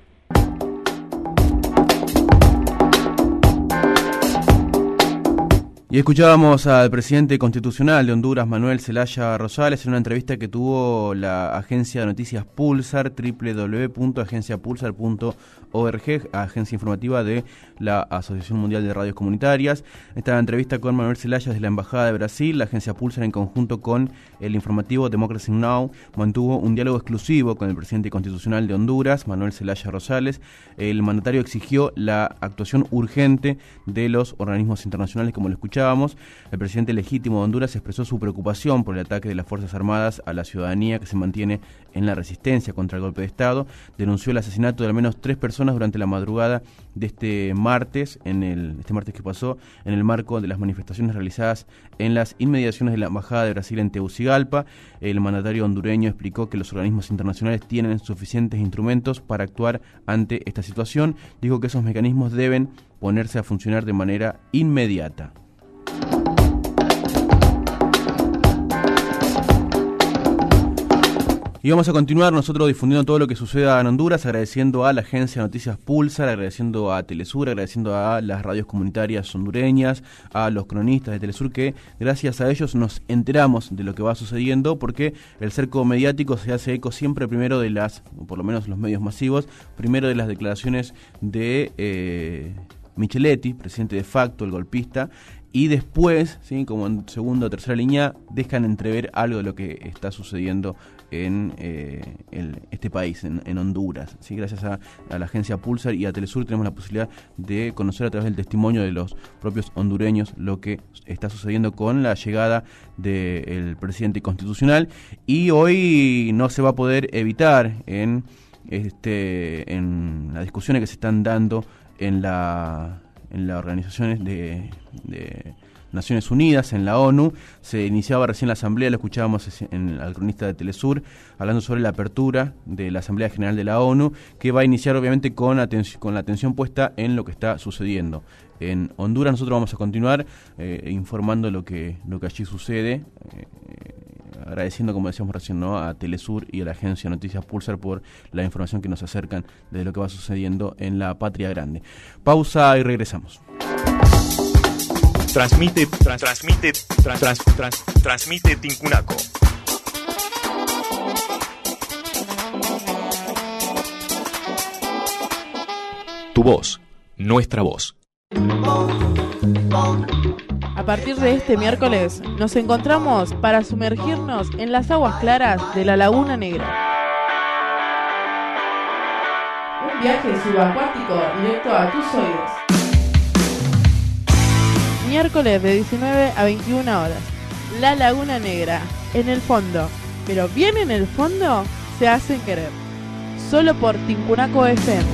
Y escuchábamos al presidente constitucional de Honduras, Manuel Zelaya Rosales, en una entrevista que tuvo la agencia de noticias Pulsar, doble u doble u doble u punto agencia pulsar punto org, agencia informativa de la Asociación Mundial de Radios Comunitarias. Esta entrevista con Manuel Zelaya desde la Embajada de Brasil, la agencia Pulsar en conjunto con el informativo Democracy Now! Mantuvo un diálogo exclusivo con el presidente constitucional de Honduras, Manuel Zelaya Rosales. El mandatario exigió la actuación urgente de los organismos internacionales, como lo escuchamos. El presidente legítimo de Honduras expresó su preocupación por el ataque de las Fuerzas Armadas a la ciudadanía que se mantiene en la resistencia contra el golpe de Estado. Denunció el asesinato de al menos tres personas durante la madrugada de este martes, en el este martes que pasó, en el marco de las manifestaciones realizadas en las inmediaciones de la Embajada de Brasil en Tegucigalpa. El mandatario hondureño explicó que los organismos internacionales tienen suficientes instrumentos para actuar ante esta situación. Dijo que esos mecanismos deben ponerse a funcionar de manera inmediata. Y vamos a continuar nosotros difundiendo todo lo que suceda en Honduras, agradeciendo a la agencia de noticias Pulsar, agradeciendo a Telesur, agradeciendo a las radios comunitarias hondureñas, a los cronistas de Telesur, que gracias a ellos nos enteramos de lo que va sucediendo, porque el cerco mediático se hace eco siempre primero de las, o por lo menos los medios masivos, primero de las declaraciones de eh, Micheletti, presidente de facto, el golpista, y después, ¿sí?, como en segunda o tercera línea, dejan entrever algo de lo que está sucediendo en eh, el, este país, en, en Honduras. ¿Sí? Gracias a, a la agencia Pulsar y a Telesur tenemos la posibilidad de conocer a través del testimonio de los propios hondureños lo que está sucediendo con la llegada del presidente constitucional, y hoy no se va a poder evitar en, este, en las discusiones que se están dando en la en las organizaciones de, de Naciones Unidas, en la ONU. Se iniciaba recién la asamblea, lo escuchábamos en, al cronista de Telesur, hablando sobre la apertura de la Asamblea General de la ONU, que va a iniciar obviamente con, atención, con la atención puesta en lo que está sucediendo en Honduras. Nosotros vamos a continuar eh, informando lo que, lo que allí sucede, eh, agradeciendo, como decíamos recién, ¿no?, a Telesur y a la agencia Noticias Pulsar por la información que nos acercan de lo que va sucediendo en la Patria Grande. Pausa y regresamos. Transmite, trans, transmite, trans, trans, trans, transmite Tincunaco. Tu voz, nuestra voz. A partir de este miércoles nos encontramos para sumergirnos en las aguas claras de la Laguna Negra. Un viaje subacuático directo a tus oídos. Miércoles de diecinueve a veintiuna horas. La Laguna Negra, en el fondo, pero bien en el fondo, se hacen querer. Solo por Tincunaco F M.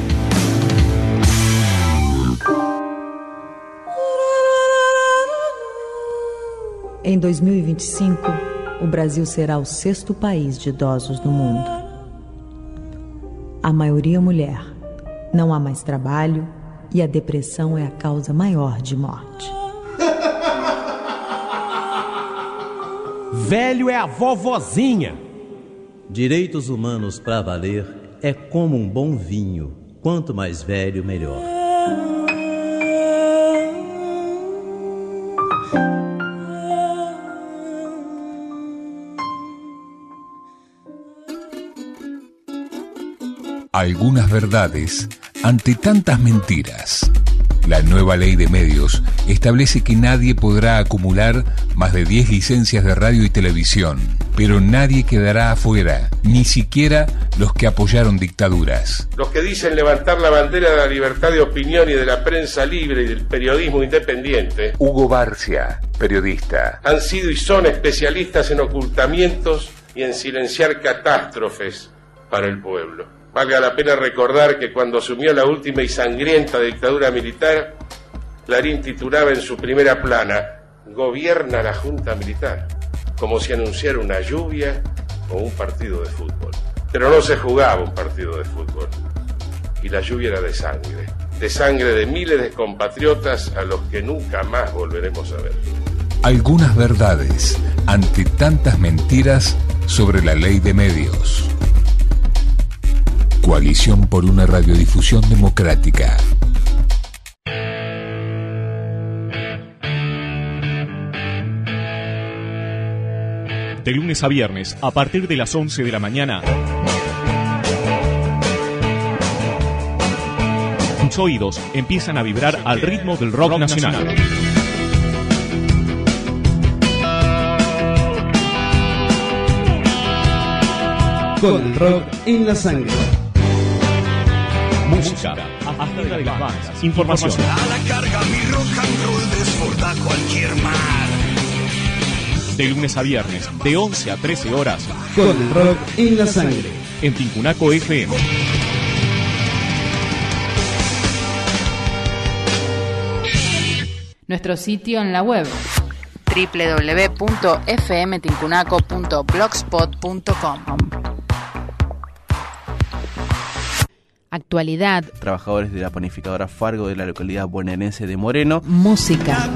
Em dois mil e vinte e cinco, o Brasil será o sexto país de idosos no mundo. A maioria mulher. Não há mais trabalho e a depressão é a causa maior de morte. Velho é a vovozinha. Direitos humanos pra valer é como um bom vinho. Quanto mais velho, melhor. Algunas verdades ante tantas mentiras. La nueva ley de medios establece que nadie podrá acumular más de diez licencias de radio y televisión, pero nadie quedará afuera, ni siquiera los que apoyaron dictaduras. Los que dicen levantar la bandera de la libertad de opinión y de la prensa libre y del periodismo independiente, Hugo Barcia, periodista, han sido y son especialistas en ocultamientos y en silenciar catástrofes para el pueblo. Valga la pena recordar que cuando asumió la última y sangrienta dictadura militar, Clarín titulaba en su primera plana: gobierna la Junta Militar, como si anunciara una lluvia o un partido de fútbol. Pero no se jugaba un partido de fútbol, y la lluvia era de sangre, de sangre de miles de compatriotas a los que nunca más volveremos a ver. Algunas verdades ante tantas mentiras sobre la ley de medios. Coalición por una radiodifusión democrática. De lunes a viernes, a partir de las once de la mañana, tus oídos empiezan a vibrar al ritmo del rock nacional. Con el rock en la sangre. Música, agenda de las bandas, información. A la carga mi rock and roll desborda cualquier mar. De lunes a viernes, de once a trece horas, con el rock en la sangre. En Tincunaco F M. Nuestro sitio en la web doble u doble u doble u punto f m tincunaco punto blogspot punto com. Actualidad. Trabajadores de la panificadora Fargo de la localidad bonaerense de Moreno. Música.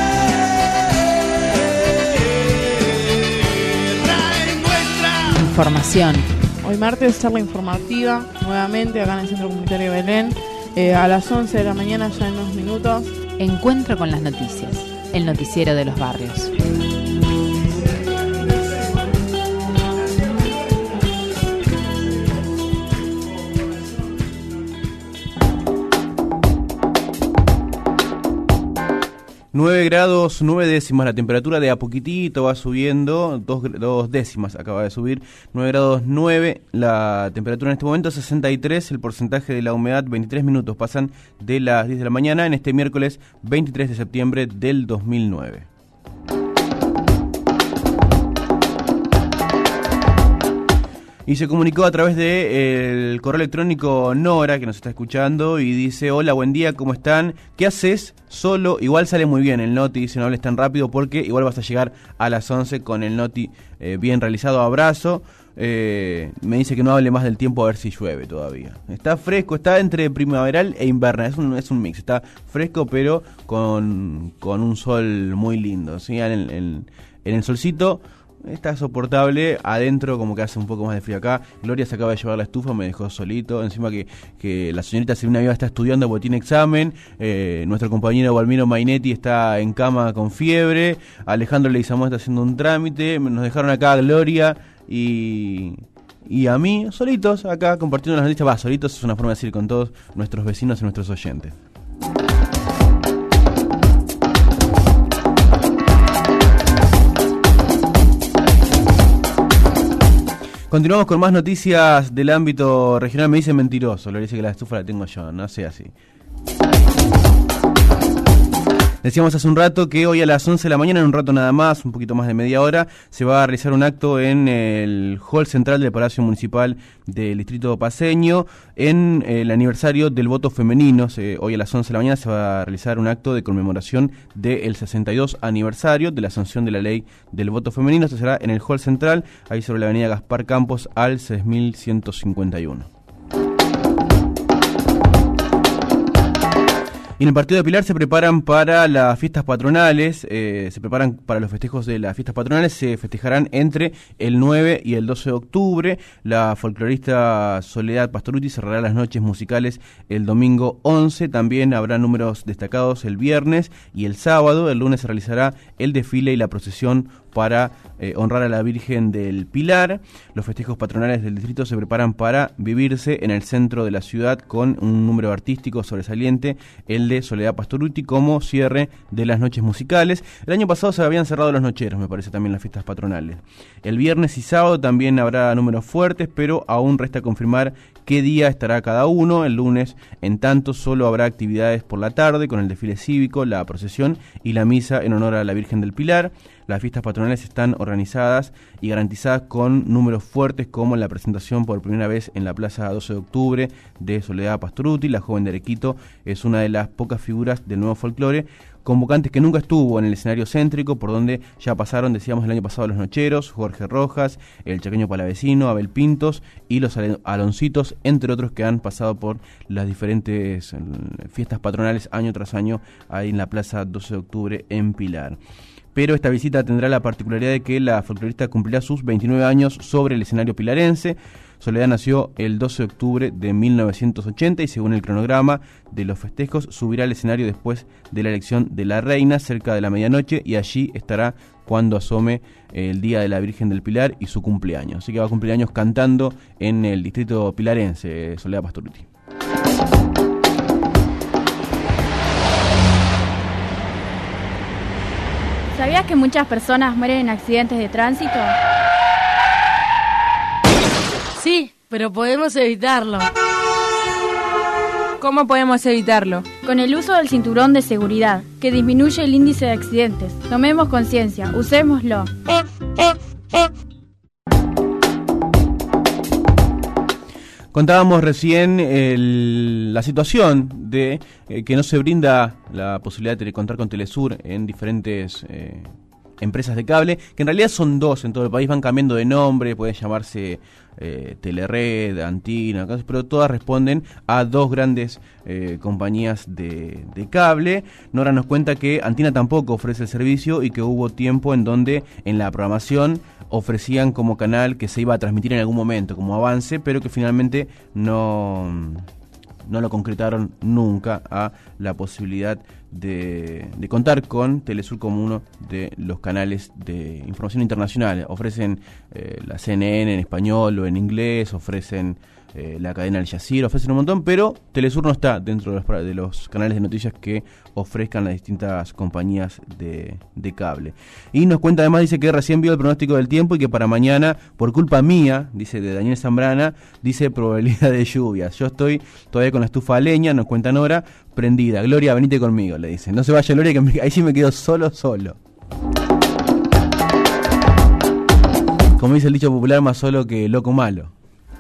Información. Hoy martes, charla informativa, nuevamente acá en el Centro Comunitario Belén, eh, a las once de la mañana, ya en unos minutos. Encuentro con las noticias, el noticiero de los barrios. nueve grados, nueve décimas, la temperatura de a poquitito va subiendo, dos, dos décimas acaba de subir, nueve grados nueve, la temperatura en este momento sesenta y tres, el porcentaje de la humedad veintitrés minutos, pasan de las diez de la mañana en este miércoles veintitrés de septiembre del dos mil nueve. Y se comunicó a través del de, correo electrónico Nora, que nos está escuchando, y dice: hola, buen día, ¿cómo están? ¿Qué haces? Solo, igual sale muy bien el noti, dice, no hables tan rápido porque igual vas a llegar a las once con el noti eh, bien realizado, abrazo. Eh, me dice que no hable más del tiempo a ver si llueve todavía. Está fresco, está entre primaveral e invernal, es un, es un mix, está fresco pero con, con un sol muy lindo, ¿sí? En el, en, en el solcito está soportable, adentro como que hace un poco más de frío acá. Gloria se acaba de llevar la estufa, me dejó solito. Encima que, que la señorita Silvina Viva está estudiando porque tiene examen. Eh, nuestro compañero Valmiro Mainetti está en cama con fiebre. Alejandro Leizamón está haciendo un trámite. Nos dejaron acá a Gloria y, y a mí, solitos acá compartiendo las noticias. Va, solitos es una forma de decir con todos nuestros vecinos y nuestros oyentes. Continuamos con más noticias del ámbito regional. Me dice mentiroso, le dice que la estufa la tengo yo, no sea así. Decíamos hace un rato que hoy a las once de la mañana, en un rato nada más, un poquito más de media hora, se va a realizar un acto en el hall central del Palacio Municipal del Distrito Paceño en el aniversario del voto femenino. Se, hoy a las once de la mañana se va a realizar un acto de conmemoración del sesenta y dos aniversario de la sanción de la ley del voto femenino. Esto será en el hall central, ahí sobre la avenida Gaspar Campos al seis mil ciento cincuenta y uno. Y en el partido de Pilar se preparan para las fiestas patronales, eh, se preparan para los festejos de las fiestas patronales, se festejarán entre el nueve y el doce de octubre. La folclorista Soledad Pastoruti cerrará las noches musicales el domingo once, también habrá números destacados el viernes y el sábado. El lunes se realizará el desfile y la procesión para eh, honrar a la Virgen del Pilar. Los festejos patronales del distrito se preparan para vivirse en el centro de la ciudad con un número artístico sobresaliente, el de Soledad Pastoruti, como cierre de las noches musicales. El año pasado se habían cerrado los nocheros, me parece, también las fiestas patronales. El viernes y sábado también habrá números fuertes, pero aún resta confirmar qué día estará cada uno. El lunes, en tanto, solo habrá actividades por la tarde con el desfile cívico, la procesión y la misa en honor a la Virgen del Pilar. las fiestas patronales están organizadas y garantizadas con números fuertes, como la presentación por primera vez en la Plaza doce de octubre de Soledad Pastorutti. La joven de Arequito es una de las pocas figuras del nuevo folclore, convocantes que nunca estuvo en el escenario céntrico, por donde ya pasaron, decíamos, el año pasado los Nocheros, Jorge Rojas, el Chaqueño Palavecino, Abel Pintos y los Aloncitos, entre otros, que han pasado por las diferentes fiestas patronales año tras año ahí en la Plaza doce de octubre en Pilar. Pero esta visita tendrá la particularidad de que la folclorista cumplirá sus veintinueve años sobre el escenario pilarense. Soledad nació el doce de octubre de mil novecientos ochenta y, según el cronograma de los festejos, subirá al escenario después de la elección de la reina, cerca de la medianoche, y allí estará cuando asome el Día de la Virgen del Pilar y su cumpleaños. Así que va a cumplir años cantando en el distrito pilarense, Soledad Pastorutti. ¿Sabías que muchas personas mueren en accidentes de tránsito? Sí, pero podemos evitarlo. ¿Cómo podemos evitarlo? Con el uso del cinturón de seguridad, que disminuye el índice de accidentes. Tomemos conciencia, usémoslo. Contábamos recién el, la situación de eh, que no se brinda la posibilidad de contar con Telesur en diferentes eh, empresas de cable, que en realidad son dos en todo el país, van cambiando de nombre, pueden llamarse eh, Telered, Antina, pero todas responden a dos grandes eh, compañías de, de cable. Nora nos cuenta que Antina tampoco ofrece el servicio y que hubo tiempo en donde en la programación ofrecían como canal que se iba a transmitir en algún momento, como avance, pero que finalmente no, no lo concretaron nunca a la posibilidad de, de contar con Telesur como uno de los canales de información internacional. Ofrecen eh, la C N N en español o en inglés, ofrecen eh, la cadena Al Jazeera, ofrecen un montón, pero Telesur no está dentro de los, de los canales de noticias que ofrezcan las distintas compañías de, de cable. Y nos cuenta además, dice que recién vio el pronóstico del tiempo y que para mañana, por culpa mía, dice de Daniel Zambrana, dice probabilidad de lluvias. Yo estoy todavía con la estufa a leña, nos cuenta Nora, prendida. Gloria, venite conmigo, le dice. No se vaya Gloria, que me, ahí sí me quedo solo, solo. Como dice el dicho popular, más solo que loco malo.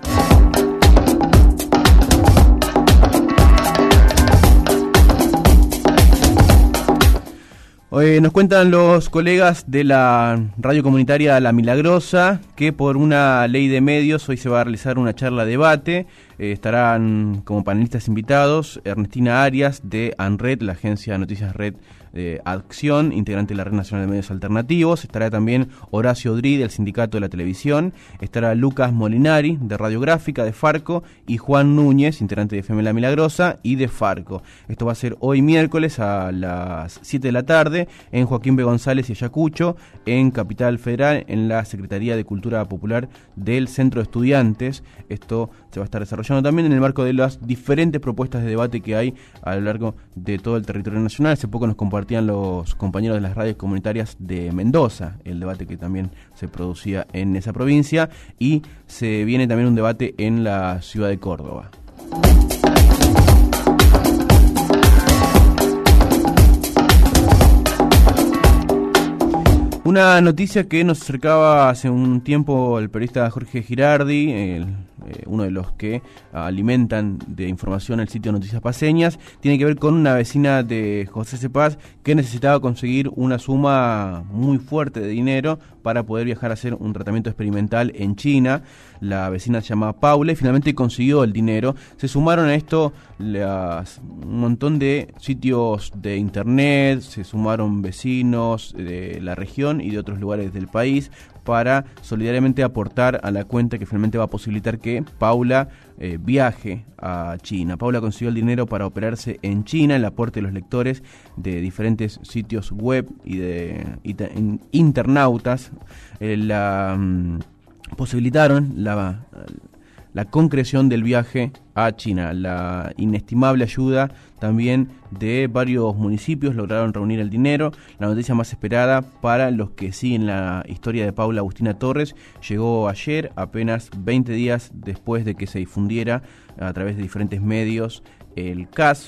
Hoy nos cuentan los colegas de la radio comunitaria La Milagrosa que por una ley de medios hoy se va a realizar una charla debate. Eh, estarán como panelistas invitados Ernestina Arias de ANRED, la agencia de noticias Red eh, Acción, integrante de la Red Nacional de Medios Alternativos. Estará también Horacio Dri del Sindicato de la Televisión. Estará Lucas Molinari de Radiográfica de Farco y Juan Núñez, integrante de F M La Milagrosa y de Farco. Esto va a ser hoy miércoles a las siete de la tarde en Joaquín B. González y Ayacucho, en Capital Federal, en la Secretaría de Cultura Popular del Centro de Estudiantes. Esto se va a estar desarrollando también en el marco de las diferentes propuestas de debate que hay a lo largo de todo el territorio nacional. Hace poco nos compartían los compañeros de las radios comunitarias de Mendoza el debate que también se producía en esa provincia, y se viene también un debate en la ciudad de Córdoba. Una noticia que nos acercaba hace un tiempo el periodista Jorge Girardi, el, eh, uno de los que alimentan de información el sitio Noticias Paseñas, tiene que ver con una vecina de José Cepaz que necesitaba conseguir una suma muy fuerte de dinero para poder viajar a hacer un tratamiento experimental en China. La vecina se llama Paula y finalmente consiguió el dinero. Se sumaron a esto las, un montón de sitios de internet, se sumaron vecinos de la región y de otros lugares del país para solidariamente aportar a la cuenta que finalmente va a posibilitar que Paula eh, viaje a China. Paula consiguió el dinero para operarse en China. El aporte de los lectores de diferentes sitios web y de y de, internautas eh, la mm, posibilitaron la, la concreción del viaje a China. La inestimable ayuda también de varios municipios lograron reunir el dinero. La noticia más esperada para los que siguen la historia de Paula Agustina Torres llegó ayer, apenas veinte días después de que se difundiera a través de diferentes medios el caso.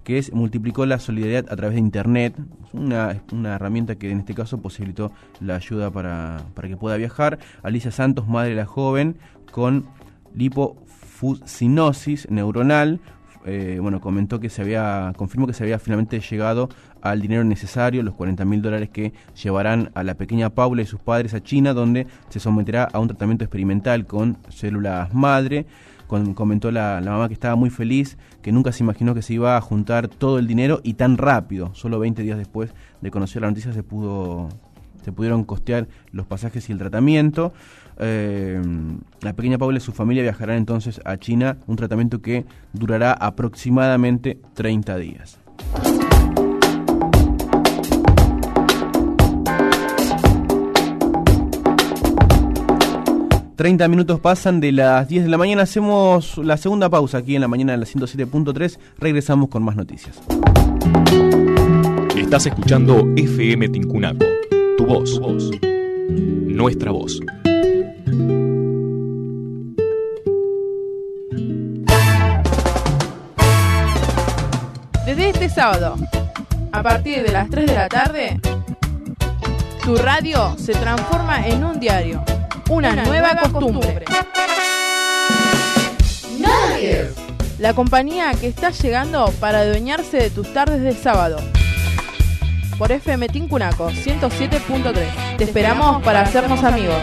que es, multiplicó la solidaridad a través de Internet, una, una herramienta que en este caso posibilitó la ayuda para, para que pueda viajar. Alicia Santos, madre de la joven con lipofuscinosis neuronal, eh, bueno, comentó que se había, confirmó que se había finalmente llegado al dinero necesario, los cuarenta mil dólares que llevarán a la pequeña Paula y sus padres a China, donde se someterá a un tratamiento experimental con células madre. Con, comentó la, la mamá que estaba muy feliz, que nunca se imaginó que se iba a juntar todo el dinero y tan rápido. Solo veinte días después de conocer la noticia se pudo se pudieron costear los pasajes y el tratamiento. Eh, la pequeña Paula y su familia viajarán entonces a China, un tratamiento que durará aproximadamente treinta días. treinta minutos pasan de las diez de la mañana, hacemos la segunda pausa aquí en la mañana de la ciento siete punto tres, regresamos con más noticias. Estás escuchando F M Tincunaco, tu voz, tu voz, nuestra voz. Desde este sábado, a partir de las tres de la tarde, tu radio se transforma en un diario. Una, Una nueva, nueva costumbre. Nadie. La compañía que está llegando para adueñarse de tus tardes de sábado. Por F M Tincunaco ciento siete punto tres. Te esperamos para hacernos amigos.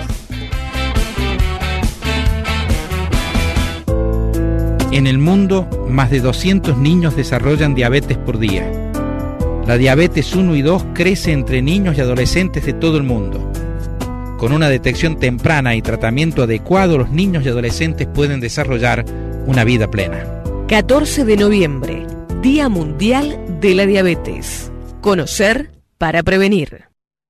En el mundo, más de doscientos niños desarrollan diabetes por día. La diabetes uno y dos crece entre niños y adolescentes de todo el mundo. Con una detección temprana y tratamiento adecuado, los niños y adolescentes pueden desarrollar una vida plena. catorce de noviembre, Día Mundial de la Diabetes. Conocer para prevenir.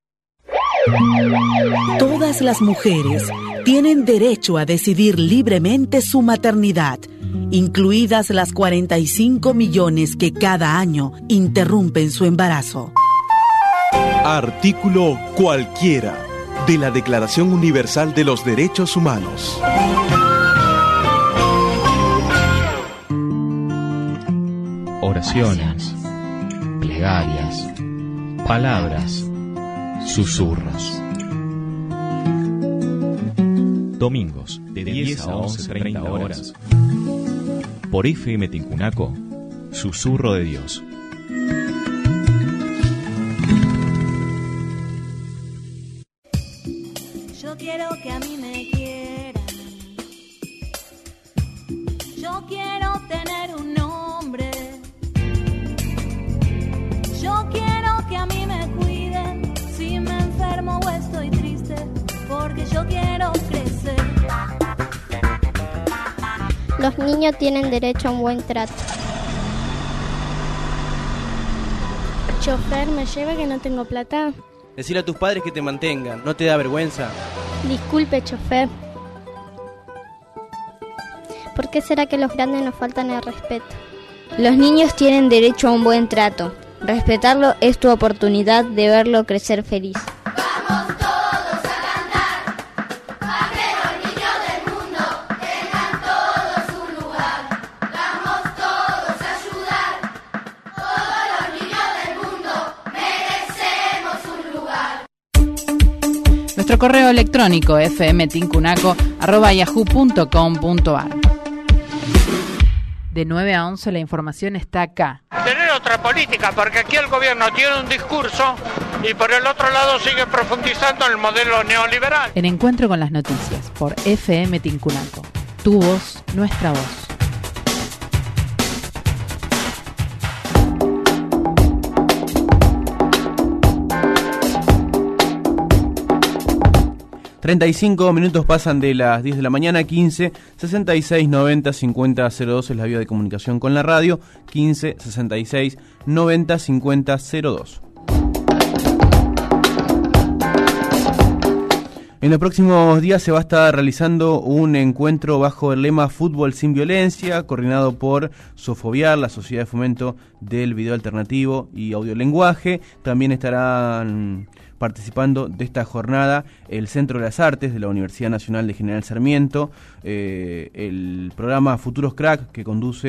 Todas las mujeres tienen derecho a decidir libremente su maternidad, incluidas las cuarenta y cinco millones que cada año interrumpen su embarazo. Artículo cualquiera de la Declaración Universal de los Derechos Humanos. Oraciones, plegarias, palabras, susurros. Domingos, de diez a once treinta horas. Por F M Tincunaco, Susurro de Dios. Yo quiero que a mí me quieran. Yo quiero tener un nombre. Yo quiero que a mí me cuiden si me enfermo o estoy triste, porque yo quiero crecer. Los niños tienen derecho a un buen trato. Chofer, ¿me lleva que no tengo plata? Decirle a tus padres que te mantengan, ¿no te da vergüenza? Disculpe, chofer. ¿Por qué será que los grandes nos faltan el respeto? Los niños tienen derecho a un buen trato. Respetarlo es tu oportunidad de verlo crecer feliz. Vamos todos a cantar, para que los niños del mundo tengan todos un lugar. Vamos todos a ayudar, todos los niños del mundo merecemos un lugar. Nuestro correo electrónico fmtincunaco arroba yahoo punto com punto ar. De nueve a once la información está acá. Tener otra política, porque aquí el gobierno tiene un discurso y por el otro lado sigue profundizando en el modelo neoliberal. En Encuentro con las Noticias, por F M Tincunaco. Tu voz, nuestra voz. treinta y cinco minutos pasan de las diez de la mañana, quince, sesenta y seis, noventa, cincuenta, cero dos es la vía de comunicación con la radio, quince, sesenta y seis, noventa, cincuenta, cero dos. En los próximos días se va a estar realizando un encuentro bajo el lema Fútbol sin Violencia, coordinado por Sofobiar, la Sociedad de Fomento del Video Alternativo y Audiolenguaje. También estarán participando de esta jornada el Centro de las Artes de la Universidad Nacional de General Sarmiento, eh, el programa Futuros Crack, que conduce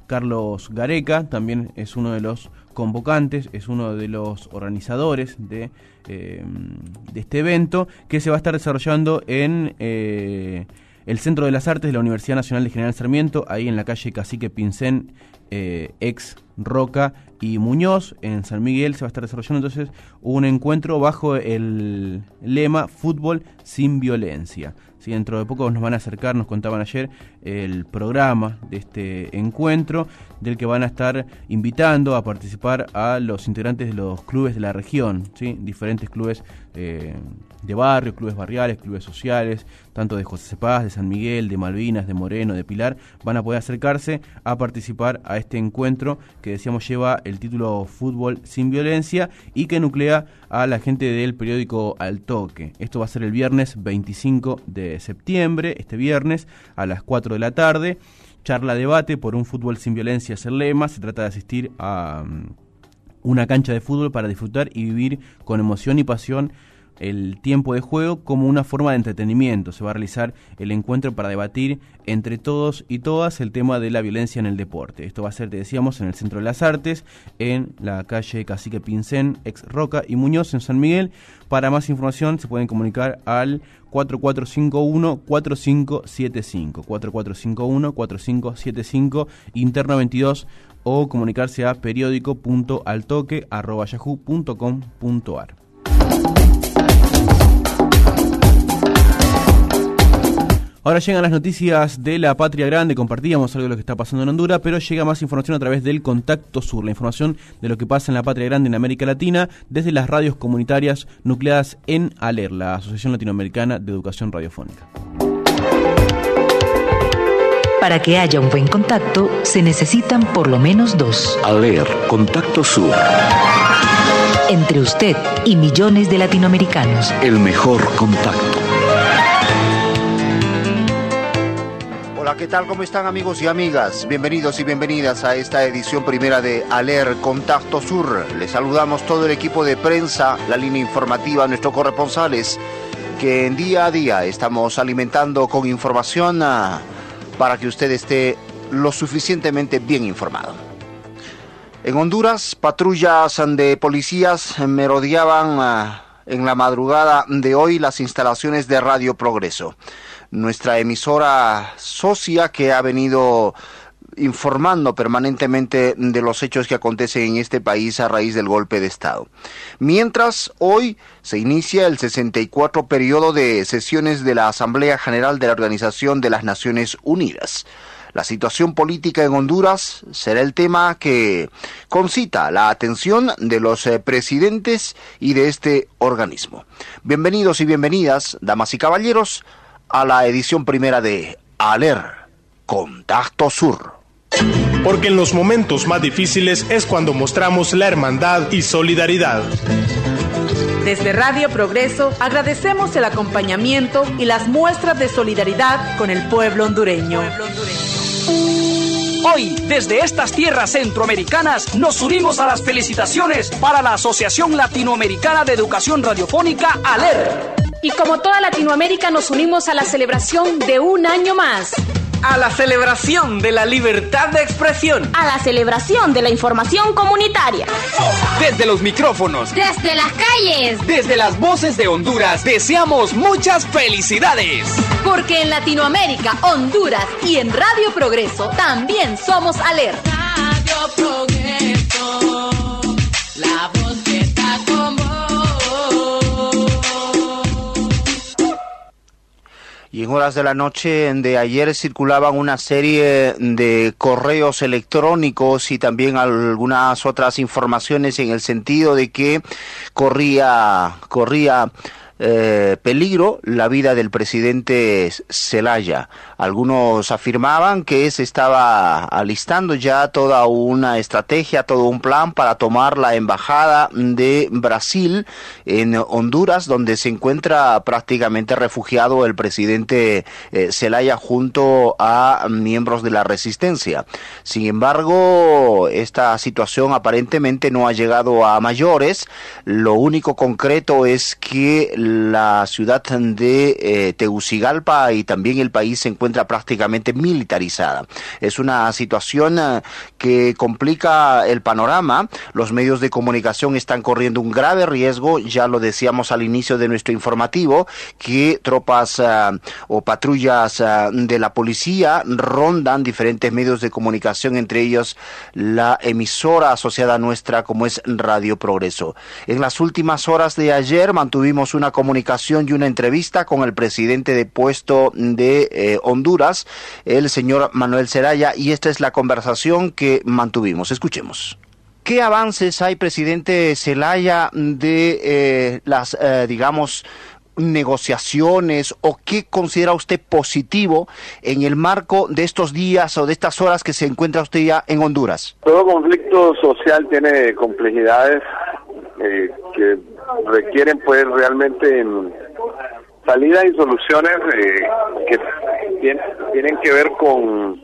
Carlos Gareca también es uno de los convocantes, es uno de los organizadores de, eh, de este evento, que se va a estar desarrollando en eh, el Centro de las Artes de la Universidad Nacional de General Sarmiento, ahí en la calle Cacique Pincén, eh, ex Roca y Muñoz, en San Miguel. Se va a estar desarrollando entonces un encuentro bajo el lema Fútbol sin Violencia. Sí, dentro de poco nos van a acercar, nos contaban ayer, el programa de este encuentro, del que van a estar invitando a participar a los integrantes de los clubes de la región, ¿sí? Diferentes clubes eh, de barrio, clubes barriales, clubes sociales, tanto de José Cepaz, de San Miguel, de Malvinas, de Moreno, de Pilar, van a poder acercarse a participar a este encuentro que decíamos lleva el título Fútbol sin Violencia y que nuclea a la gente del periódico Al Toque. Esto va a ser el viernes veinticinco de septiembre, este viernes a las cuatro de la tarde. Charla debate por un fútbol sin violencia es el lema. Se trata de asistir a um, una cancha de fútbol para disfrutar y vivir con emoción y pasión el tiempo de juego como una forma de entretenimiento. Se va a realizar el encuentro para debatir entre todos y todas el tema de la violencia en el deporte. Esto va a ser, te decíamos, en el Centro de las Artes, en la calle Cacique Pincén, ex Roca y Muñoz, en San Miguel. Para más información se pueden comunicar al cuatro cuatro cinco uno cuatro cinco siete cinco, cuatro cuatro cinco uno cuatro cinco siete cinco, interno veintidós, o comunicarse a periódico punto altoque arroba yahoo punto com punto ar. Ahora llegan las noticias de la Patria Grande. Compartíamos algo de lo que está pasando en Honduras, pero llega más información a través del Contacto Sur, la información de lo que pasa en la Patria Grande en América Latina, desde las radios comunitarias nucleadas en ALER, la Asociación Latinoamericana de Educación Radiofónica. Para que haya un buen contacto, se necesitan por lo menos dos. ALER, Contacto Sur. Entre usted y millones de latinoamericanos. El mejor contacto. Hola, ¿qué tal? ¿Cómo están, amigos y amigas? Bienvenidos y bienvenidas a esta edición primera de ALER Contacto Sur. Les saludamos todo el equipo de prensa, la línea informativa, nuestros corresponsales, que en día a día estamos alimentando con información uh, para que usted esté lo suficientemente bien informado. En Honduras, patrullas de policías merodeaban uh, en la madrugada de hoy las instalaciones de Radio Progreso, nuestra emisora socia que ha venido informando permanentemente de los hechos que acontecen en este país a raíz del golpe de Estado. Mientras, hoy se inicia el sesenta y cuatro periodo de sesiones de la Asamblea General de la Organización de las Naciones Unidas. La situación política en Honduras será el tema que concita la atención de los eh, presidentes y de este organismo. Bienvenidos y bienvenidas, damas y caballeros, a la edición primera de ALER Contacto Sur. Porque en los momentos más difíciles es cuando mostramos la hermandad y solidaridad. Desde Radio Progreso agradecemos el acompañamiento y las muestras de solidaridad con el pueblo hondureño. Hoy, desde estas tierras centroamericanas, nos unimos a las felicitaciones para la Asociación Latinoamericana de Educación Radiofónica, ALER. Y como toda Latinoamérica nos unimos a la celebración de un año más. A la celebración de la libertad de expresión. A la celebración de la información comunitaria. Desde los micrófonos. Desde las calles. Desde las voces de Honduras, deseamos muchas felicidades. Porque en Latinoamérica, Honduras y en Radio Progreso también somos ALER. Radio Progreso, la voz que está con vos. Y en horas de la noche de ayer circulaban una serie de correos electrónicos y también algunas otras informaciones en el sentido de que corría, corría eh, peligro la vida del presidente Zelaya. Algunos afirmaban que se estaba alistando ya toda una estrategia, todo un plan para tomar la embajada de Brasil en Honduras, donde se encuentra prácticamente refugiado el presidente eh, Zelaya junto a miembros de la resistencia. Sin embargo, esta situación aparentemente no ha llegado a mayores. Lo único concreto es que la ciudad de eh, Tegucigalpa y también el país se encuentra encuentra prácticamente militarizada. Es una situación eh, que complica el panorama. Los medios de comunicación están corriendo un grave riesgo, ya lo decíamos al inicio de nuestro informativo, que tropas uh, o patrullas uh, de la policía rondan diferentes medios de comunicación, entre ellos la emisora asociada a nuestra como es Radio Progreso. En las últimas horas de ayer mantuvimos una comunicación y una entrevista con el presidente de puesto de eh, Honduras, el señor Manuel Zelaya, y esta es la conversación que mantuvimos. Escuchemos. ¿Qué avances hay, presidente Zelaya, de eh, las, eh, digamos, negociaciones, o qué considera usted positivo en el marco de estos días o de estas horas que se encuentra usted ya en Honduras? Todo conflicto social tiene complejidades eh, que requieren pues realmente en salidas y soluciones eh, que tienen, tienen que ver con,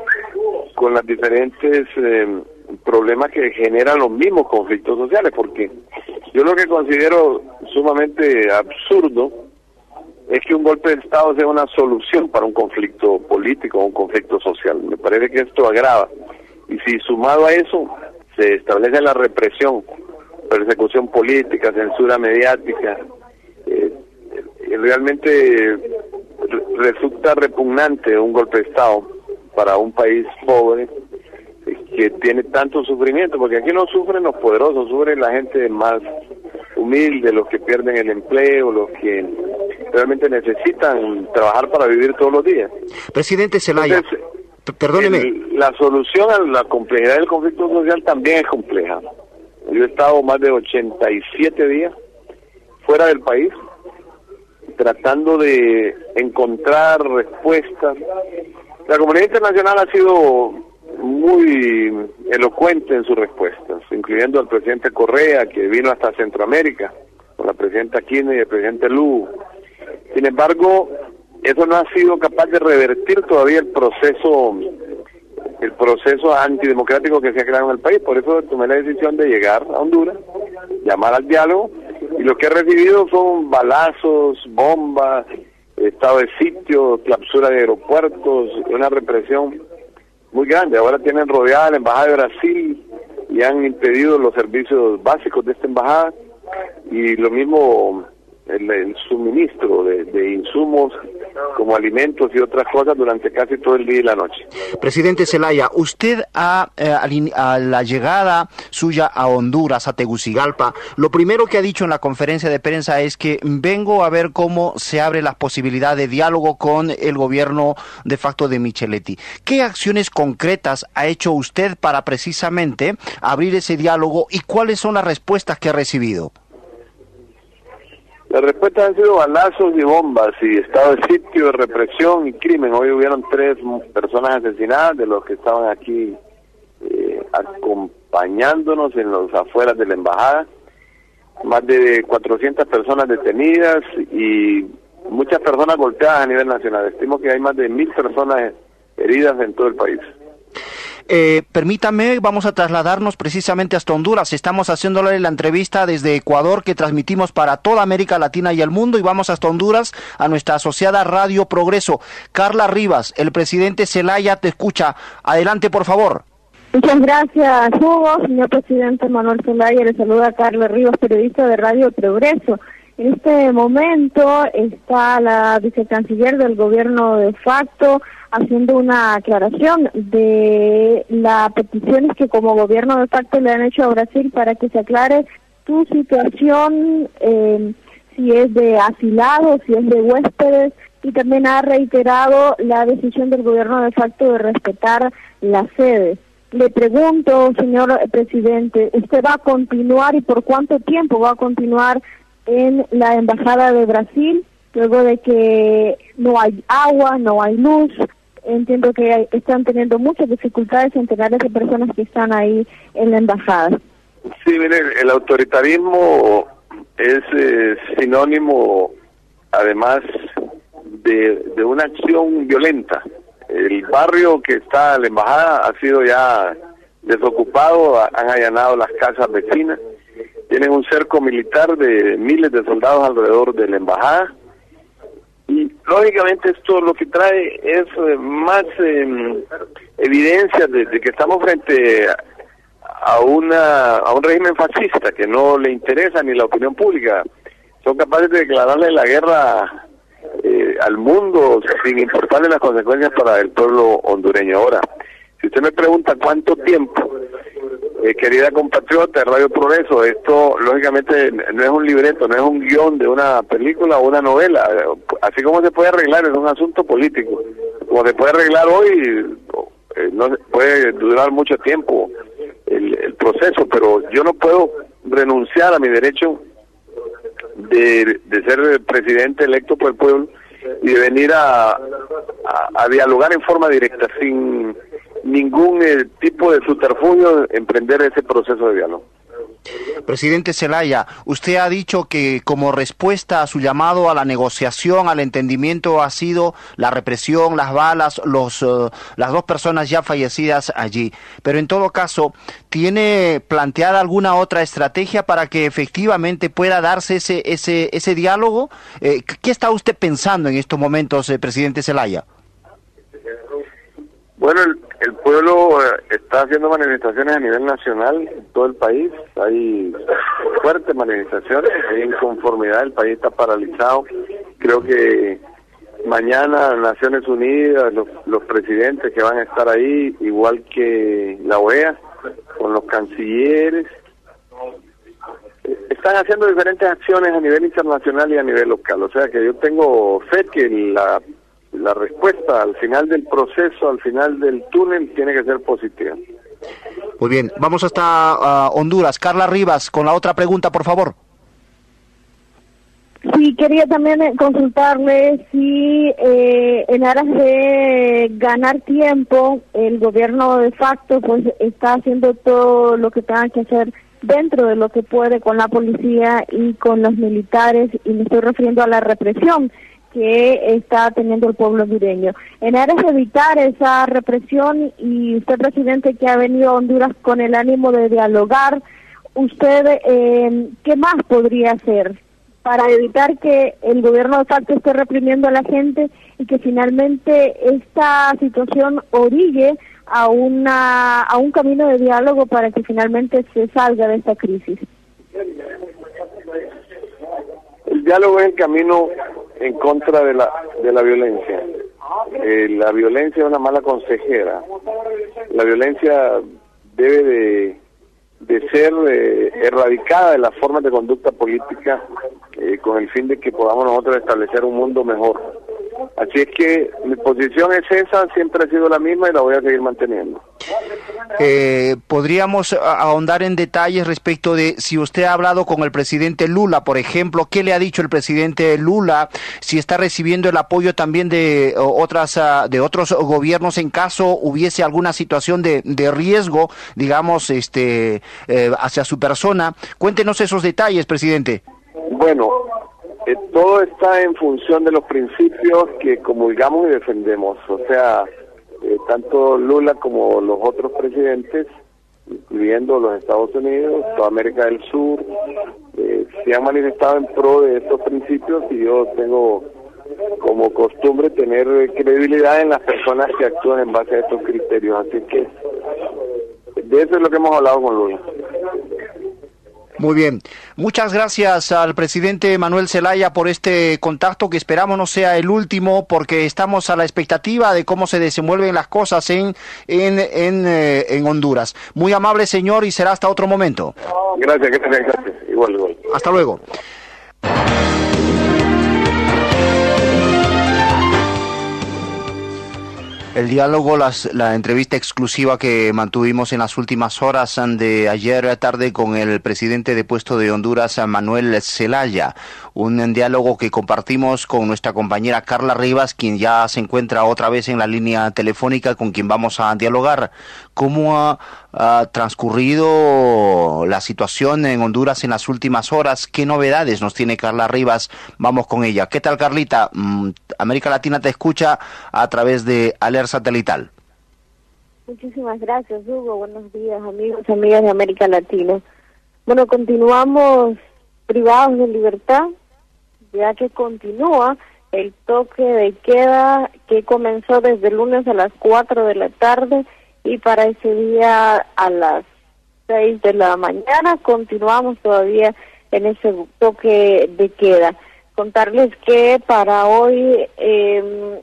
con las diferentes eh, problemas que generan los mismos conflictos sociales, porque yo lo que considero sumamente absurdo es que un golpe de Estado sea una solución para un conflicto político o un conflicto social. Me parece que esto agrava. Y si sumado a eso se establece la represión, persecución política, censura mediática, eh, realmente resulta repugnante un golpe de Estado para un país pobre que tiene tanto sufrimiento, porque aquí no sufren los poderosos, sufren la gente más humilde, los que pierden el empleo, los que realmente necesitan trabajar para vivir todos los días. Presidente Zelaya, Entonces, perdóneme. El, la solución a la complejidad del conflicto social también es compleja. Yo he estado más de ochenta y siete días fuera del país, tratando de encontrar respuestas. La comunidad internacional ha sido muy elocuente en sus respuestas, incluyendo al presidente Correa, que vino hasta Centroamérica, con la presidenta Kirchner y el presidente Lugo. Sin embargo, eso no ha sido capaz de revertir todavía el proceso el proceso antidemocrático que se ha creado en el país. Por eso tomé la decisión de llegar a Honduras, llamar al diálogo, y lo que he recibido son balazos, bombas, estado de sitio, clausura de aeropuertos, una represión muy grande. Ahora tienen rodeada la embajada de Brasil y han impedido los servicios básicos de esta embajada, y lo mismo el, el suministro de, de insumos como alimentos y otras cosas durante casi todo el día y la noche. Presidente Zelaya, usted ha, eh, a la llegada suya a Honduras, a Tegucigalpa, lo primero que ha dicho en la conferencia de prensa es que vengo a ver cómo se abre la posibilidad de diálogo con el gobierno de facto de Micheletti. ¿Qué acciones concretas ha hecho usted para precisamente abrir ese diálogo, y cuáles son las respuestas que ha recibido? Las respuestas han sido balazos y bombas y estado de sitio, represión y crimen. Hoy hubieron tres personas asesinadas de los que estaban aquí eh, acompañándonos en los afueras de la embajada. Más de cuatrocientas personas detenidas y muchas personas golpeadas a nivel nacional. Estimo que hay más de mil personas heridas en todo el país. Eh, permítame, vamos a trasladarnos precisamente hasta Honduras. Estamos haciéndole la entrevista desde Ecuador, que transmitimos para toda América Latina y el mundo, y vamos hasta Honduras a nuestra asociada Radio Progreso. Carla Rivas, el presidente Zelaya te escucha. Adelante, por favor. Muchas gracias, Hugo. Señor presidente Manuel Zelaya, le saluda a Carla Rivas, periodista de Radio Progreso. En este momento está la vicecanciller del gobierno de facto haciendo una aclaración de las peticiones que como gobierno de facto le han hecho a Brasil para que se aclare su situación, eh, si es de asilados, si es de huéspedes, y también ha reiterado la decisión del gobierno de facto de respetar la sede. Le pregunto, señor presidente, ¿usted va a continuar y por cuánto tiempo va a continuar en la embajada de Brasil, luego de que no hay agua, no hay luz? Entiendo que están teniendo muchas dificultades centenares de personas que están ahí en la embajada. Sí, mire, el autoritarismo es eh, sinónimo, además, de, de una acción violenta. El barrio que está en la embajada ha sido ya desocupado, han allanado las casas vecinas, tienen un cerco militar de miles de soldados alrededor de la embajada, y lógicamente esto lo que trae es eh, más eh, evidencia de, de que estamos frente a, a una a un régimen fascista que no le interesa ni la opinión pública. Son capaces de declararle la guerra eh, al mundo sin importarle las consecuencias para el pueblo hondureño. Ahora, si usted me pregunta cuánto tiempo, eh, querida compatriota de Radio Progreso, esto lógicamente no es un libreto, no es un guión de una película o una novela. Así como se puede arreglar, es un asunto político. Como se puede arreglar hoy, eh, no puede durar mucho tiempo el, el proceso, pero yo no puedo renunciar a mi derecho de, de ser presidente electo por el pueblo y de venir a, a, a dialogar en forma directa, sin ningún eh, tipo de subterfugio, emprender ese proceso de diálogo. Presidente Zelaya, usted ha dicho que como respuesta a su llamado a la negociación, al entendimiento, ha sido la represión, las balas, los uh, las dos personas ya fallecidas allí. Pero en todo caso, ¿tiene planteada alguna otra estrategia para que efectivamente pueda darse ese ese ese diálogo? Eh, ¿Qué está usted pensando en estos momentos, eh, presidente Zelaya? Bueno, el, el pueblo eh, está haciendo manifestaciones a nivel nacional en todo el país. Hay fuertes manifestaciones, hay inconformidad, el país está paralizado. Creo que mañana Naciones Unidas, los, los presidentes que van a estar ahí, igual que la O E A, con los cancilleres, están haciendo diferentes acciones a nivel internacional y a nivel local. O sea que yo tengo fe que la la respuesta al final del proceso, al final del túnel, tiene que ser positiva. Muy bien, vamos hasta uh, Honduras. Carla Rivas, con la otra pregunta, por favor. Sí, quería también consultarle si eh, en aras de ganar tiempo, el gobierno de facto pues está haciendo todo lo que tenga que hacer dentro de lo que puede con la policía y con los militares, y me estoy refiriendo a la represión que está teniendo el pueblo hondureño. En aras de evitar esa represión, y usted, presidente, que ha venido a Honduras con el ánimo de dialogar, ¿usted eh, qué más podría hacer para evitar que el gobierno de facto esté reprimiendo a la gente y que finalmente esta situación orille a una a un camino de diálogo para que finalmente se salga de esta crisis? El diálogo es el camino en contra de la de la violencia. Eh, la violencia es una mala consejera. La violencia debe de, de ser eh, erradicada de las formas de conducta política, eh, con el fin de que podamos nosotros establecer un mundo mejor. Así es que mi posición es esa, siempre ha sido la misma y la voy a seguir manteniendo. Eh, ¿Podríamos ahondar en detalles respecto de si usted ha hablado con el presidente Lula, por ejemplo? ¿Qué le ha dicho el presidente Lula? Si está recibiendo el apoyo también de otras de otros gobiernos en caso hubiese alguna situación de, de riesgo, digamos, este eh, hacia su persona. Cuéntenos esos detalles, presidente. Bueno, eh, todo está en función de los principios que comulgamos y defendemos. O sea, eh, tanto Lula como los otros presidentes, incluyendo los Estados Unidos, toda América del Sur, eh, se han manifestado en pro de estos principios, y yo tengo como costumbre tener credibilidad en las personas que actúan en base a estos criterios. Así que de eso es lo que hemos hablado con Lula. Muy bien. Muchas gracias al presidente Manuel Zelaya por este contacto, que esperamos no sea el último, porque estamos a la expectativa de cómo se desenvuelven las cosas en en en, eh, en Honduras. Muy amable, señor, y será hasta otro momento. Gracias, gracias, gracias. Igual, igual. Hasta luego. El diálogo, las, la entrevista exclusiva que mantuvimos en las últimas horas de ayer tarde con el presidente depuesto de Honduras, Manuel Zelaya. Un diálogo que compartimos con nuestra compañera Carla Rivas, quien ya se encuentra otra vez en la línea telefónica, con quien vamos a dialogar. ¿Cómo ha, ha transcurrido la situación en Honduras en las últimas horas? ¿Qué novedades nos tiene Carla Rivas? Vamos con ella. ¿Qué tal, Carlita? América Latina te escucha a través de Aler Satelital. Muchísimas gracias, Hugo. Buenos días, amigos y amigas de América Latina. Bueno, continuamos privados de libertad, ya que continúa el toque de queda que comenzó desde el lunes a las cuatro de la tarde y para ese día a las seis de la mañana continuamos todavía en ese toque de queda. Contarles que para hoy eh,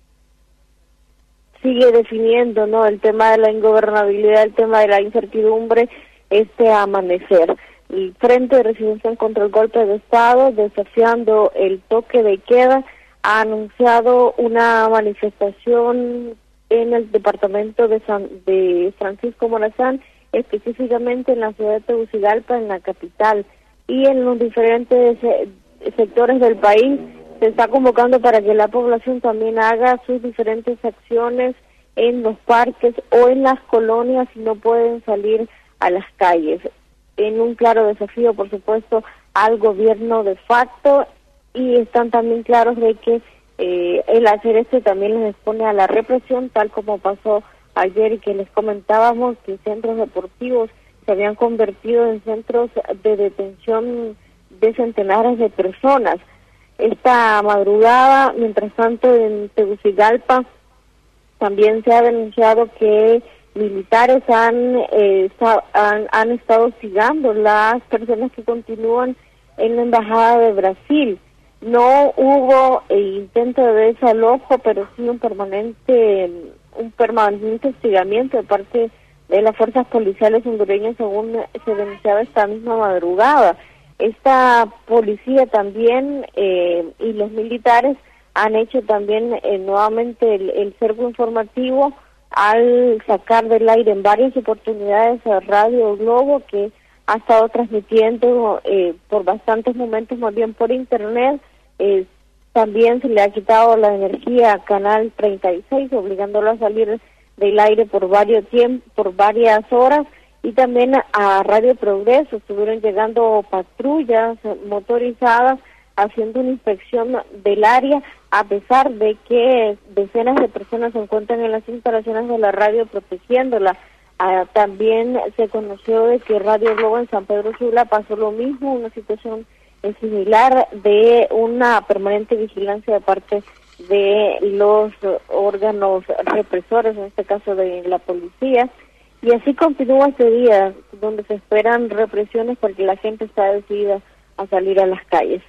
sigue definiendo, ¿no?, el tema de la ingobernabilidad, el tema de la incertidumbre, este amanecer. El Frente de Resistencia contra el Golpe de Estado, desafiando el toque de queda, ha anunciado una manifestación en el departamento de, San, de Francisco Morazán, específicamente en la ciudad de Tegucigalpa, en la capital, y en los diferentes sectores del país se está convocando para que la población también haga sus diferentes acciones en los parques o en las colonias si no pueden salir a las calles, en un claro desafío, por supuesto, al gobierno de facto, y están también claros de que eh, el hacer esto también les expone a la represión, tal como pasó ayer y que les comentábamos que centros deportivos se habían convertido en centros de detención de centenares de personas. Esta madrugada, mientras tanto, en Tegucigalpa también se ha denunciado que militares han, eh, está, han, han estado hostigando las personas que continúan en la Embajada de Brasil. No hubo eh, intento de desalojo, pero sí un permanente, un permanente hostigamiento de parte de las fuerzas policiales hondureñas, según se denunciaba esta misma madrugada. Esta policía también eh, y los militares han hecho también eh, nuevamente el, el cerco informativo al sacar del aire en varias oportunidades a Radio Globo, que ha estado transmitiendo eh, por bastantes momentos más bien por internet. Eh, también se le ha quitado la energía a Canal treinta y seis, obligándolo a salir del aire por varios tiemp- por varias horas, y también a Radio Progreso estuvieron llegando patrullas motorizadas haciendo una inspección del área, a pesar de que decenas de personas se encuentran en las instalaciones de la radio protegiéndola. Ah, también se conoció de que Radio Globo en San Pedro Sula pasó lo mismo, una situación eh, similar de una permanente vigilancia de parte de los órganos represores, en este caso de la policía. Y así continúa este día, donde se esperan represiones porque la gente está decidida a salir a las calles.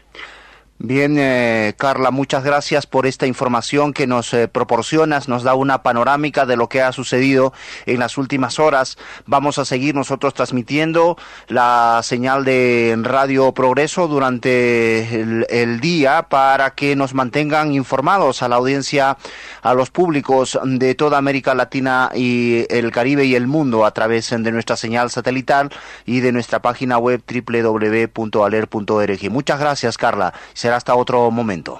Bien, eh, Carla, muchas gracias por esta información que nos eh, proporcionas, nos da una panorámica de lo que ha sucedido en las últimas horas. Vamos a seguir nosotros transmitiendo la señal de Radio Progreso durante el, el día para que nos mantengan informados a la audiencia, a los públicos de toda América Latina y el Caribe y el mundo a través de nuestra señal satelital y de nuestra página web doble u doble u doble u punto aler punto org. Muchas gracias, Carla. Será hasta otro momento.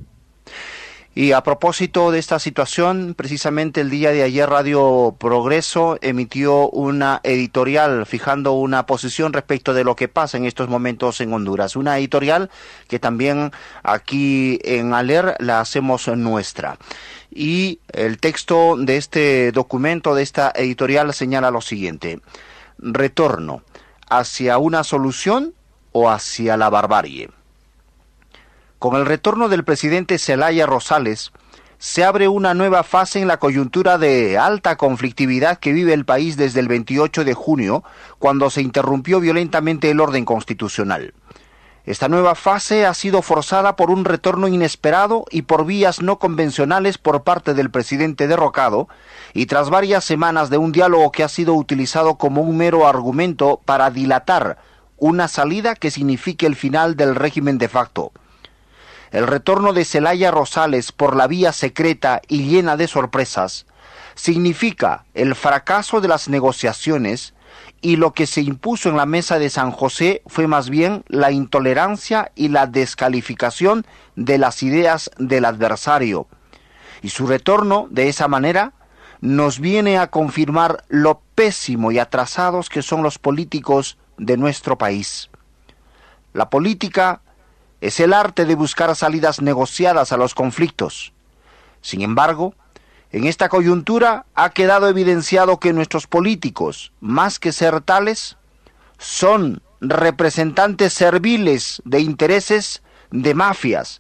Y a propósito de esta situación, precisamente el día de ayer Radio Progreso emitió una editorial fijando una posición respecto de lo que pasa en estos momentos en Honduras. Una editorial que también aquí en Aler la hacemos nuestra. Y el texto de este documento, de esta editorial, señala lo siguiente: retorno, ¿hacia una solución o hacia la barbarie? Con el retorno del presidente Zelaya Rosales, se abre una nueva fase en la coyuntura de alta conflictividad que vive el país desde el veintiocho de junio, cuando se interrumpió violentamente el orden constitucional. Esta nueva fase ha sido forzada por un retorno inesperado y por vías no convencionales por parte del presidente derrocado, y tras varias semanas de un diálogo que ha sido utilizado como un mero argumento para dilatar una salida que signifique el final del régimen de facto. El retorno de Zelaya Rosales por la vía secreta y llena de sorpresas significa el fracaso de las negociaciones, y lo que se impuso en la mesa de San José fue más bien la intolerancia y la descalificación de las ideas del adversario. Y su retorno, de esa manera, nos viene a confirmar lo pésimo y atrasados que son los políticos de nuestro país. La política es el arte de buscar salidas negociadas a los conflictos. Sin embargo, en esta coyuntura ha quedado evidenciado que nuestros políticos, más que ser tales, son representantes serviles de intereses de mafias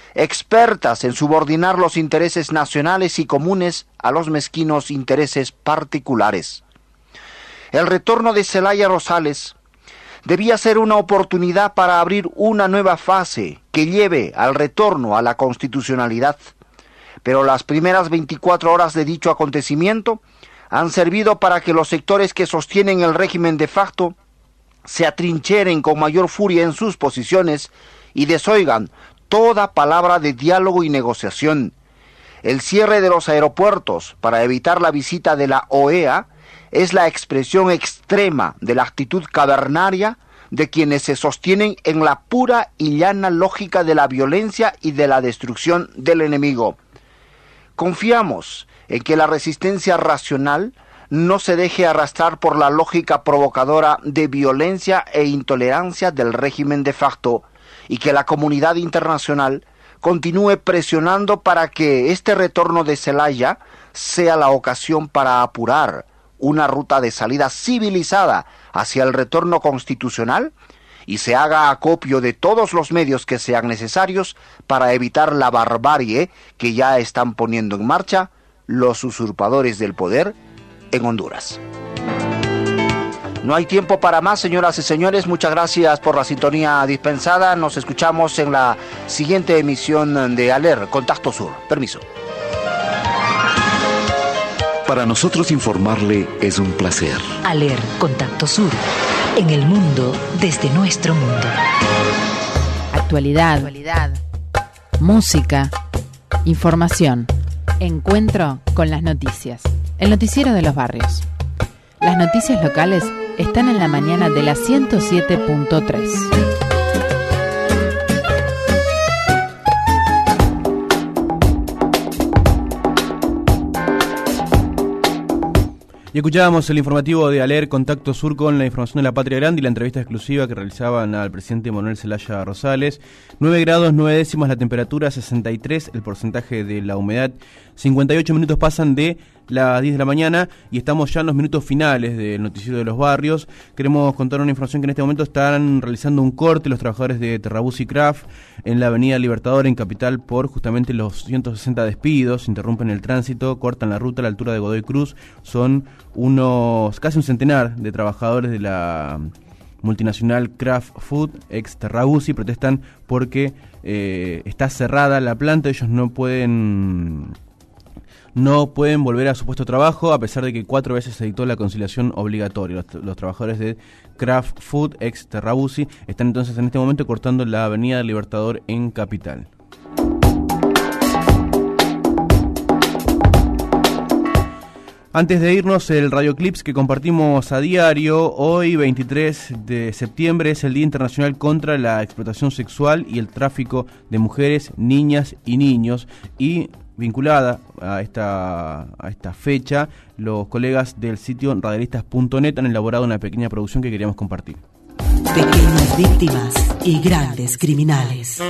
expertas en subordinar los intereses nacionales y comunes a los mezquinos intereses particulares. El retorno de Zelaya Rosales debía ser una oportunidad para abrir una nueva fase que lleve al retorno a la constitucionalidad, pero las primeras veinticuatro horas de dicho acontecimiento han servido para que los sectores que sostienen el régimen de facto se atrincheren con mayor furia en sus posiciones y desoigan toda palabra de diálogo y negociación. El cierre de los aeropuertos para evitar la visita de la O E A es la expresión extrema de la actitud cavernaria de quienes se sostienen en la pura y llana lógica de la violencia y de la destrucción del enemigo. Confiamos en que la resistencia racional no se deje arrastrar por la lógica provocadora de violencia e intolerancia del régimen de facto y que la comunidad internacional continúe presionando para que este retorno de Zelaya sea la ocasión para apurar una ruta de salida civilizada hacia el retorno constitucional y se haga acopio de todos los medios que sean necesarios para evitar la barbarie que ya están poniendo en marcha los usurpadores del poder en Honduras. No hay tiempo para más, señoras y señores. Muchas gracias por la sintonía dispensada. Nos escuchamos en la siguiente emisión de ALER, Contacto Sur. Permiso. Para nosotros informarle es un placer. ALER, Contacto Sur. En el mundo, desde nuestro mundo. Actualidad. Actualidad. Música. Información. Encuentro con las noticias. El noticiero de los barrios. Las noticias locales están en la mañana de la ciento siete punto tres. Y escuchábamos el informativo de ALER Contacto Sur con la información de la Patria Grande y la entrevista exclusiva que realizaban al presidente Manuel Zelaya Rosales. nueve grados nueve décimas la temperatura, sesenta y tres el porcentaje de la humedad. cincuenta y ocho minutos pasan de las diez de la mañana y estamos ya en los minutos finales del noticiero de los barrios. Queremos contar una información que en este momento están realizando un corte los trabajadores de Terrabuzzi Craft en la avenida Libertador en Capital por justamente los ciento sesenta despidos. Interrumpen el tránsito, cortan la ruta a la altura de Godoy Cruz. Son unos casi un centenar de trabajadores de la multinacional Kraft Food, ex Terrabuzzi, protestan porque eh, está cerrada la planta. Ellos no pueden no pueden volver a su puesto de trabajo a pesar de que cuatro veces se dictó la conciliación obligatoria. Los, los trabajadores de Kraft Food, ex Terrabuzzi, están entonces en este momento cortando la avenida Libertador en Capital. Antes de irnos, el radioclips que compartimos a diario, hoy veintitrés de septiembre es el Día Internacional contra la Explotación Sexual y el Tráfico de Mujeres, Niñas y Niños, y vinculada a esta, a esta fecha, los colegas del sitio radialistas punto net han elaborado una pequeña producción que queríamos compartir. Pequeñas víctimas y grandes criminales.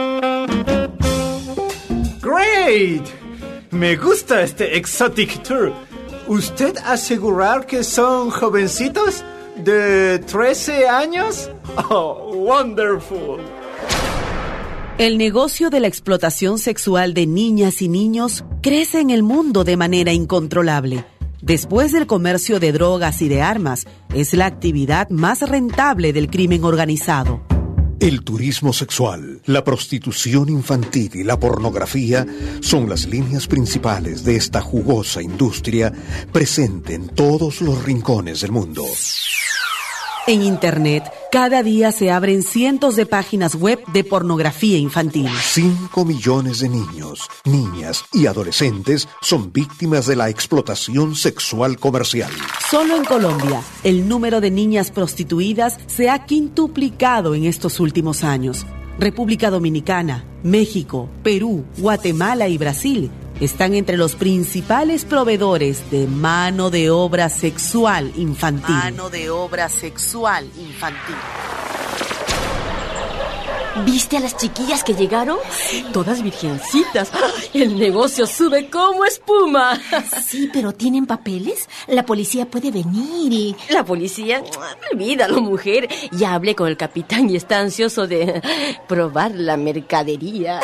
Great! Me gusta este exotic tour. ¿Usted asegurar que son jovencitos de trece años? Oh, wonderful. El negocio de la explotación sexual de niñas y niños crece en el mundo de manera incontrolable. Después del comercio de drogas y de armas, es la actividad más rentable del crimen organizado. El turismo sexual, la prostitución infantil y la pornografía son las líneas principales de esta jugosa industria presente en todos los rincones del mundo. En Internet, cada día se abren cientos de páginas web de pornografía infantil. Cinco millones de niños, niñas y adolescentes son víctimas de la explotación sexual comercial. Solo en Colombia, el número de niñas prostituidas se ha quintuplicado en estos últimos años. República Dominicana, México, Perú, Guatemala y Brasil están entre los principales proveedores de mano de obra sexual infantil. Mano de obra sexual infantil. ¿Viste a las chiquillas que llegaron? Todas virgencitas. El negocio sube como espuma. Sí, pero ¿tienen papeles? La policía puede venir y... La policía, olvídalo, mujer. Ya hablé con el capitán y está ansioso de probar la mercadería.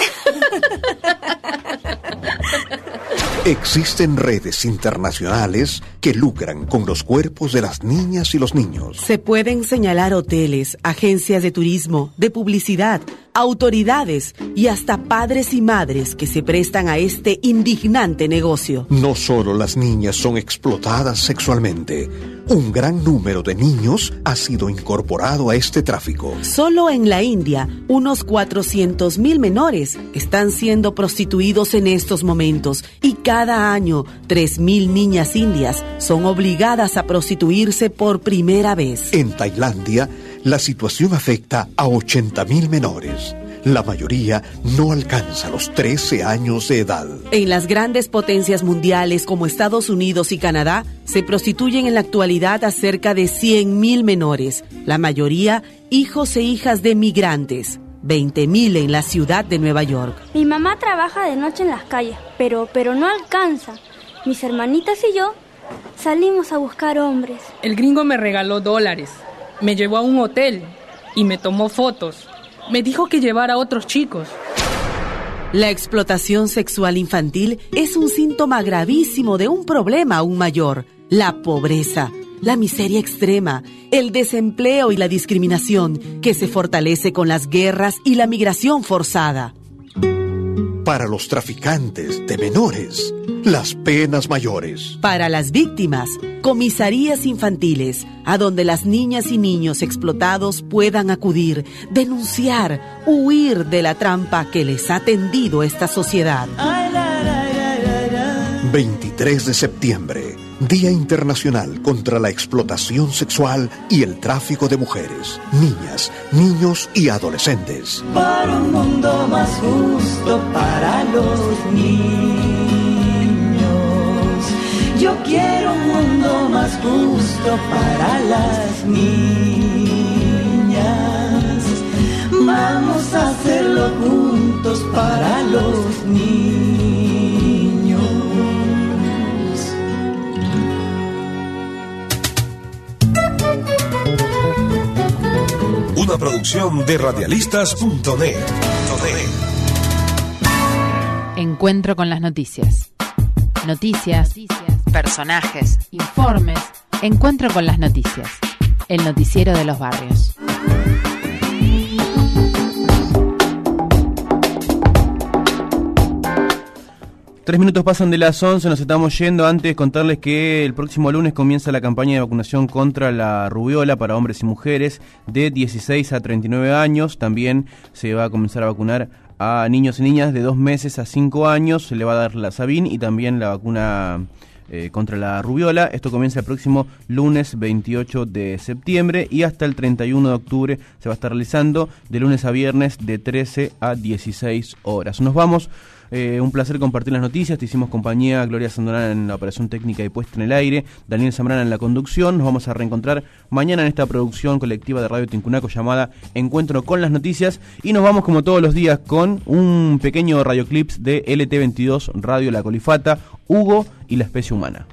Existen redes internacionales que lucran con los cuerpos de las niñas y los niños. Se pueden señalar hoteles, agencias de turismo, de publicidad, autoridades y hasta padres y madres que se prestan a este indignante negocio. No solo las niñas son explotadas sexualmente, un gran número de niños ha sido incorporado a este tráfico. Solo en la India, unos cuatrocientos mil menores están siendo prostituidos en estos momentos y cada año tres mil niñas indias son obligadas a prostituirse por primera vez. En Tailandia, la situación afecta a ochenta mil menores. La mayoría no alcanza los trece años de edad. En las grandes potencias mundiales como Estados Unidos y Canadá, se prostituyen en la actualidad a cerca de cien mil menores, la mayoría hijos e hijas de migrantes. veinte mil en la ciudad de Nueva York. Mi mamá trabaja de noche en las calles, pero, pero no alcanza. Mis hermanitas y yo salimos a buscar hombres. El gringo me regaló dólares, me llevó a un hotel y me tomó fotos. Me dijo que llevara a otros chicos. La explotación sexual infantil es un síntoma gravísimo de un problema aún mayor: la pobreza, la miseria extrema, el desempleo y la discriminación que se fortalece con las guerras y la migración forzada. Para los traficantes de menores, las penas mayores. Para las víctimas, comisarías infantiles, a donde las niñas y niños explotados puedan acudir, denunciar, huir de la trampa que les ha tendido esta sociedad. veintitrés de septiembre, Día Internacional contra la Explotación Sexual y el Tráfico de Mujeres, Niñas, Niños y Adolescentes. Para un mundo más justo para los niños. Yo quiero un mundo más justo para las niñas. Vamos a hacerlo juntos para los niños. Una producción de radialistas punto net. Encuentro con las noticias. Noticias, personajes, informes. Encuentro con las noticias. El noticiero de los barrios. Tres minutos pasan de las once, nos estamos yendo. Antes contarles que el próximo lunes comienza la campaña de vacunación contra la rubiola para hombres y mujeres de dieciséis a treinta y nueve años. También se va a comenzar a vacunar a niños y niñas de dos meses a cinco años. Se le va a dar la Sabin y también la vacuna eh, contra la rubiola. Esto comienza el próximo lunes veintiocho de septiembre y hasta el treinta y uno de octubre se va a estar realizando de lunes a viernes de trece a dieciséis horas. Nos vamos. Eh, un placer compartir las noticias. Te hicimos compañía, Gloria Sandonana en la operación técnica y puesta en el aire, Daniel Zambrana en la conducción. Nos vamos a reencontrar mañana en esta producción colectiva de Radio Tincunaco llamada Encuentro con las Noticias. Y nos vamos como todos los días con un pequeño radioclips de L T veintidós Radio La Colifata, Hugo y la especie humana.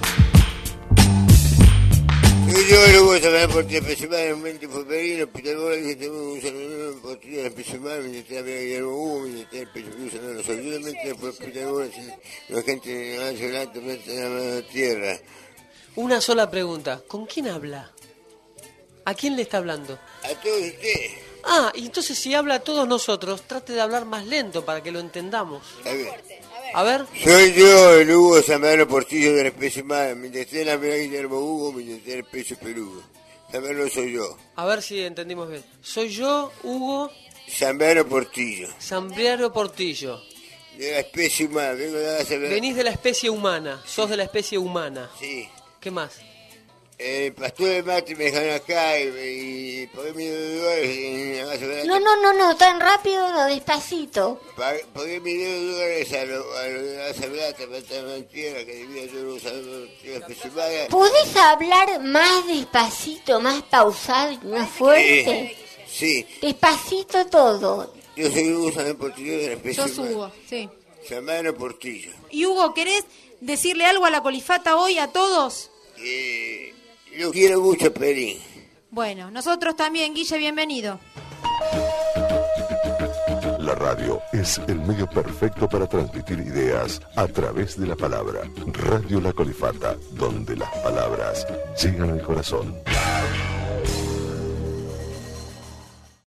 Yo lo voy a sacar por ti, aproximadamente fue perino, hospital bola, dice, tenemos un saludo por ti, la especie humana, me dice, Guillermo Hugo, me dice, el pecho que usan los solidamente, por hospital bola, la gente no hace blanco, en la tierra. Una sola pregunta, ¿con quién habla? ¿A quién le está hablando? A todos ustedes. Ah, y entonces si habla a todos nosotros, trate de hablar más lento para que lo entendamos. A ver. A ver. Soy yo, el Hugo Zambrano Portillo de la especie humana. Mi destino es Guillermo Hugo, mi destino es pecho peludo. Zambrano soy yo. A ver si entendimos bien. Soy yo, Hugo Zambrano Portillo. Zambrano Portillo. De la especie humana. Vengo de la... Venís de la especie humana. Sos de la especie humana. Sí. ¿Qué más? El pastor de Marte me dejaron acá y, y pagué mis dos dólares en la casa de la... No, no, no, no, tan rápido, no, despacito. Pagué, pagué mis dos dólares a lo, a lo de la Sablata, para la tierra, que debía yo no usar la ¿Podés hablar más despacito, más pausado y más fuerte? Sí, Sí. Despacito todo. Yo soy Hugo Samuel Portillo de la especie Sos Hugo, sí. Samano Portillo. Y Hugo, ¿querés decirle algo a la colifata hoy a todos? Eh, yo quiero mucho, Perín. Bueno, nosotros también, Guille, bienvenido. La radio es el medio perfecto para transmitir ideas a través de la palabra. Radio La Colifata, donde las palabras llegan al corazón.